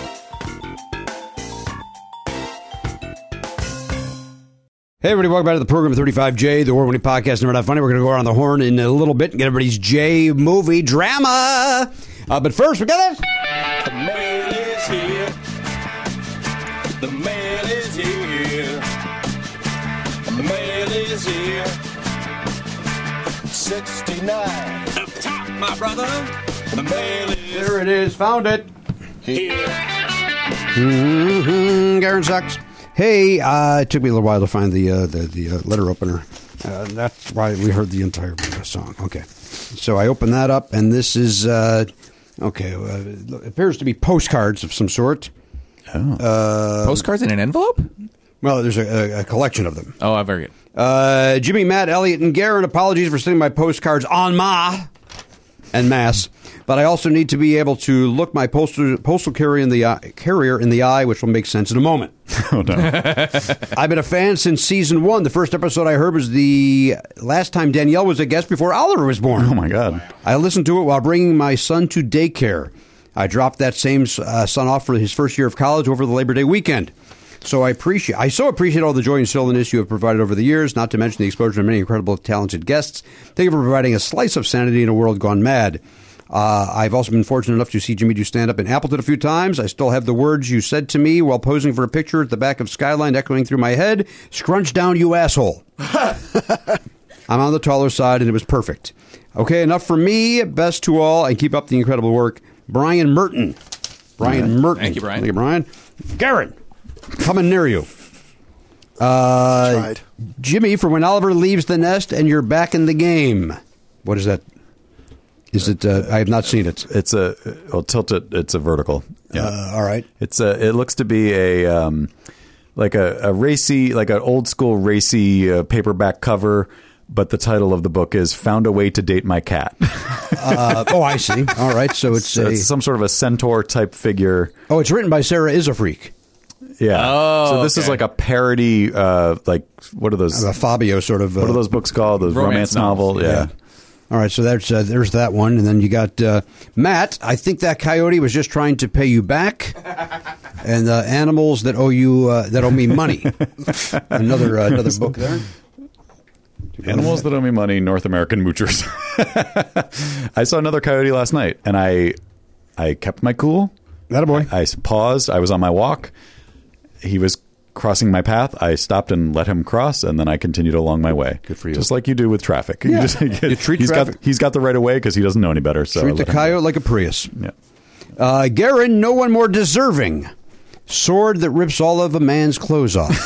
Hey, everybody, welcome back to the program thirty-five J, the award-winning podcast, Never Not Funny. We're going to go around the horn in a little bit and get everybody's J movie drama. Uh, but first, we got this. The man is here. The man is here. The man is here. sixty-nine. Up top, my brother. The man is There it is. Found it. here. Mm-hmm. Garen sucks. Hey, uh, it took me a little while to find the uh, the, the uh, letter opener. Uh, that's why we heard the entire song. Okay. So I opened that up, and this is, uh, okay, uh, it appears to be postcards of some sort. Oh. Postcards in an envelope? Well, there's a, a, a collection of them. Oh, very good. Uh, Jimmy, Matt, Elliot, and Garen, apologies for sending my postcards en masse and mass. But I also need to be able to look my postal postal carrier in the eye, carrier in the eye, which will make sense in a moment. Oh, no. I've been a fan since season one. The first episode I heard was the last time Danielle was a guest before Oliver was born. Oh, my God. I listened to it while bringing my son to daycare. I dropped that same uh, son off for his first year of college over the Labor Day weekend. So I appreciate, I so appreciate all the joy and silliness you have provided over the years, not to mention the exposure of many incredible, talented guests. Thank you for providing a slice of sanity in a world gone mad. Uh, I've also been fortunate enough to see Jimmy do stand-up in Appleton a few times. I still have the words you said to me while posing for a picture at the back of Skyline echoing through my head. Scrunch down, you asshole. I'm on the taller side, and it was perfect. Okay, enough for me. Best to all, and keep up the incredible work. Brian Merton. Brian right. Merton. Thank you, Brian. Thank you, Brian. Garen, coming near you. Uh, Tried. Jimmy, for when Oliver leaves the nest and you're back in the game. What is that? Is it? Uh, I have not seen it. It's a. I'll tilt it. It's a vertical. Yeah. Uh, all right. It's a. It looks to be a um, like a, a racy, like an old school racy uh, paperback cover. But the title of the book is "Found a Way to Date My Cat." uh, oh, I see. All right. So it's, so a, it's some sort of a centaur type figure. Oh, it's written by Sarah Is a Freak. Yeah. Oh, so this okay. is like a parody. Uh, like what are those? A Fabio sort of. Uh, what are those books called? Those romance, Romance novel. novels, Yeah. yeah. All right, so there's uh, there's that one, and then you got uh, Matt. I think that coyote was just trying to pay you back, and uh, animals that owe you uh, that owe me money. another uh, another book there. Animals that owe me money, North American moochers. I saw another coyote last night, and I I kept my cool. Attaboy. I paused. I was on my walk. He was crossing my path. I stopped and let him cross, and then I continued along my way. Good for you. Just like you do with traffic. Yeah. You, just, You treat he's traffic- got he's got the right of way because he doesn't know any better. So I Treat the let him coyote like a Prius. go. Yeah. Uh, Garen, no one more deserving. Sword that rips all of a man's clothes off.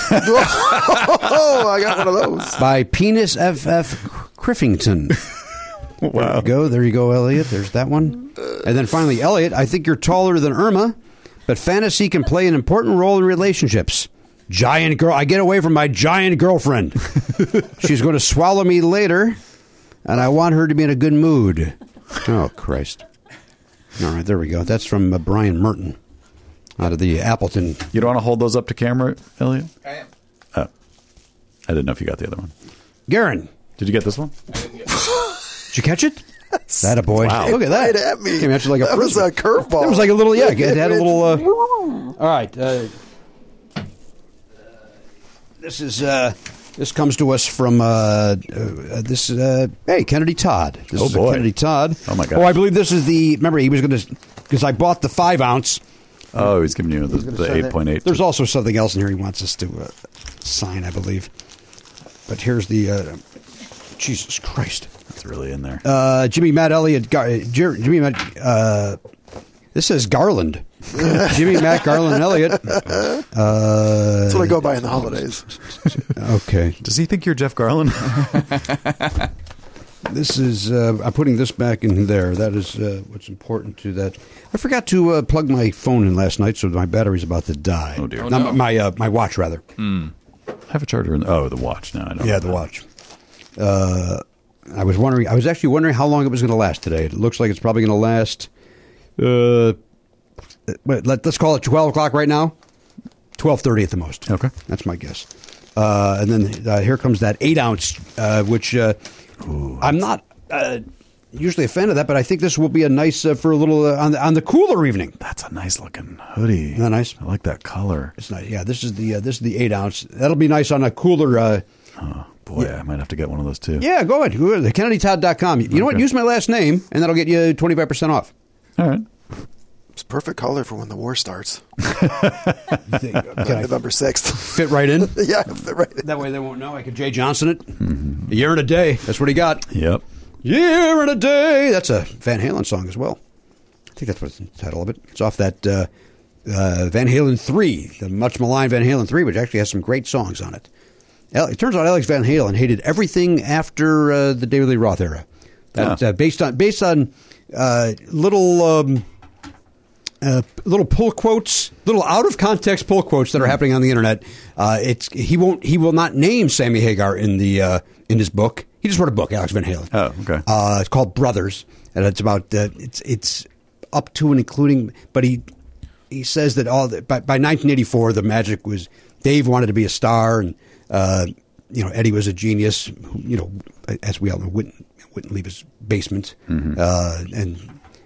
Oh, I got one of those. By Penis F F Criffington. There Wow. you go. There you go, Elliot. There's that one. And then finally, Elliot, I think you're taller than Irma, but fantasy can play an important role in relationships. Giant girl. I get away from my giant girlfriend. She's going to swallow me later, and I want her to be in a good mood. Oh, Christ. All right, there we go. That's from uh, Brian Merton out of the Appleton. You don't want to hold those up to camera, Elliot? I am. Oh. I didn't know if you got the other one. Garen, Did you get this one? did you catch it? That a boy. Wow. Look at that. Right at me. Came at you like a that was frisbee. a curveball. It was like a little, yeah, it had a little. Uh, all right. Uh, this is. Uh, this comes to us from uh, uh, this. Uh, hey, Kennedy Todd. This Oh, is a boy. Kennedy Todd. Oh, my gosh. Oh, I believe this is the. Remember, he was going to because I bought the five ounce. Oh, he's giving you the, the eight point eight. There's also something else in here he wants us to uh, sign, I believe. But here's the. Uh, Jesus Christ. That's really in there. Uh, Jimmy, Matt, Elliott, Gar- Jer- Jimmy, Matt. Uh, this says Garland. Jimmy, Matt, Garland, and Elliott. Uh, That's what I go by in the holidays. okay. Does he think you're Jeff Garland? This is. Uh, I'm putting this back in there. That is uh, what's important to that. I forgot to uh, plug my phone in last night, so my battery's about to die. Oh, dear. Oh, Not no. my uh, my watch, rather. I have a charger in. Oh, the watch. No, I don't. Yeah, have the that. watch. Uh, I was wondering. I was actually wondering how long it was going to last today. It looks like it's probably going to last. Uh, wait, let, let's call it twelve o'clock right now. Twelve thirty at the most. Okay. That's my guess. Uh, and then uh, here comes that eight ounce, uh, which uh, I'm not uh, usually a fan of that, but I think this will be a nice uh, for a little uh, on the on the cooler evening. That's a nice looking hoodie. Isn't that nice? I like that color. It's nice. Yeah, this is the uh, this is the eight ounce. That'll be nice on a cooler. Uh, Oh, boy, I might have to get one of those too. yeah, go ahead. Go ahead. Kennedy Todd dot com. You know what? Okay. Use my last name, and that'll get you twenty-five percent off. All right. It's perfect color for when the war starts. Can I November sixth. fit right in? Yeah, right. That way they won't know. I could Jay Johnson it. A year and a day. That's what he got. Yep. Year and a day. That's a Van Halen song as well. I think that's what's the title of it. It's off that uh, uh, Van Halen three, the much maligned Van Halen three, which actually has some great songs on it. It turns out Alex Van Halen hated everything after uh, the David Lee Roth era. That, Oh. uh, based on based on uh, little um, uh, little pull quotes, little out of context pull quotes that are happening on the internet. Uh, it's he won't he will not name Sammy Hagar in the uh, in his book. He just wrote a book, Alex Van Halen. Oh, okay. Uh, it's called Brothers, and it's about uh, it's it's up to and including. But he he says that all the, by by nineteen eighty-four the magic was Dave wanted to be a star, and uh, you know Eddie was a genius. Who, you know, as we all know, wouldn't wouldn't leave his basement, Mm-hmm. uh, and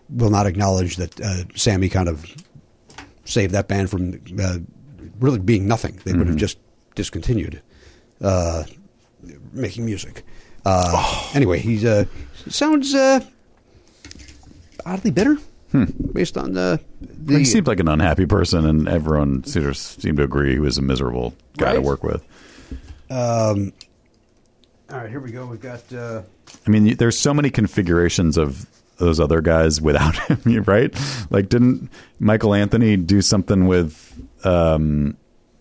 will not acknowledge that uh, Sammy kind of saved that band from uh, really being nothing. They mm-hmm. would have just discontinued uh, making music. Uh, oh. Anyway, he uh, sounds uh, oddly bitter. Hmm. Based on the, the he seemed like an unhappy person, and everyone sort of seemed to agree he was a miserable guy right? to work with. Um. All right, here we go. We've got. Uh, I mean, there's so many configurations of those other guys without him, right? Like, didn't Michael Anthony do something with? Um,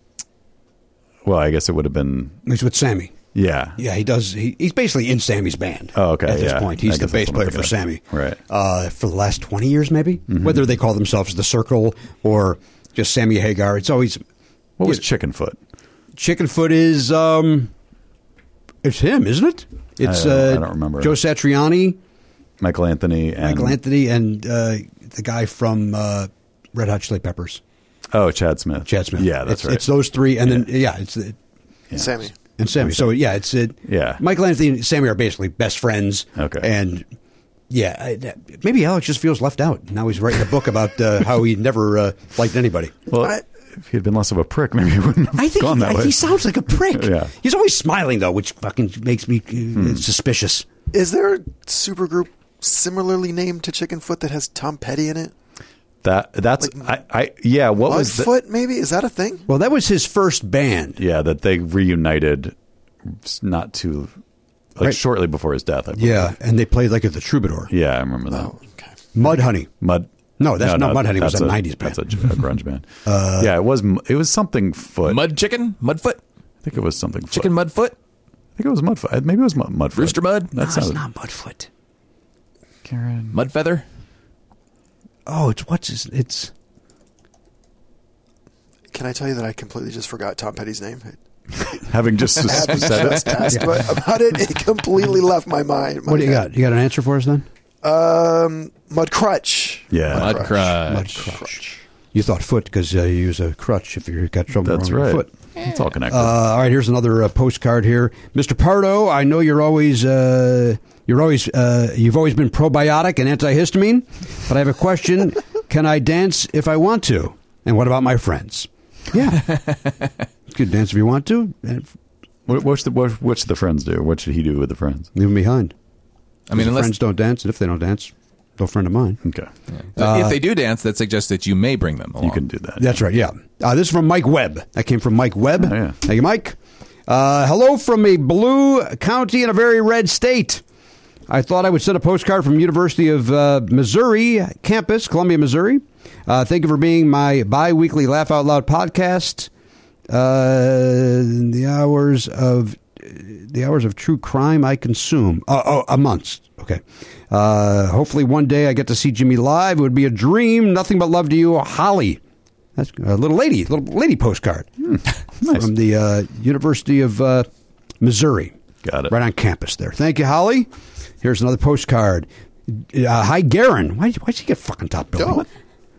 well, I guess it would have been. He's with Sammy. Yeah, yeah, he does. He, he's basically in Sammy's band. Oh, okay. At this yeah. point, he's the bass player for Sammy, right? Uh, for the last twenty years, maybe. Mm-hmm. Whether they call themselves the Circle or just Sammy Hagar, it's always. What was Chickenfoot? Chickenfoot is um, it's him, isn't it? It's I don't, uh, I don't remember. Joe Satriani, Michael Anthony, and Michael Anthony, and uh, the guy from uh, Red Hot Chili Peppers. Oh, Chad Smith. Chad Smith. Yeah, that's it's, right. It's those three, and yeah. then yeah, it's it, yeah. Sammy. And Sammy. So, yeah, it's it. Yeah. Michael Anthony and Sammy are basically best friends. Okay. And, yeah, I, maybe Alex just feels left out. Now he's writing a book about uh, how he never uh, liked anybody. Well, I, if he had been less of a prick, maybe he wouldn't have I think gone he, that way. He sounds like a prick. Yeah. He's always smiling, though, which fucking makes me uh, hmm. suspicious. Is there a supergroup similarly named to Chickenfoot that has Tom Petty in it? That that's like, I, I yeah. What Mudfoot, was Foot? Maybe is that a thing? Well, that was his first band. Yeah, that they reunited, not too like right. shortly before his death. I believe. Yeah, and they played like at the Troubadour. Yeah, I remember that. Oh, okay. Mudhoney. Mud. No, that's no, not no, Mudhoney. It was a, a nineties band. That's a, a grunge band. uh, yeah, it was. It was something Foot. Mud Chicken, Mudfoot. I think it was something. Foot. Chicken Mudfoot. I think it was Mudfoot. Maybe it was Mudfoot. Rooster Mud. No, That's it's not Mudfoot. Karen. Mudfeather. Oh, it's what's his, it's. Can I tell you that I completely just forgot Tom Petty's name? Having just Having said just it. asked yeah. about it, it completely left my mind. My What do you head. got? You got an answer for us then? Um, Mudcrutch. Yeah. Mud Crutch. Mud crutch. You thought foot because uh, you use a crutch if you got trouble That's wrong with right. your foot. It's all connected. Uh, all right, here's another uh, postcard here, Mister Pardo. I know you're always uh, you're always uh, you've always been probiotic and antihistamine, but I have a question. Can I dance if I want to? And what about my friends? Yeah, you could dance if you want to. And what, what's the what, what's the friends do? What should he do with the friends? leave them behind. I mean, If unless friends don't dance, and if they don't dance, no friend of mine. Okay, yeah. if they do dance, that suggests that you may bring them along. you can do that. That's right, yeah. Uh, this is from Mike Webb. That came from Mike Webb. Oh, yeah. Thank you, Mike. Uh, hello from a blue county in a very red state. I thought I would send a postcard from University of uh, Missouri campus, Columbia, Missouri. Uh, thank you for being my bi-weekly Laugh Out Loud podcast. Uh, the hours of the hours of true crime I consume. Uh, oh, a month. Okay. Uh, hopefully one day I get to see Jimmy live. It would be a dream. Nothing but love to you, Holly. That's a little lady, little lady postcard Hmm. Nice. from the uh, University of uh, Missouri. Got it. Right on campus there. Thank you, Holly. Here's another postcard. Uh, hi, Garen. Why why'd you get fucking top billing? Go.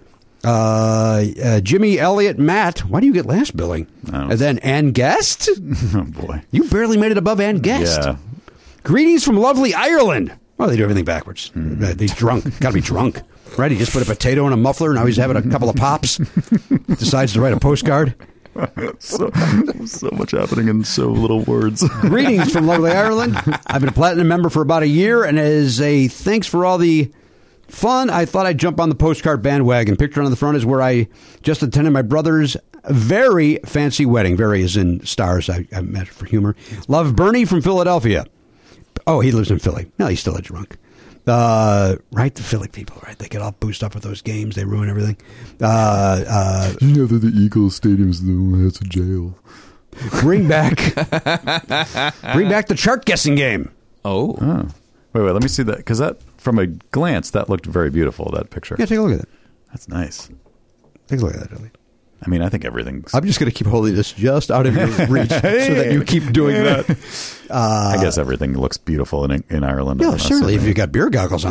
Uh, uh, Jimmy, Elliott, Matt. Why do you get last billing? I don't- And then Ann Guest. Oh boy. You barely made it above Ann Guest. Yeah. Greetings from lovely Ireland. Well, they do everything backwards. Hmm. Uh, They drunk. Got to be drunk. Right? He just put a potato in a muffler. Now he's having a couple of pops. Decides to write a postcard. so, so much happening in so little words. Greetings from lovely Ireland. I've been a platinum member for about a year, and as a thanks for all the fun, I thought I'd jump on the postcard bandwagon. Picture on the front is where I just attended my brother's very fancy wedding. Very is in stars. I, I meant for humor. Love, Bernie from Philadelphia. Oh, he lives in Philly. No, he's still a drunk. Uh, right, the Philly people, right? They get all boosted up with those games. They ruin everything. Uh, uh, You know that the Eagles Stadium's the one that's a jail. bring back, bring back the chart guessing game. Oh. Oh. Wait, wait, let me see that. Because that, from a glance, that looked very beautiful, that picture. Yeah, take a look at it. That's nice. Take a look at that, Ellie. I mean, I think everything's... I'm just going to keep holding this just out of your reach so that you keep doing that. Uh, I guess everything looks beautiful in in Ireland. Yeah, I'm not certainly. saying- If you got beer goggles on,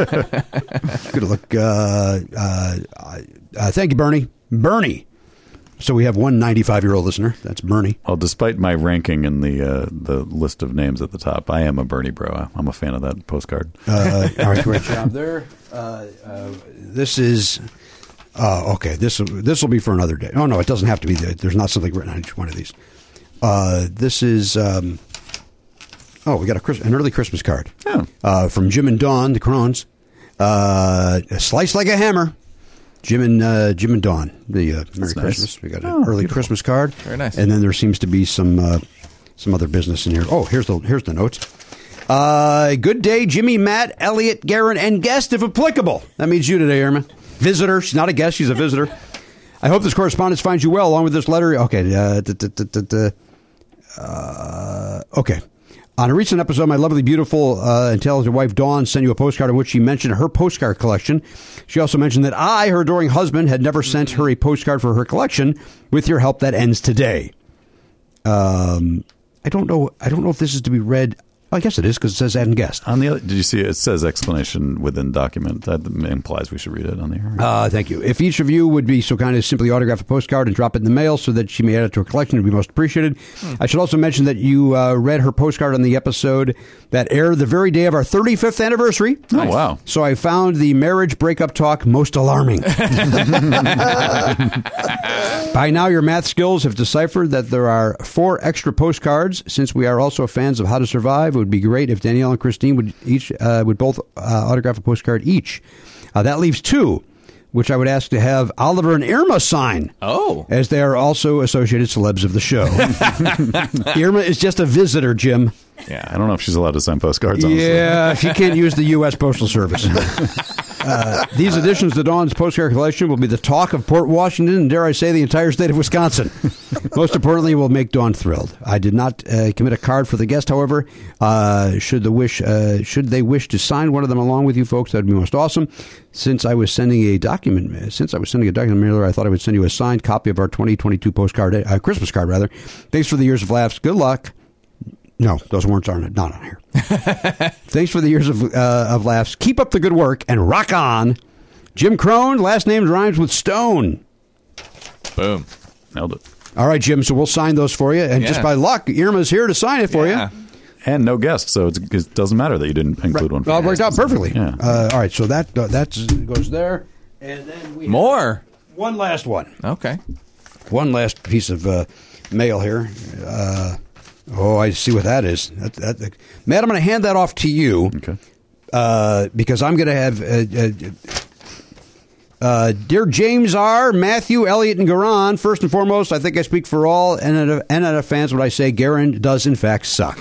it's going to look. Uh, uh, uh, thank you, Bernie. Bernie. So we have one ninety-five-year-old listener. That's Bernie. Well, despite my ranking in the uh, the list of names at the top, I am a Bernie bro. I'm a fan of that postcard. Uh, all right, great job there. Uh, uh, this is uh, okay. This this will be for another day. Oh no, it doesn't have to be. There. There's not something written on each one of these. Uh, this is um, oh, we got a Chris, an early Christmas card Oh. uh, from Jim and Dawn, the Crones. Uh, sliced like a hammer. Jim and uh, Jim and Dawn, the uh, Merry nice. Christmas. We got an Oh, early beautiful. Christmas card. Very nice. And then there seems to be some uh, some other business in here. Oh, here's the here's the notes. Uh, good day, Jimmy, Matt, Elliot, Garen, and guest, if applicable. That means you today, Irma. Visitor. She's not a guest. She's a visitor. I hope this correspondence finds you well, along with this letter. Okay. Uh, da, da, da, da, da. Uh, okay. On a recent episode, my lovely, beautiful, uh, intelligent wife, Dawn, sent you a postcard in which she mentioned her postcard collection. She also mentioned that I, her adoring husband, had never sent her a postcard for her collection. With your help, that ends today. Um, I don't know. I don't know if this is to be read. I guess it is because it says add and guest. On the other, did you see it? It says explanation within document. That implies we should read it on the air. Uh, thank you. If each of you would be so kind as simply autograph a postcard and drop it in the mail so that she may add it to her collection, it would be most appreciated. Hmm. I should also mention that you uh, read her postcard on the episode that aired the very day of our thirty-fifth anniversary. Oh, wow. So I found the marriage breakup talk most alarming. By now, your math skills have deciphered that there are four extra postcards. Since we are also fans of How to Survive, it would be great if Danielle and Christine would each uh, would both uh, autograph a postcard each. Uh, that leaves two, which I would ask to have Oliver and Irma sign. Oh. As they are also associated celebs of the show. Irma is just a visitor, Jim. Yeah. I don't know if she's allowed to sign postcards, honestly. Yeah, she can't use the U S Postal Service. Uh, these additions to Dawn's postcard collection will be the talk of Port Washington and, dare I say, the entire state of Wisconsin. Most importantly, it will make Dawn thrilled. I did not uh, commit a card for the guest, however. Uh, should the wish, uh, should they wish to sign one of them along with you folks, that would be most awesome. Since I was sending a document, since I was sending a document mailer, I thought I would send you a signed copy of our twenty twenty-two postcard, uh, Christmas card rather. Thanks for the years of laughs. Good luck. No, those words aren't not on here. Thanks for the years of uh, of laughs. Keep up the good work and rock on. Jim Crone, last name rhymes with Stone. Boom. Nailed it. All right, Jim, so we'll sign those for you. And Yeah. just by luck, Irma's here to sign it for Yeah. you. And no guest, so it's, it doesn't matter that you didn't include one. For Well, it the worked out guest. perfectly. Yeah. Uh, all right, so that uh, that goes there. And then we have More. one last one. Okay. One last piece of uh, mail here. Uh, oh, I see what that is. That, that, that, Matt, I'm going to hand that off to you. Okay. Uh, because I'm going to have uh, uh, uh, dear James R., Matthew, Elliot, and Garan. First and foremost, I think I speak for all N N F fans when I say Garan does in fact suck.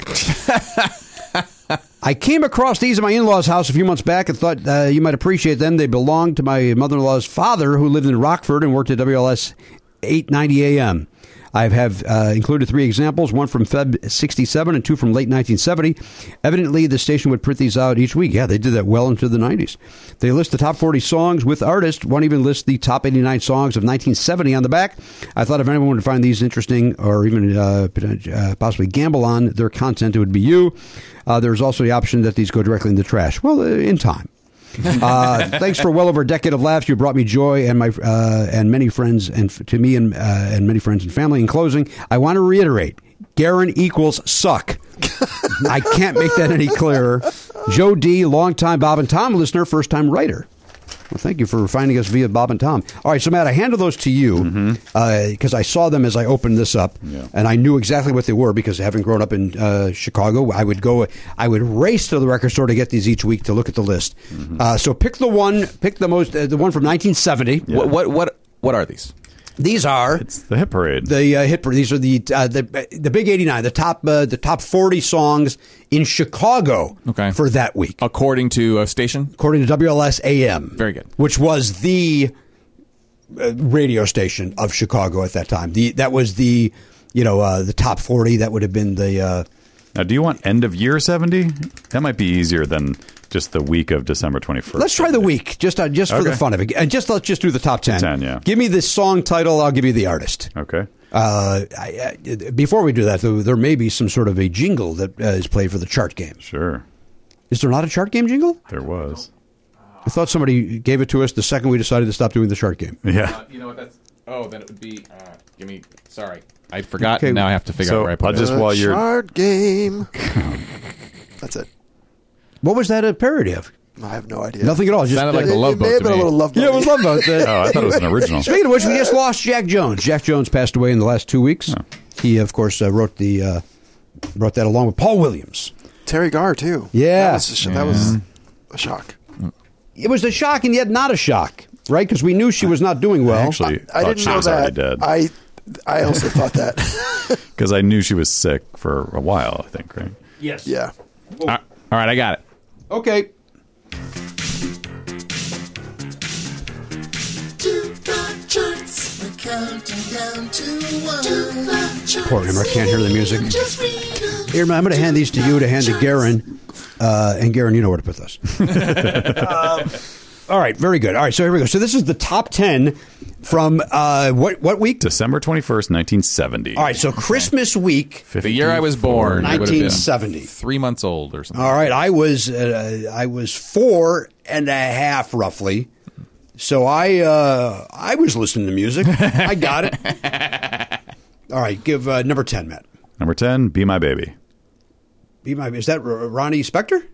I came across these at my in-laws' house a few months back and thought uh, you might appreciate them. They belonged to my mother-in-law's father, who lived in Rockford and worked at W L S eight ninety A M. I have uh, included three examples, one from February sixty-seven and two from late nineteen seventy. Evidently, the station would print these out each week. Yeah, they did that well into the nineties. They list the top forty songs with artists. One even lists the top eighty-nine songs of nineteen seventy on the back. I thought if anyone would find these interesting or even uh, uh, possibly gamble on their content, it would be you. Uh, there's also the option that these go directly in the trash. Well, uh, in time. uh, thanks for well over a decade of laughs. You brought me joy and my uh, and many friends and f- to me and uh, and many friends and family. In closing, I want to reiterate: Garan equals suck. I can't make that any clearer. Joe D, longtime Bob and Tom listener, first time writer. Well, thank you for finding us via Bob and Tom. All right, so Matt, I handed those to you because mm-hmm. uh, I saw them as I opened this up, yeah. and I knew exactly what they were because having grown up in uh, Chicago, I would go, I would race to the record store to get these each week to look at the list. Mm-hmm. Uh, so pick the one, pick the most, uh, the one from nineteen seventy. Yeah. What, what what what are these? These are it's the hit parade. The uh, hit parade. These are the uh, the the big eighty-nine, the top uh, the top forty songs in Chicago okay. for that week, according to a station. According to W L S A M, very good, which was the uh, radio station of Chicago at that time. The that was the you know uh, the top forty. That would have been the. Uh, now, do you want end of year seventy? That might be easier than just the week of December twenty-first. Let's try the week, just uh, just for okay. the fun of it, and just let's just do the top ten. ten, yeah. Give me the song title. I'll give you the artist. Okay. Uh, I, I, before we do that, though, there may be some sort of a jingle that uh, is played for the chart game. Sure. Is there not a chart game jingle? There was. I thought somebody gave it to us the second we decided to stop doing the chart game. Yeah. Uh, you know what? That's Oh, then it would be. Uh, give me. Sorry, I forgot. Okay. And now I have to figure So, out where I put I'll it. just- The while you're- Shard Game. That's it. What was that a parody of? I have no idea. Nothing at all. Just Sounded like It, the Love it Boat may have to been a me. little love boat. yeah, it was Love Boat. Uh, Oh, I thought it was an original. Speaking of which, we just lost Jack Jones. Jack Jones passed away in the last two weeks. He, of course, uh, wrote the uh, wrote that along with Paul Williams. Terry Garr too. Yeah. that was a, sh- that was a shock. It was a shock and yet not a shock, right? Because we knew she was not doing well. Actually, I thought didn't she know was already that. dead I I also thought that. because I knew she was sick for a while. I think, right? Yes. Yeah. All right, all right, I got it. Okay. Poor Emma, I can't hear the music. Irma, I'm going to hand these to you to hand to Garen. Uh, and Garen, you know where to put those. um, all right, very good. All right, so here we go. So this is the top ten from uh, what what week? December twenty-first, nineteen seventy. All right, so Christmas week, The year I was born, I would have been nineteen seventy. three months old or something. All right, I was uh, I was four and a half roughly. So I uh, I was listening to music. I got it. All right, give uh, number ten, Matt. Number ten, Be My Baby. Be my is that R- Ronnie Spector?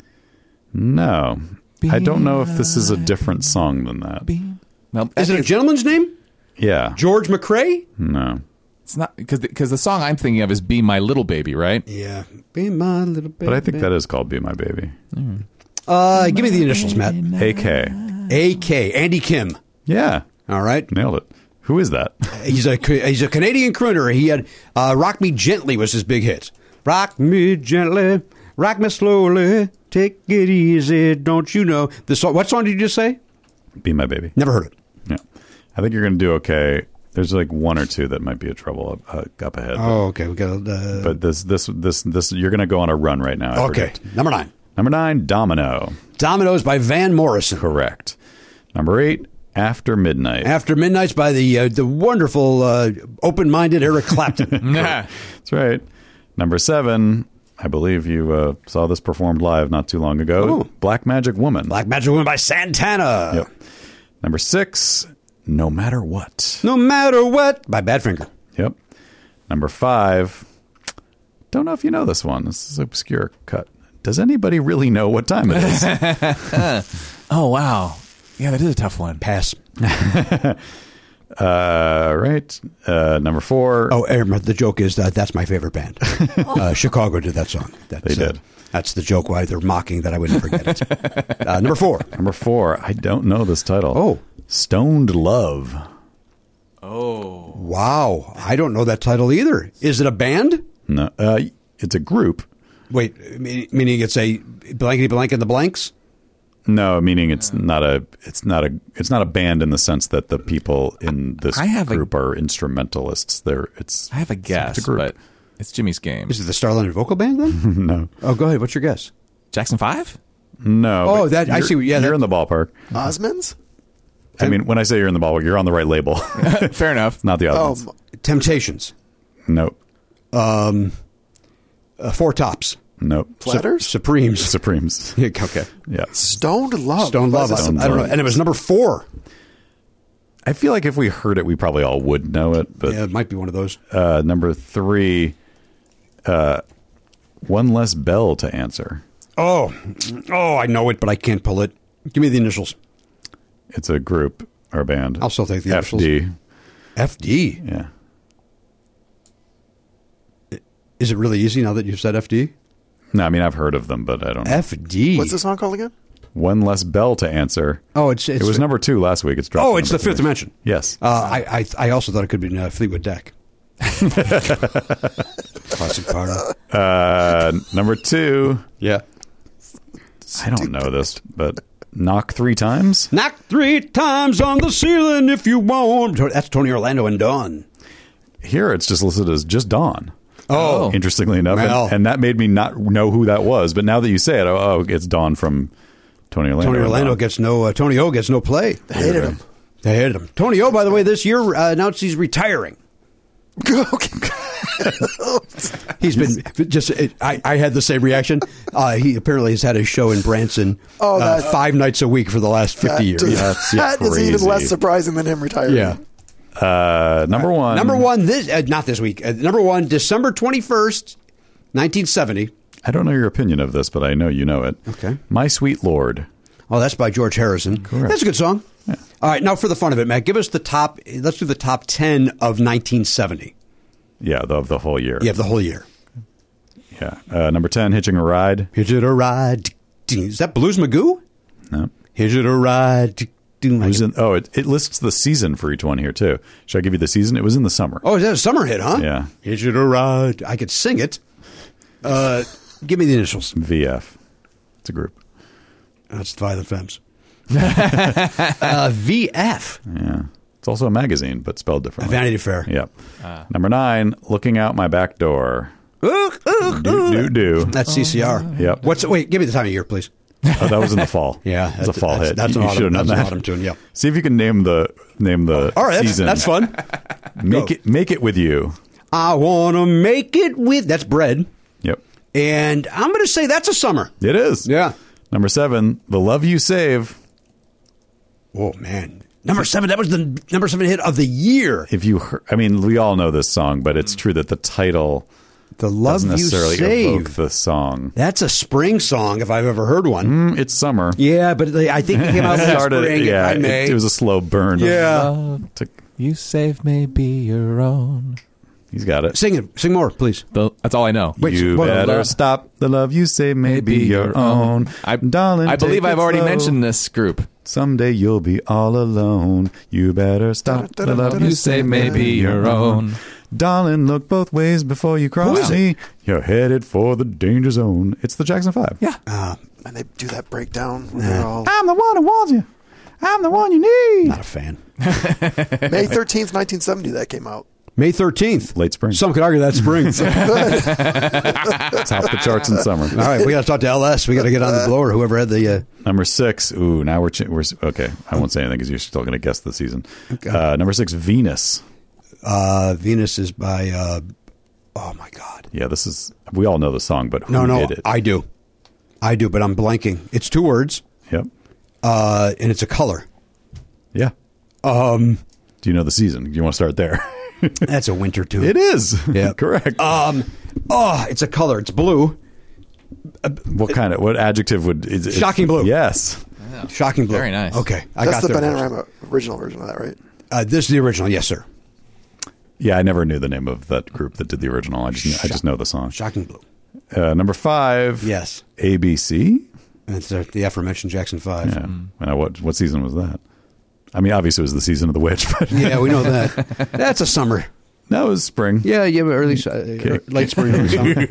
No. I don't know if this is a different song than that. Well, Is it a gentleman's name? Yeah. George McRae? No. It's not because because the song I'm thinking of is "Be My Little Baby," right? Yeah. Be my little baby. But I think that is called Be My Baby. Uh, give me the initials, Matt. A K. A K. Andy Kim. Yeah. All right. Nailed it. Who is that? He's a he's a Canadian crooner. He had uh, "Rock Me Gently" was his big hit. Rock me gently, rock me slowly, take it easy. Don't you know the song? What song did you just say? Be My Baby. Never heard it. Yeah. I think you're going to do okay. There's like one or two that might be a trouble up, uh, up ahead. Oh, okay. We got. Uh, But this, this, this, this, you're going to go on a run right now. I okay. predict. Number nine. Number nine, Domino. Dominoes by Van Morrison. Correct. Number eight, After Midnight. After Midnight's by the uh, the wonderful uh, open-minded Eric Clapton. That's right. Number seven, I believe you uh, saw this performed live not too long ago. Oh. Black Magic Woman. Black Magic Woman by Santana. Yep. Number six, No Matter What. No Matter What by Badfinger. Yep. Number five, don't know if you know this one. This is an obscure cut. Does anybody really know what time it is? Oh wow, yeah, that is a tough one. Pass. uh, right. Uh, number four. Oh, Aaron, the joke is that that's my favorite band. uh, Chicago did that song. That's, They did. Uh, that's the joke why they're mocking that I wouldn't forget it. Uh, number four. Number four. I don't know this title. Oh. Stoned Love. Oh, Wow. I don't know that title either. Is it a band? No, uh, it's a group. Wait, me- meaning it's a blankety blank in the blanks? No, meaning it's not a it's not a it's not a band in the sense that the people in this I have a- group are instrumentalists. They're it's I have a guess, it's a group. but it's Jimmy's game. Is it the Starland Vocal Band then? no, Oh, go ahead. What's your guess? Jackson Five? no. Oh, but that- I you're- see what- yeah, you're that- in the ballpark. Osmonds? I mean, when I say you're in the ballpark, you're on the right label. Fair enough. Not the other Oh, ones. Temptations. Nope. Uh, Four Tops. Nope. Platters? Supremes. Supremes. Yeah, okay. Yeah. Stoned Love. Stone Love. I, What is this? I don't know. And it was number four. I feel like if we heard it, we probably all would know it. But Yeah, it might be one of those. uh, number three, uh, one less bell to answer. Oh, oh, I know it, but I can't pull it. Give me the initials. It's a group or a band. I'll still take the F initials. D. F D. Yeah. Is it really easy now that you've said F D? No, I mean I've heard of them, but I don't know. F D. What's the song called again? One less bell to answer. Oh, it's, it's It was number two last week. It's dropped. Oh, to it's the number Fifth three. Dimension. Yes. Uh, I, I I also thought it could be uh, Fleetwood Deck. Classic part. Uh, number two. Yeah. I don't know this, but knock three times. Knock three times on the ceiling if you want. That's Tony Orlando and Dawn. Here it's just listed as just Dawn. Oh. Interestingly enough, and- Well. and, that made me not know who that was. But now that you say it, oh, oh it's Dawn from Tony Orlando. Tony and Orlando Dawn. gets no. Uh, Tony O gets no play. I hated him. They hated him. Tony O, by the way, this year uh, announced he's retiring. Okay. He's been just. It, I, I had the same reaction. Uh, he apparently has had a show in Branson Oh, uh, that- five nights a week for the last fifty That years. does- That's that is even crazy. less surprising than him retiring. Yeah. Uh, number one. Number one, this uh, not this week. Uh, number one, December twenty-first, nineteen seventy. I don't know your opinion of this, but I know you know it. Okay. My Sweet Lord. Oh, that's by George Harrison. Correct. That's a good song. Yeah. All right, now for the fun of it, Matt, give us the top. Let's do the top ten of nineteen seventy. Yeah, the, of the whole year. You have the whole year. Yeah. Uh, number ten, Hitching a Ride. Hitch it a ride. Is that Blues Magoo? No. Hitch it a ride. It was in, oh, it, it lists the season for each one here, too. Should I give you the season? It was in the summer. Oh, is that a summer hit, huh? Yeah. Hitch it a ride. I could sing it. Uh, give me the initials. V F. It's a group. That's Violent Femmes. uh, V F. Yeah. It's also a magazine, but spelled differently. Vanity Fair. Yep. Number nine, Looking Out My Back Door. Ooh, ooh, Do, do, do. That's C C R. Yep. What's wait? Give me the time of year, please. Oh, that was in the fall. Yeah, it's a fall that's, hit. That's you an you should autumn, have known that's an that. autumn tune. Yeah. See if you can name the name the All right, that's, season. that's fun. Make Go. it make it with you. I wanna make it with. That's bread, Yep, and I'm gonna say that's a summer. it is. Yeah. Number seven, The Love You Save. Oh man, number seven. That was the number seven hit of the year. If you, heard, I mean, we all know this song, but it's true that the title The Love doesn't You necessarily Save. evoke the song. That's a spring song if I've ever heard one. Mm, it's summer. Yeah, but they, I think it came out It last started- spring. yeah, if I may. it, it was a slow burn. of- Yeah. to- You save may be your own. he's got it. Sing it. Sing more, please. The- That's all I know. Wait, you what- better uh, stop. The love you save may be your own. I, Darling, I believe take I've it already slow. mentioned this group. Someday you'll be all alone. You better stop. The love You say may be your own. Darling, look both ways before you cross Who is me. You're headed for the danger zone. It's the Jackson Five. Yeah. Uh, And they do that breakdown. Where they're all, I'm the one who wants you. I'm the one you need. not a fan. May thirteenth, nineteen seventy. That came out. May thirteenth. Late spring. Some could argue that's spring. Top the charts in summer. All right, we got to talk to L S. We got to get on the blower. Whoever had the. Uh, Number six. Ooh, now we're, ch- we're okay. I won't say anything because you're still going to guess the season. Uh, number six, Venus. uh, Venus is by. Uh, oh my God. Yeah, this is. We all know the song, but who No, no, did it? I do. I do, but I'm blanking. It's two words, Yep. uh, and it's a color. Yeah. Um, Do you know the season? Do you want to start there? that's a winter too. It is. Yeah, Correct. Um, oh, it's a color. It's blue. what kind of what adjective would is it- Shocking blue. Yes. Shocking blue. Very nice. Okay, I That's got the there first. Bananarama original version of that, right? Uh, this is the original. Yes, sir. Yeah, I never knew the name of that group that did the original. I just knew, I just know the song. Shocking blue. Uh, number five. Yes. A B C. And it's uh, the aforementioned Jackson Five. Yeah. Uh, what what season was that? I mean, obviously it was the season of the witch, but Yeah, we know that. That's a summer. no, it was spring. Yeah, yeah, but early, uh, late spring, early summer.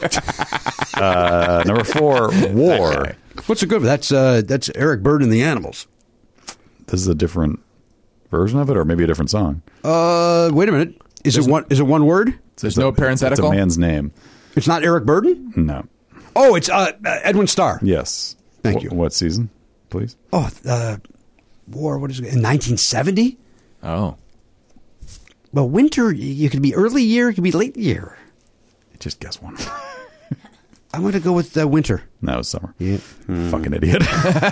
Uh, number four, War. What's it good for? That's uh, that's Eric Bird and the Animals. This is a different version of it, or maybe a different song. Uh, wait a minute. Is it one? Is it one word? There's It's a- no It's parenthetical? a man's name. It's not Eric Burden. No. Oh, it's uh, uh, Edwin Starr. Yes. Thank Wh- you. What season, please? Oh, uh, war. What is it? In nineteen seventy. Oh. Well, winter. You could be early year. It could be late year. Just guess one. I'm going to go with uh, winter. No, it was summer. Yeah. Fucking idiot.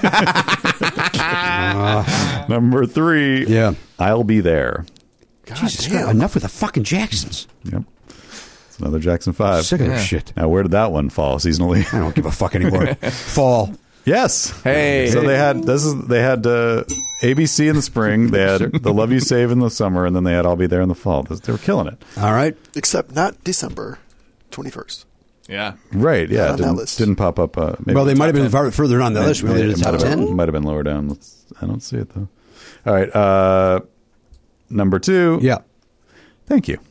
Number three. Yeah. I'll Be There. God Jesus damn. Christ! Enough with the fucking Jacksons. Yep. It's another Jackson Five. Sick of Yeah. their shit. Now, where did that one fall seasonally? I don't give a fuck anymore. Fall. Yes. Hey. So they had this is they had uh, A B C in the spring. They had The Love You Save in the summer, and then they had I'll Be There in the fall. They were killing it. All right. Except not December twenty-first. Yeah. Right? Yeah. Not It on that didn't, list. didn't pop up. Uh, maybe Well, they the might have top been ten. far, further on the list. We only did It a top might have been- ten. Might have been lower down. Let's, I don't see it though. All right. Uh, number two. Yeah. Thank you.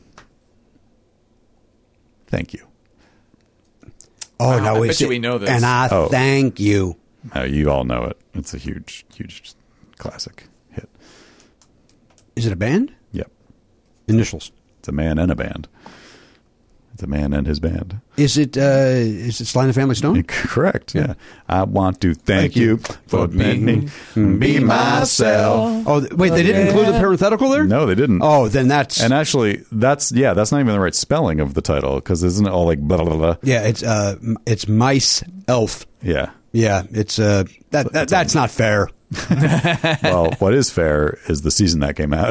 Thank you. Oh, Wow, no, I we bet you we know this. And I Oh. thank you. Uh, you all know it. It's a huge, huge classic hit. Is it a band? Yep. Initials. It's a man and a band. It's a man and his band. Is it? Uh, is it Sly and the Family Stone? Correct. Yeah. I want to thank, Thank you you for being me, be myself. Oh, th- wait, they didn't include the parenthetical there? No, they didn't. Oh, then that's And actually, that's yeah, that's not even the right spelling of the title because isn't it all like blah blah blah? yeah. It's uh, m- it's mice elf. Yeah. Yeah, it's uh, that, that that's not fair. Well, what is fair is the season that came out,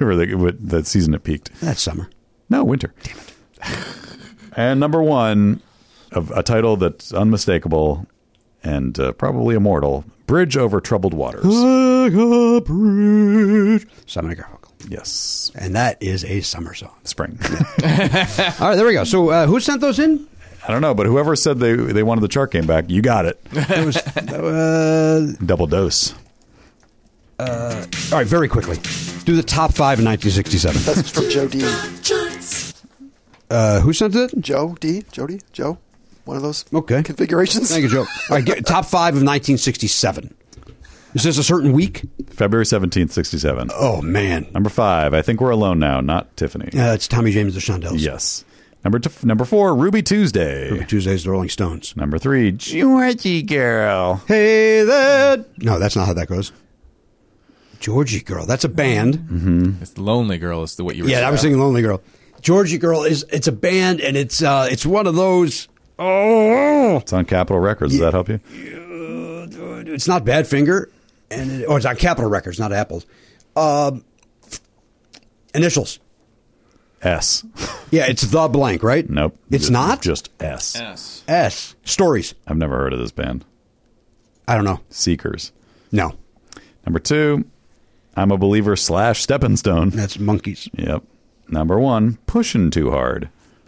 or the, the season it peaked. That's summer. No, winter. Damn it. And number one, of a title that's unmistakable and uh, probably immortal, Bridge Over Troubled Waters. Like a bridge. Simon and Garfunkel. Yes. And that is a summer song. Spring. All right, there we go. So uh, who sent those in? I don't know, but whoever said they they wanted the chart game back, you got it. It was uh, Double dose. all right, very quickly. Do the top five in nineteen sixty-seven. That's from Joe D. Uh, who sent it? Joe D. Jody? Joe? One of those Okay. configurations? Thank you, Joe. All right, get, top five of nineteen sixty-seven. Is this a certain week? February seventeenth, sixty-seven. Oh, man. Number five, I Think We're Alone Now, not Tiffany. Uh, it's Tommy James and the Shondells. Yes. Number t- number four, Ruby Tuesday. Ruby Tuesdays, the Rolling Stones. Number three, Georgie Girl. Hey there. No, that's not how that goes. Georgie Girl. That's a band. Mm-hmm. It's Lonely Girl is the what you were Yeah, saying. I was singing Lonely Girl. Georgie Girl is it's a band, and it's uh, it's one of those. Oh, It's on Capitol Records. Does that help you? it's not Badfinger, and it, oh, it's on Capitol Records, not Apple's. Um, initials. S. Yeah, it's the blank, right? Nope. It's Just- not Just S. Yes. S. Stories. I've never heard of this band. I don't know. Seekers. No, Number two, I'm a Believer slash Stepping Stone. that's Monkeys. Yep. Number one, Pushing Too Hard.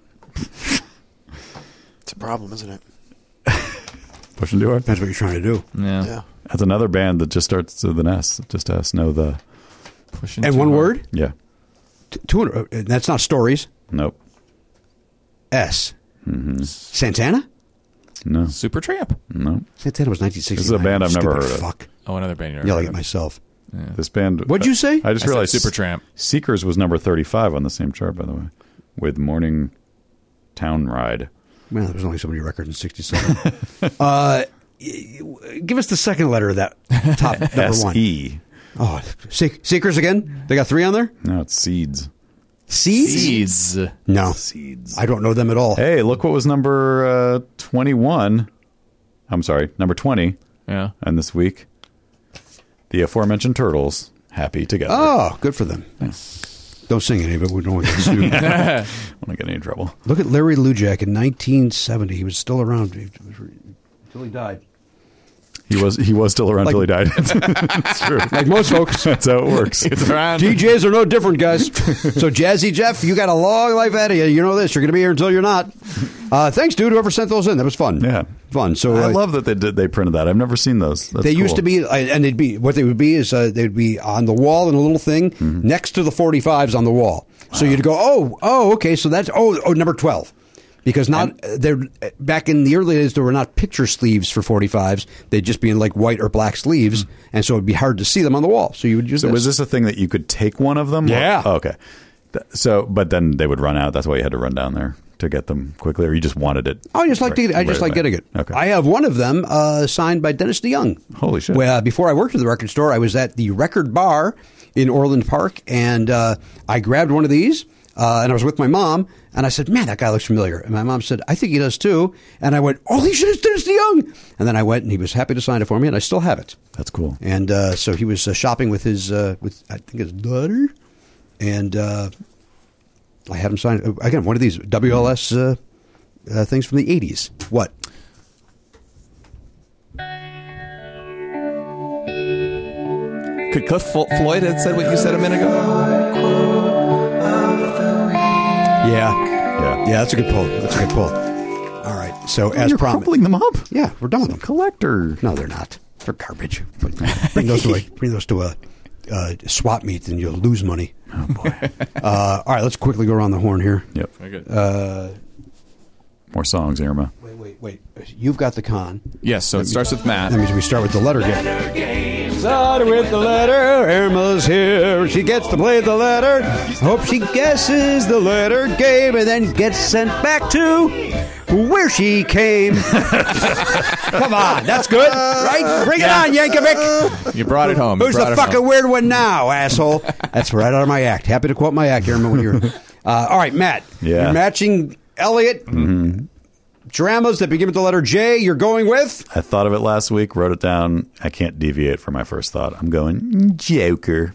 It's a problem, isn't it? Pushing Too Hard? That's what you're trying to do. Yeah. Yeah. That's another band that just starts with an S. Just S. No, the. Pushing And too one hard. word. Yeah. T- two hundred. uh, That's not Stories. Nope. S. Mm-hmm. Santana. No. Supertramp. No. Santana was nineteen sixty-nine. This is a band I've never Stupid heard of. Fuck. Oh, another band. you never Yelling heard at of. myself. This band. What'd you say? I just I said realized Supertramp. Seekers was number thirty-five on the same chart, by the way, with Morning Town Ride. Well, there's only so many records in sixty-seven. uh, y- give us the second letter of that top number S one. E. Oh, Se- Seekers again? They got three on there? No, it's Seeds. Seeds? Seeds. No. Seeds. I don't know them at all. Hey, look what was number uh, twenty-one. I'm sorry, number twenty. Yeah. And this week, the aforementioned Turtles, Happy Together. Oh, good for them. Don't sing any of it. We don't want to get sued. I don't get any trouble. Look at Larry Lujak in nineteen seventy. He was still around until he died. He was he was still around Like- until he died. It's true. Like most folks. That's how it works. D Js are no different, guys. So, Jazzy Jeff, you got a long life ahead of you. You know this. You're going to be here until you're not. Uh, thanks, dude, whoever sent those in. That was fun. Yeah. Fun. So I uh, love that they did. They printed that. I've never seen those. That's they used cool. to be, uh, and they'd be, what they would be is uh, they'd be on the wall in a little thing Mm-hmm. next to the forty-fives on the wall. So you'd go, oh, oh, okay, so that's, oh, oh, number twelve. Because not uh, there back in the early days, there were not picture sleeves for forty-fives. They'd just be in like white or black sleeves, and so it'd be hard to see them on the wall. So you would use So this. was this a thing that you could take one of them? Or- Yeah. oh, okay. Th- So, but then they would run out. That's why you had to run down there to get them quickly, or you just wanted it. Oh, I just like right- to get, I just right like away? getting it. Okay. I have one of them uh, signed by Dennis DeYoung. Holy shit. Well, uh, before I worked at the record store, I was at the Record Bar in Orland Park, and uh, I grabbed one of these, uh, and I was with my mom, and I said, "Man, that guy looks familiar." And my mom said, "I think he does too." And I went, "Holy shit, it's Dennis DeYoung!" And then I went, and he was happy to sign it for me, and I still have it. That's cool. And uh, so he was uh, shopping with his, uh, with I think his daughter, and uh, I had him sign uh, again one of these W L S uh, uh, things from the eighties. What? Could Cliff Fo- Floyd have said what you said a minute ago? Yeah, Yeah. yeah, that's a good pull. That's a good pull. All right, so as You're promised, crumpling them up. yeah, we're done with them. Collector. No, they're not. They're garbage. But bring those to a bring those to a uh, swap meet, and you'll lose money. Oh boy. Uh, all right, let's quickly go around the horn here. Yep. Very good. Uh, More songs, Irma. wait, wait, wait. You've got the con. Yes, so it starts with Matt. That means we start with the letter game. Start with the letter. Irma's here. She gets to play the letter. Hope she guesses the letter game and then gets sent back to where she came. Come on, that's good, right? Bring it on, Yankovic. You brought it home. You Who's brought the it fucking home. weird one now, asshole? That's right out of my act. Happy to quote my act, Irma, when you're. Uh, all right, Matt. Yeah. You're matching Elliot. Mm-hmm. Dramas that begin with the letter J. You're going with. I thought of it last week, wrote it down. I can't deviate from my first thought. I'm going Joker.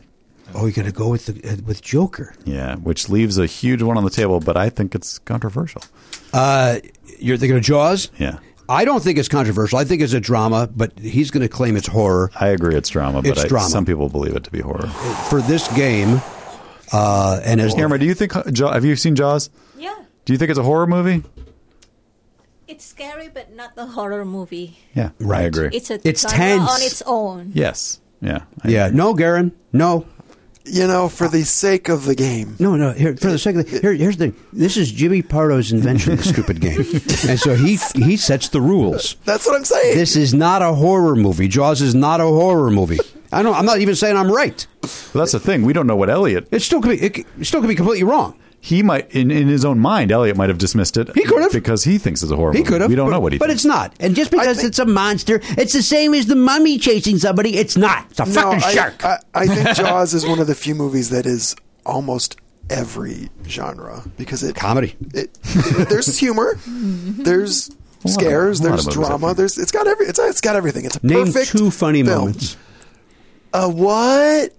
Oh, you're going to go with the, uh, with Joker. Yeah, which leaves a huge one on the table, but I think it's controversial. Uh, you're thinking of Jaws? Yeah. I don't think it's controversial. I think it's a drama, but he's going to claim it's horror. I agree it's drama, but It's I, drama. some people believe it to be horror. For this game, uh, and as Cameron, do you think Jaw- have you seen Jaws? Yeah. Do you think it's a horror movie? It's scary, but not a horror movie. Yeah, I Right. agree. It's a It's genre tense. on its own. yes. Yeah. I yeah, no, Garen, no. You know, for the sake of the game. No, no. Here, for the sake of the, here, here's the thing. This is Jimmy Pardo's invention, the stupid game, and so he he sets the rules. That's what I'm saying. This is not a horror movie. Jaws is not a horror movie. I don't. I'm not even saying I'm right. Well, that's the thing. We don't know what Elliot. It still could be. It still could be completely wrong. He might, in, in his own mind, Elliot might have dismissed it. He could have. because he thinks it's a horror. He movie. could have. We don't but, know what he. But thinks. it's not. And just because think- it's a monster, it's the same as the mummy chasing somebody. It's not. It's a No, fucking I, shark. I, I think Jaws is one of the few movies that is almost every genre because it Comedy. It, it there's humor, there's lot of- scares, a lot there's of movies drama, have there's it's got every it's it's got everything. It's a Name perfect two funny film. moments. A what?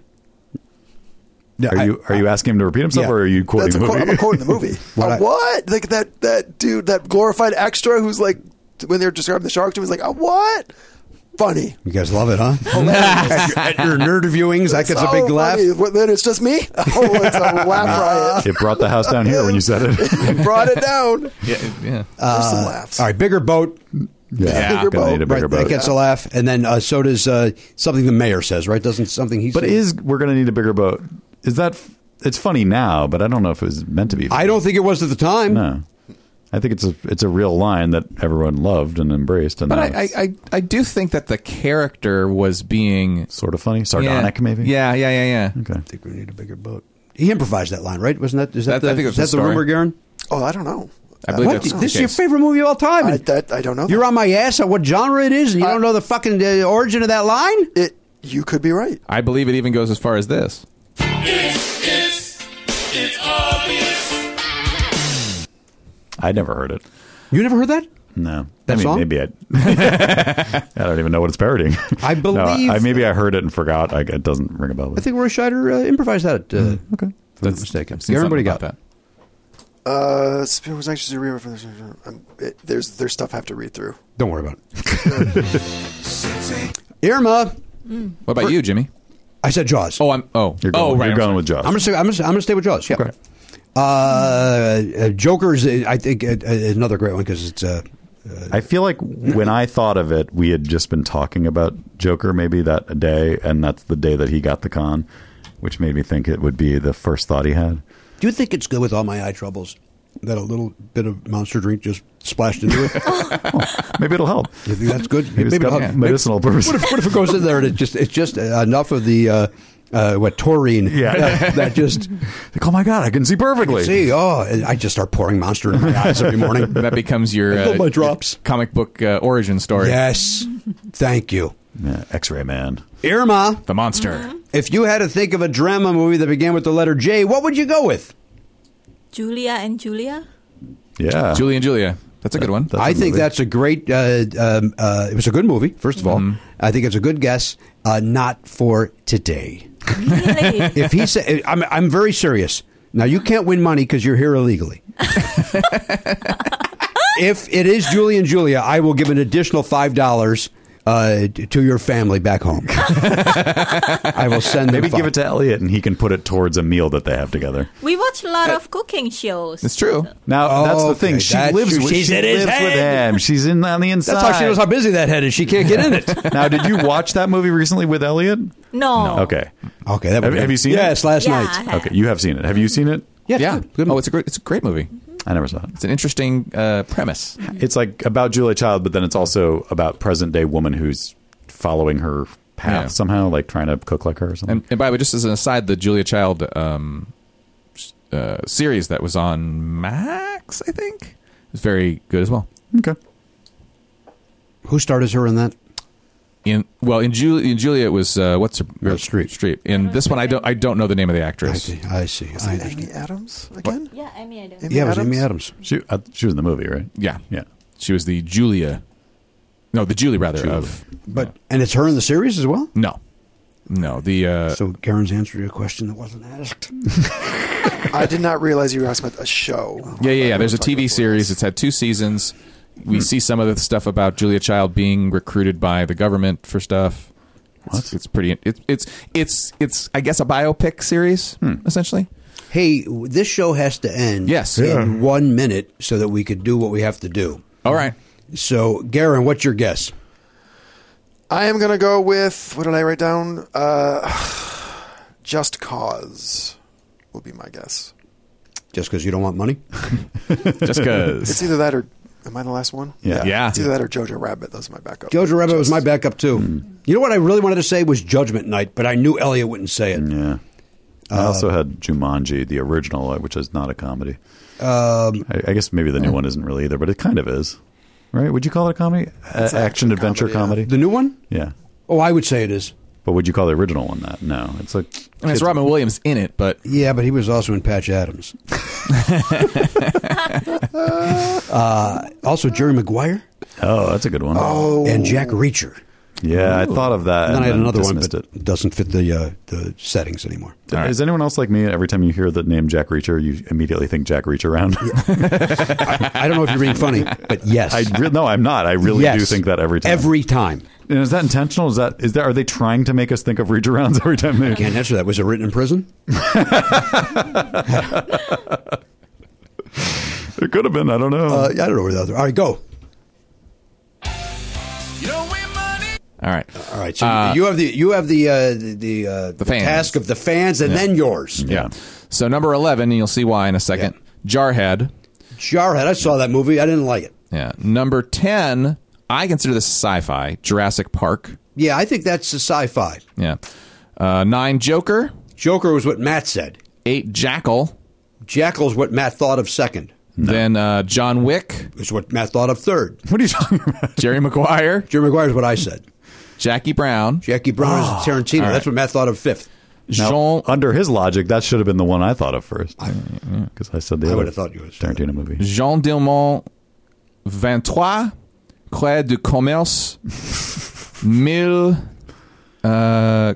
Yeah, Are I- you are you asking him to repeat himself, Yeah. or are you quoting That's a the quote, movie? I'm quoting the movie. What a I- what? Like that that dude, that glorified extra who's like when they're describing the shark to him, he's like, a what? Funny. You guys love it, huh? at, your, at your nerd viewings, that gets a So big laugh. funny. What, then it's just me? Oh, it's a laugh riot. It brought the house down here when you said it. It brought it down. Yeah, yeah. There's some laughs. All right, bigger boat. Yeah, Bigger gonna need a boat. bigger Right, that boat. gets a laugh, and then uh, so does uh, something the mayor says. Right? Doesn't something he? But says? is we're going to need a bigger boat? Is that? It's funny now, but I don't know if it was meant to be. I don't think it was at the time. No, I think it's a it's a real line that everyone loved and embraced, and But now I, I, it's I, I do think that the character was being sort of funny, sardonic, yeah, maybe. Yeah, yeah, yeah, yeah. Okay. I think we need a bigger boat. He improvised that line, right? Wasn't that? Is that That- the, I think it is was that the the story. rumor, Garen? Oh, I don't know. I believe What? that's the This is your case. favorite movie of all time. I, and that, I don't know. You're on my ass at what genre it is, and you I- don't know the fucking uh, origin of that line. It. You could be right. I believe it even goes as far as this. I never heard it. You never heard that? No, That I mean, song? maybe I. I don't even know what it's parodying. I No, believe- I, maybe I heard it and forgot. I, it doesn't ring a bell. I think Roy Scheider uh, improvised that. Uh, Mm, okay. If I'm not mistaken. I've seen Garen, what do something you got? about that. Uh, Spielberg was anxious to read for this. Um, it, there's there's stuff I have to read through. Don't worry about it. Irma, What about you, Jimmy? I said Jaws. Oh, I'm. Oh, You're going, oh, right. you're I'm going sorry. with Jaws. I'm gonna stay. I'm gonna, I'm gonna stay with Jaws. Yeah. Okay. Uh, uh, Joker's, uh, I think, uh, uh, another great one because it's. Uh, I feel like when I thought of it, we had just been talking about Joker maybe that day, and that's the day that he got the con, which made me think it would be the first thought he had. do you think it's good with all my eye troubles that a little bit of Monster drink just splashed into it? Maybe it'll help. You think that's good? Maybe it's got it'll- medicinal purposes. What if, what if it goes in there and it just it's just enough of the uh, uh, what taurine? Yeah. that, that just Like, oh my god, I can see perfectly. see. Oh, and I just start pouring Monster in my eyes every morning. That becomes your I pull uh, my drops. comic book uh, origin story. Yes, thank you, Yeah, X-ray man. Irma. The monster. If you had to think of a drama movie that began with the letter J, what would you go with? Julia and Julia. Yeah, Julie and Julia. That's a good one. That's I a think movie. that's a great. Uh, um, uh, it was a good movie. First of all, Mm-hmm. I think it's a good guess. Uh, not for today. Really? If he said, I'm, I'm very serious. Now you can't win money because you're here illegally. If it is Julie and Julia, I will give an additional five dollars uh, to your family back home. I will send them. Maybe five. give it to Elliot, and he can put it towards a meal that they have together. We watch a lot of cooking shows. It's true. Now Oh, that's the okay. thing. She That's lives true. with, She's she in his lives with head. him. She's in on the inside. That's how she knows how busy that head is. She can't get in it. Now, did you watch that movie recently with Elliot? No. Okay. Okay, that would Have- be- have you seen it? Yes, last Yeah, night. I have. Okay, you have seen it. Have you seen it? Yeah, Yeah. good, good Oh, it's a great. It's a great movie. I never saw it. It's an interesting uh, premise. It's like about Julia Child, but then it's also about present day woman who's following her path Yeah. somehow, like trying to cook like her or something. And, and by the way, just as an aside, the Julia Child um, uh, series that was on Max, I think, was very good as well. okay. Who starred as her in that? In well, in Julia, in Julia, it was uh, what's her Meryl Streep. Streep. In this one, I don't, I don't know the name of the I actress. see. I see. Was I it understand. Amy Adams again? Yeah, I mean, I don't. Amy Yeah, it was Adams? Amy Adams. She uh, she was in the movie, right? Yeah, Yeah. she was the Julia. No, the Julie rather Julie. of But and it's her in the series as well. no. No, the uh, So Karen's answered your question that wasn't asked. I did not realize you were asking about a show. yeah, yeah, yeah. I There's a was T talking V about series. this. It's had two seasons. We see some of the stuff about Julia Child being recruited by the government for stuff. It's, it's pretty. It, it's it's it's I guess a biopic series essentially. Hey, this show has to end Yes. in one minute so that we could do what we have to do. All right. So, Garen, what's your guess? I am going to go with, what did I write down? Uh, Just Cause will be my guess. Just because you don't want money? Just because. It's either that or, am I the last one? Yeah. Yeah. It's either that or Jojo Rabbit. Those are my backup. Jojo Rabbit was Just- my backup, too. You know what I really wanted to say was Judgment Night, but I knew Elliot wouldn't say it. Yeah. I also had Jumanji, the original, which is not a comedy. Um, I, I guess maybe the new one isn't really either, but it kind of is. Right? Would you call it a comedy? A- It's action action adventure comedy, comedy? the new one? Yeah. Oh, I would say it is. But would you call the original one that? No. It's like I mean, it's Robin Williams in it, but Yeah, but he was also in Patch Adams. uh, also, Jerry Maguire Oh, that's a good one. Oh, and Jack Reacher. Yeah, I thought of that. And then I had and another one, dismissed but it. it doesn't fit the uh, the settings anymore. Is anyone else like me? Every time you hear the name Jack Reacher, you immediately think Jack Reach Around. I, I don't know if you're being funny, but yes. I re- no, I'm not. I really Yes. do think that every time. Every time. And is that intentional? Is that is that? Are they trying to make us think of reach arounds every time they? Can't answer that. Was it written in prison? It could have been. I don't know. Uh, I don't know where the other. All right, go. all right. All right. So Uh, you have the you have the uh, the the, uh, the fans. task of the fans, and then yours. Yeah. So number eleven, and you'll see why in a second. Jarhead. Jarhead. I saw that movie. I didn't like it. Yeah. Number ten, I consider this sci-fi. Jurassic Park. Yeah, I think that's a sci-fi. Yeah. Uh, nine, Joker. Joker was what Matt said. Eight, Jackal. Jackal's what Matt thought of second. Then uh, John Wick. Is what Matt thought of third. what are you talking about? Jerry Maguire. Jerry Maguire is what I said. Jackie Brown. Jackie Brown is Tarantino. all right. That's what Matt thought of fifth. Now, Jean. under his logic, that should have been the one I thought of first. Because I said the I other would have thought you would have said Tarantino movie. Jean Dilmont. vingt-trois. Clé du commerce. Mille. Uh,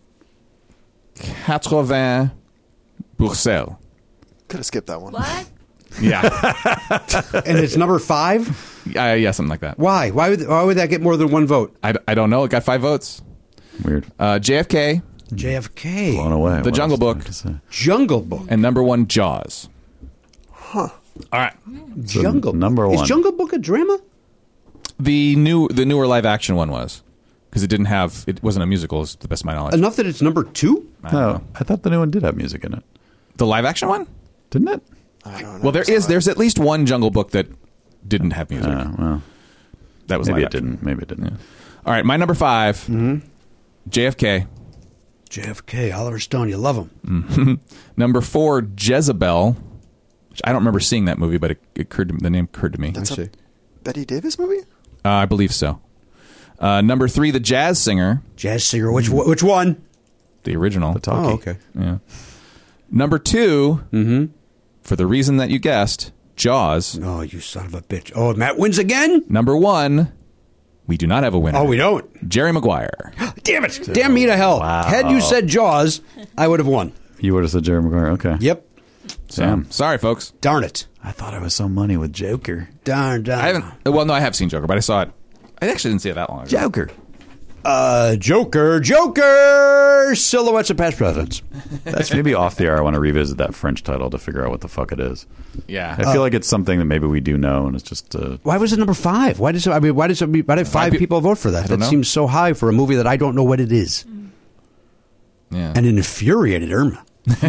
quatre-vingts. Bruxelles. could have skipped that one. What? Yeah. And it's number five? uh, yeah, something like that. Why? Why would why would that get more than one vote? I, I don't know. It got five votes. Weird. Uh, J F K. J F K. Blown away. The What Jungle else Book. do I have to say? Jungle Book. And number one, Jaws. Huh. All right. So Jungle number Book. one. Is Jungle Book a drama? The new, the newer live action one was because it didn't have, it wasn't a musical, is the best of my knowledge. Enough that it's number two? I don't No, know. I thought the new one did have music in it. The live action one? Didn't it? I don't know. Well, there is. There's at least one Jungle Book that didn't have music. Uh, well, that was maybe live it action. didn't. Maybe it didn't. All right, my number five, J F K. J F K, Oliver Stone, you love him. Number four, Jezebel. Which I don't remember seeing that movie, but it, it occurred to me, the name occurred to me. That's I see. a Betty Davis movie? Uh, I believe so. Uh, number three, The Jazz Singer, Jazz singer, which which one? the original. The talkie. Oh, okay. Yeah. Number two, for the reason that you guessed, Jaws. Oh, you son of a bitch. Oh, Matt wins again? Number one, we do not have a winner. Oh, we don't. Jerry Maguire. Damn it. Damn me to hell. Wow. Had you said Jaws, I would have won. You would have said Jerry Maguire. Okay. Yep. Damn. Sorry, folks. Darn it. I thought I was so money with Joker. Darn, darn. I haven't. Well, no, I have seen Joker, but I saw it. I actually didn't see it that long ago. Joker. Uh, Joker, Joker, Silhouettes of Past Presidents. That's maybe off the air. I want to revisit that French title to figure out what the fuck it is. Yeah. I feel like it's something that maybe we do know, and it's just. Uh, Why was it number five? Why does I mean? Why does it, why did five pe- people vote for that? I That don't know. seems so high for a movie that I don't know what it is. yeah. And it infuriated Irma.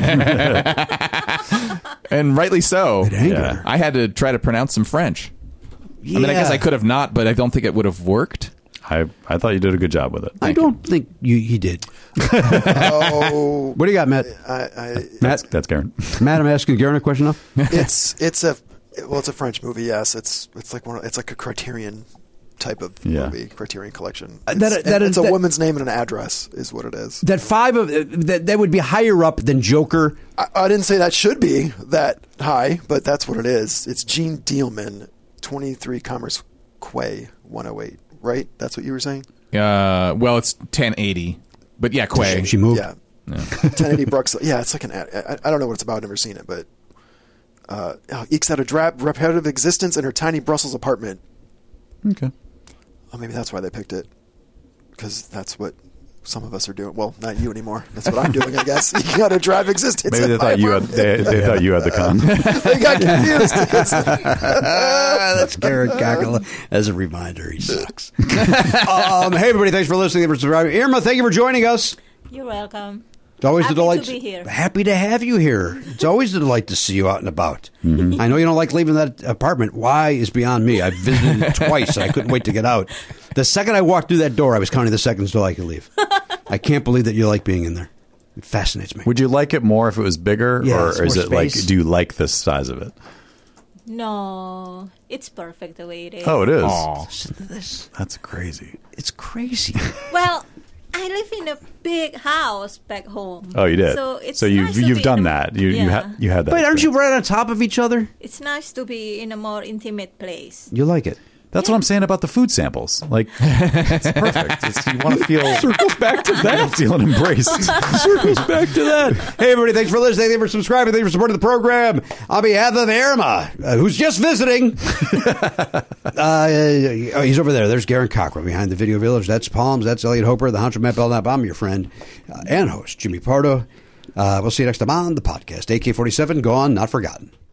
And rightly so. It angered Yeah. her. I had to try to pronounce some French. I mean, I guess Yeah. I could have not, but I don't think it would have worked. I I thought you did a good job with it. I don't think you he did. Oh, What do you got, Matt? I, I, Matt, That's Karen. Matt, I'm asking Garen a question now. it's it's a well, it's a French movie. Yes, it's it's like one. Of, it's like a Criterion type of Yeah. movie, Criterion collection. Uh, It's, that- that it's is- a that- woman's name and an address is what it is. That five of uh, that that would be higher up than Joker. I, I didn't say that should be that high, but that's what it is. It's Gene Dealman, twenty-three Commerce Quay, one oh eight. Right? That's what you were saying. Uh, well, it's ten eighty. but yeah, Quay. She moved. Yeah. ten eighty Brooks. Yeah, it's like an ad. I, I don't know what it's about. I've never seen it, but uh, oh, ekes out a drab, repetitive existence in her tiny Brussels apartment. Okay. Oh, maybe that's why they picked it, because that's what some of us are doing. Well, not you anymore. That's what I'm doing, I guess. You got a drab existence. Maybe in they my thought you had apartment. they, they thought you had the con. They got confused. That's Garrett Cockrell. As a reminder, he sucks. um, hey, everybody, thanks for listening. For subscribing. Irma, thank you for joining us. You're welcome. It's always Happy a delight to be here. Happy to have you here. It's always a delight to see you out and about. Mm-hmm. I know you don't like leaving that apartment. Why is beyond me. I've visited it twice, and I couldn't wait to get out. The second I walked through that door, I was counting the seconds till I could leave. I can't believe that you like being in there. It fascinates me. Would you like it more if it was bigger, Yeah, or it's is more it like? space. Do you like the size of it? No, it's perfect the way it is. Oh, it is. Aw. Listen to this. That's crazy. It's crazy. Well, I live in a big house back home. Oh, you did. So it's so you've nice to you've be done in a- that. You you Yeah. had you had that. Wait, aren't you experience. right on top of each other? It's nice to be in a more intimate place. You like it. That's what I'm saying about the food samples. Like, it's perfect. It's, you want to feel circles back to that. Feeling embraced. Circles back to that. Hey, everybody, thanks for listening. Thank you for subscribing. Thank you for supporting the program. On behalf of Irma, uh, who's just visiting, uh, oh, he's over there. There's Garrett Cockrell behind the Video Village. That's Palms. That's Elliot Hoper, the Hunter Matt Belknap. I'm your friend uh, and host, Jimmy Pardo. Uh, we'll see you next time on the podcast. A K forty-seven, gone, not forgotten.